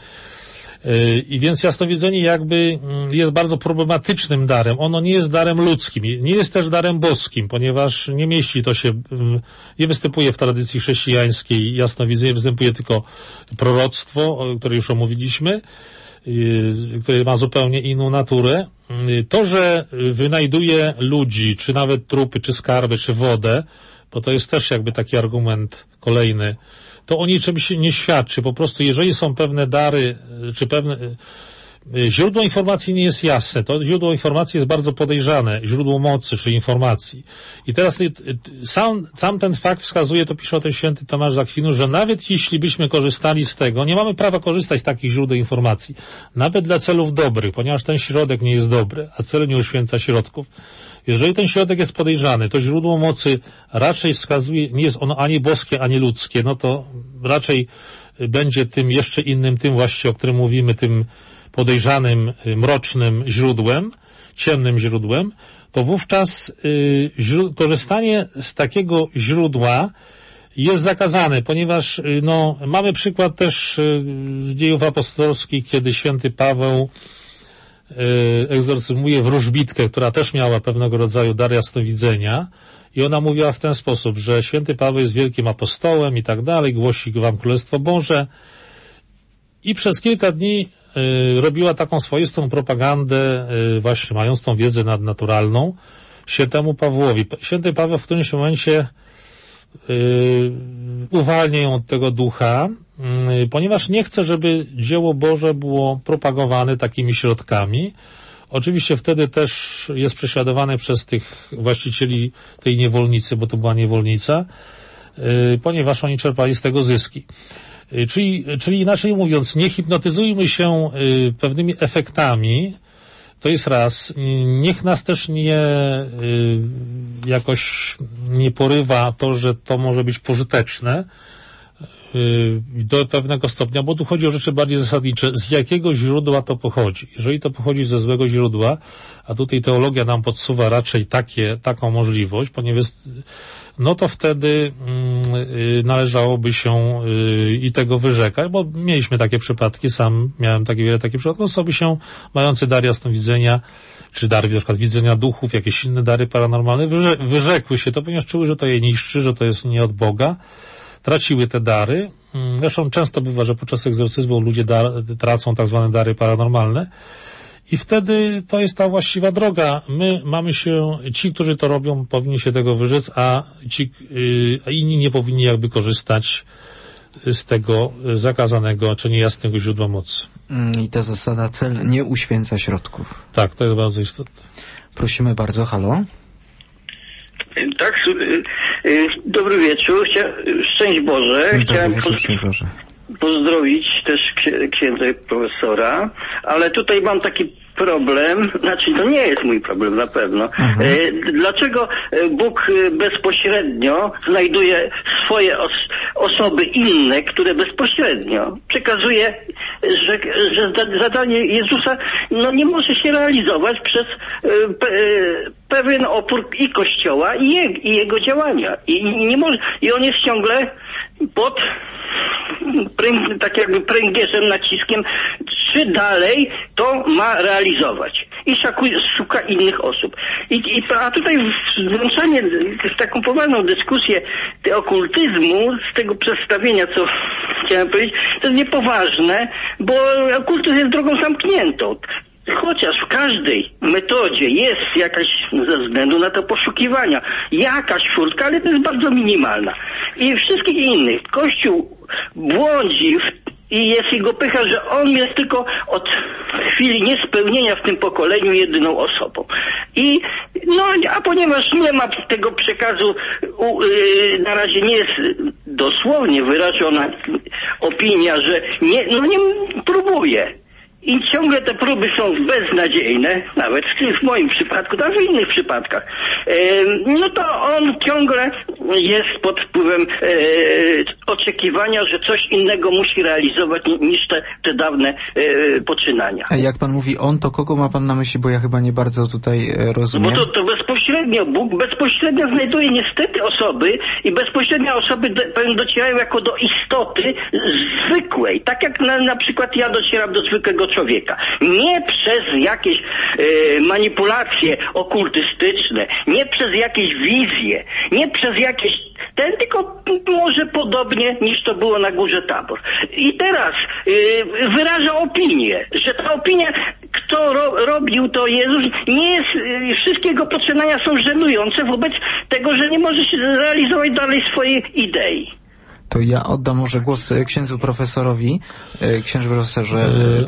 I więc jasnowidzenie jakby jest bardzo problematycznym darem. Ono nie jest darem ludzkim, nie jest też darem boskim, ponieważ nie mieści to się, nie występuje w tradycji chrześcijańskiej jasnowidzenie, występuje tylko proroctwo, które już omówiliśmy, które ma zupełnie inną naturę. To, że wynajduje ludzi, czy nawet trupy, czy skarby, czy wodę, bo to jest też jakby taki argument kolejny, to o niczym się nie świadczy. Po prostu jeżeli są pewne dary, czy pewne... Źródło informacji nie jest jasne. To źródło informacji jest bardzo podejrzane. Źródło mocy, czy informacji. I teraz sam ten fakt wskazuje, to pisze o tym święty Tomasz z Akwinu, że nawet jeśli byśmy korzystali z tego, nie mamy prawa korzystać z takich źródeł informacji. Nawet dla celów dobrych, ponieważ ten środek nie jest dobry, a cel nie uświęca środków. Jeżeli ten środek jest podejrzany, to źródło mocy raczej wskazuje, nie jest ono ani boskie, ani ludzkie, no to raczej będzie tym jeszcze innym, tym właśnie, o którym mówimy, tym podejrzanym, mrocznym źródłem, ciemnym źródłem, to wówczas korzystanie z takiego źródła jest zakazane, ponieważ mamy przykład też z dziejów apostolskich, kiedy święty Paweł egzorcyzmuje wróżbitkę, która też miała pewnego rodzaju dar jasnowidzenia i ona mówiła w ten sposób, że święty Paweł jest wielkim apostołem i tak dalej, głosi wam Królestwo Boże i przez kilka dni robiła taką swoistą propagandę, właśnie mając tą wiedzę nadnaturalną, świętemu Pawłowi. Święty Paweł w którymś momencie uwalnia ją od tego ducha, ponieważ nie chce, żeby dzieło Boże było propagowane takimi środkami. Oczywiście wtedy też jest prześladowany przez tych właścicieli tej niewolnicy, bo to była niewolnica, ponieważ oni czerpali z tego zyski. Czyli inaczej mówiąc, nie hipnotyzujmy się pewnymi efektami, to jest raz. Niech nas też jakoś nie porywa to, że to może być pożyteczne. do pewnego stopnia, bo tu chodzi o rzeczy bardziej zasadnicze, z jakiego źródła to pochodzi. Jeżeli to pochodzi ze złego źródła, a tutaj teologia nam podsuwa raczej taką możliwość, ponieważ no to wtedy należałoby się i tego wyrzekać, bo mieliśmy takie przypadki, sam miałem wiele takich przypadków, osoby się mające dar jasnowidzenia, czy dary na przykład widzenia duchów, jakieś inne dary paranormalne, wyrzekły się to, ponieważ czuły, że to je niszczy, że to jest nie od Boga, traciły te dary. Zresztą często bywa, że podczas egzorcyzmu ludzie tracą tak zwane dary paranormalne i wtedy to jest ta właściwa droga. My mamy się, ci, którzy to robią, powinni się tego wyrzec, a inni nie powinni jakby korzystać z tego zakazanego, czy niejasnego źródła mocy. I ta zasada cel nie uświęca środków. Tak, to jest bardzo istotne. Prosimy bardzo, halo. Tak, dobry wieczór, szczęść Boże. Chciałem pozdrowić też księdza profesora, ale tutaj mam taki problem, znaczy to nie jest mój problem na pewno. Dlaczego Bóg bezpośrednio znajduje swoje osoby inne, które bezpośrednio przekazuje, że zadanie Jezusa nie może się realizować przez pewien opór i Kościoła i jego działania. I nie może, i on jest ciągle pod tak jakby pręgierzem, naciskiem, czy dalej to ma realizować. I szuka innych osób. A tutaj włączanie w taką poważną dyskusję okultyzmu, z tego przedstawienia, co chciałem powiedzieć, to jest niepoważne, bo okultyzm jest drogą zamkniętą. Chociaż w każdej metodzie jest jakaś, ze względu na to poszukiwania, jakaś furtka, ale to jest bardzo minimalna. I wszystkich innych. Kościół błądzi i jest jego pycha, że on jest tylko od chwili niespełnienia w tym pokoleniu jedyną osobą. A ponieważ nie ma tego przekazu, na razie nie jest dosłownie wyrażona opinia, że nie próbuje. I ciągle te próby są beznadziejne, nawet w moim przypadku, a w innych przypadkach. To on ciągle jest pod wpływem oczekiwania, że coś innego musi realizować niż te dawne poczynania. A jak pan mówi on, to kogo ma pan na myśli, bo ja chyba nie bardzo tutaj rozumiem. Bo to bezpośrednio, Bóg bezpośrednio znajduje niestety osoby i bezpośrednio osoby docierają jako do istoty zwykłej. Tak jak na przykład ja docieram do zwykłego człowieka. Nie przez jakieś manipulacje okultystyczne, nie przez jakieś wizje, nie przez jakieś tylko może podobnie niż to było na Górze Tabor. I teraz wyraża opinię, że ta opinia, kto robił to Jezus, nie jest, wszystkie jego poczynania są żenujące wobec tego, że nie może się realizować dalej swojej idei. To ja oddam może głos księdzu profesorowi. Księże profesorze,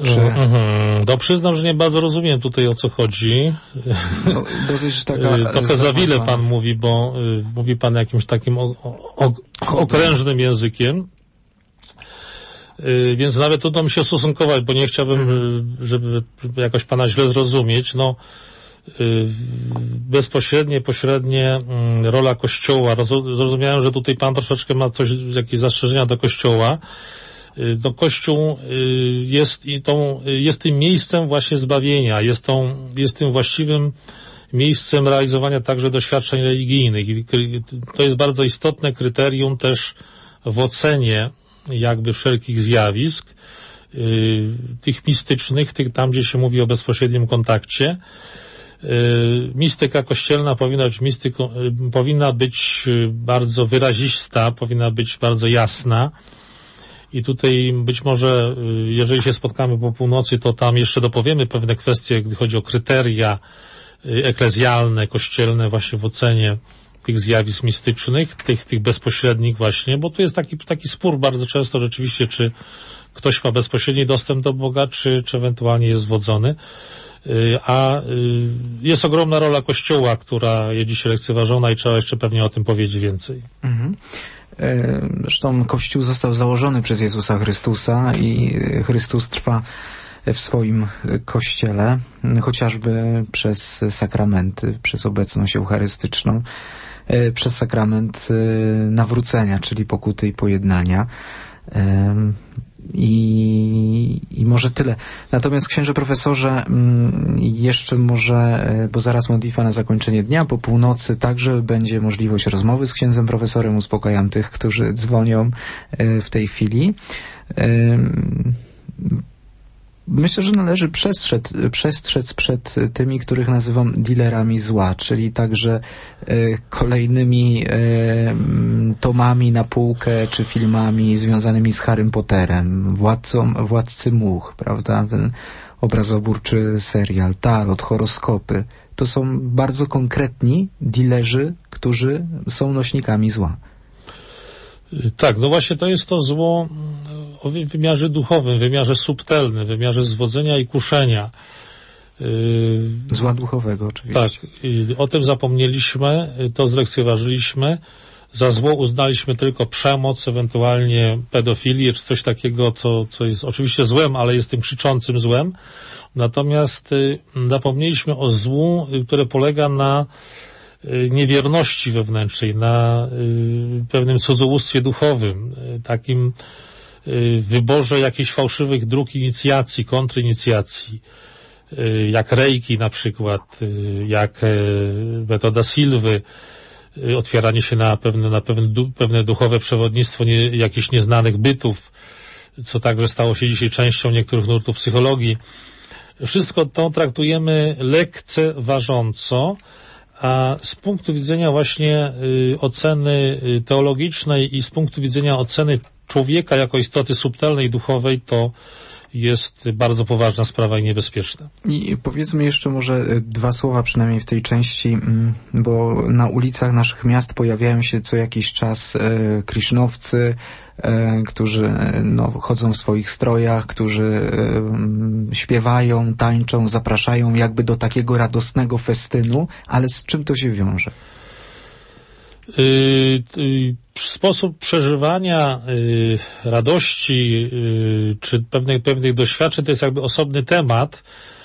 To przyznam, że nie bardzo rozumiem tutaj, o co chodzi. Dosyć taka trochę za wiele pan mówi, bo mówi pan jakimś takim okrężnym językiem. Więc nawet trudno mi się stosunkować, bo nie chciałbym, żeby jakoś pana źle zrozumieć. Bezpośrednie, pośrednie rola Kościoła. Zrozumiałem, że tutaj pan troszeczkę ma jakieś zastrzeżenia do Kościoła. Kościół jest tym miejscem właśnie zbawienia, jest tym właściwym miejscem realizowania także doświadczeń religijnych. I to jest bardzo istotne kryterium też w ocenie jakby wszelkich zjawisk, tych mistycznych, tam gdzie się mówi o bezpośrednim kontakcie. Mistyka kościelna powinna być bardzo wyrazista, powinna być bardzo jasna i tutaj być może, jeżeli się spotkamy po północy, to tam jeszcze dopowiemy pewne kwestie, gdy chodzi o kryteria eklezjalne, kościelne właśnie w ocenie tych zjawisk mistycznych, tych bezpośrednich właśnie, bo tu jest taki spór bardzo często rzeczywiście, czy ktoś ma bezpośredni dostęp do Boga, czy ewentualnie jest zwodzony. A jest ogromna rola Kościoła, która jest dzisiaj lekceważona i trzeba jeszcze pewnie o tym powiedzieć więcej. Zresztą Kościół został założony przez Jezusa Chrystusa i Chrystus trwa w swoim Kościele, chociażby przez sakramenty, przez obecność eucharystyczną, przez sakrament nawrócenia, czyli pokuty i pojednania. I może tyle. Natomiast księże profesorze, jeszcze może, bo zaraz modlitwa na zakończenie dnia, po północy także będzie możliwość rozmowy z księdzem profesorem. Uspokajam tych, którzy dzwonią w tej chwili. Myślę, że należy przestrzec przed tymi, których nazywam dealerami zła, czyli także kolejnymi tomami na półkę, czy filmami związanymi z Harrym Potterem, Władcy Much, prawda, ten obrazoburczy serial, tarot, horoskopy. To są bardzo konkretni dealerzy, którzy są nośnikami zła. Tak, no właśnie to jest to zło o wymiarze duchowym, wymiarze subtelnym, wymiarze zwodzenia i kuszenia. Zła duchowego oczywiście. Tak, o tym zapomnieliśmy, to zlekceważyliśmy. Za zło uznaliśmy tylko przemoc, ewentualnie pedofilię, czy coś takiego, co jest oczywiście złem, ale jest tym krzyczącym złem. Natomiast zapomnieliśmy o złu, które polega na niewierności wewnętrznej, na pewnym cudzołóstwie duchowym, takim wyborze jakichś fałszywych dróg inicjacji, kontrynicjacji, jak reiki na przykład, jak metoda Silwy, otwieranie się na pewne duchowe przewodnictwo jakichś nieznanych bytów, co także stało się dzisiaj częścią niektórych nurtów psychologii. Wszystko to traktujemy lekceważąco, a z punktu widzenia właśnie oceny teologicznej i z punktu widzenia oceny człowieka jako istoty subtelnej, duchowej, to jest bardzo poważna sprawa i niebezpieczna. I powiedzmy jeszcze może dwa słowa przynajmniej w tej części, bo na ulicach naszych miast pojawiają się co jakiś czas krishnowcy, którzy chodzą w swoich strojach, którzy śpiewają, tańczą, zapraszają jakby do takiego radosnego festynu, ale z czym to się wiąże? Sposób przeżywania radości czy pewnych doświadczeń to jest jakby osobny temat.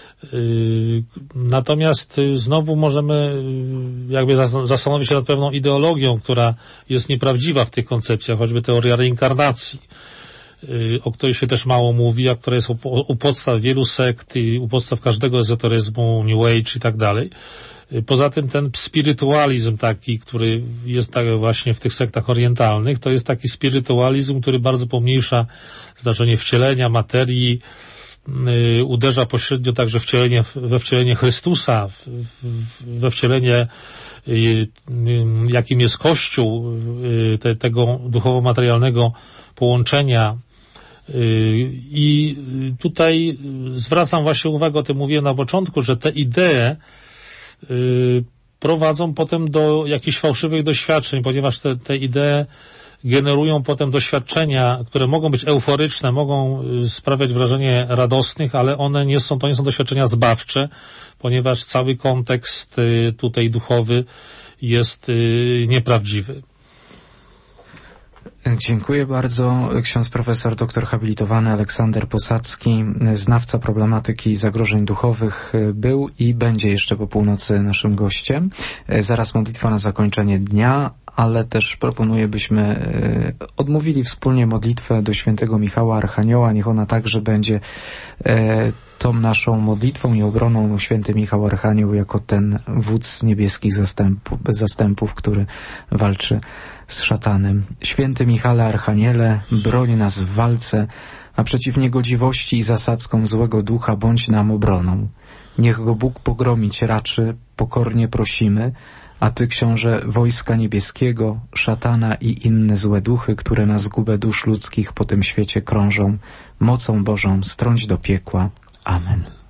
Natomiast znowu możemy jakby zastanowić się nad pewną ideologią, która jest nieprawdziwa w tych koncepcjach, choćby teoria reinkarnacji, o której się też mało mówi, a która jest u podstaw wielu sekt i u podstaw każdego ezoteryzmu, New Age i tak dalej. Poza tym ten spirytualizm taki, który jest tak właśnie w tych sektach orientalnych, to jest taki spirytualizm, który bardzo pomniejsza znaczenie wcielenia, materii, uderza pośrednio także we wcielenie Chrystusa, we wcielenie, jakim jest Kościół, tego duchowo-materialnego połączenia. I tutaj zwracam właśnie uwagę, o tym mówiłem na początku, że te idee prowadzą potem do jakichś fałszywych doświadczeń, ponieważ te idee generują potem doświadczenia, które mogą być euforyczne, mogą sprawiać wrażenie radosnych, ale to nie są doświadczenia zbawcze, ponieważ cały kontekst tutaj duchowy jest nieprawdziwy. Dziękuję bardzo. Ksiądz profesor, doktor habilitowany Aleksander Posadzki, znawca problematyki zagrożeń duchowych, był i będzie jeszcze po północy naszym gościem. Zaraz modlitwa na zakończenie dnia, ale też proponuję, byśmy odmówili wspólnie modlitwę do świętego Michała Archanioła. Niech ona także będzie tą naszą modlitwą i obroną. Święty Michał Archanioł jako ten wódz niebieskich zastępów, który walczy z szatanem. Święty Michale Archaniele, broń nas w walce, a przeciw niegodziwości i zasadzkom złego ducha bądź nam obroną. Niech go Bóg pogromić raczy, pokornie prosimy, a Ty, Książę wojska niebieskiego, szatana i inne złe duchy, które na zgubę dusz ludzkich po tym świecie krążą, mocą Bożą strąć do piekła. Amen.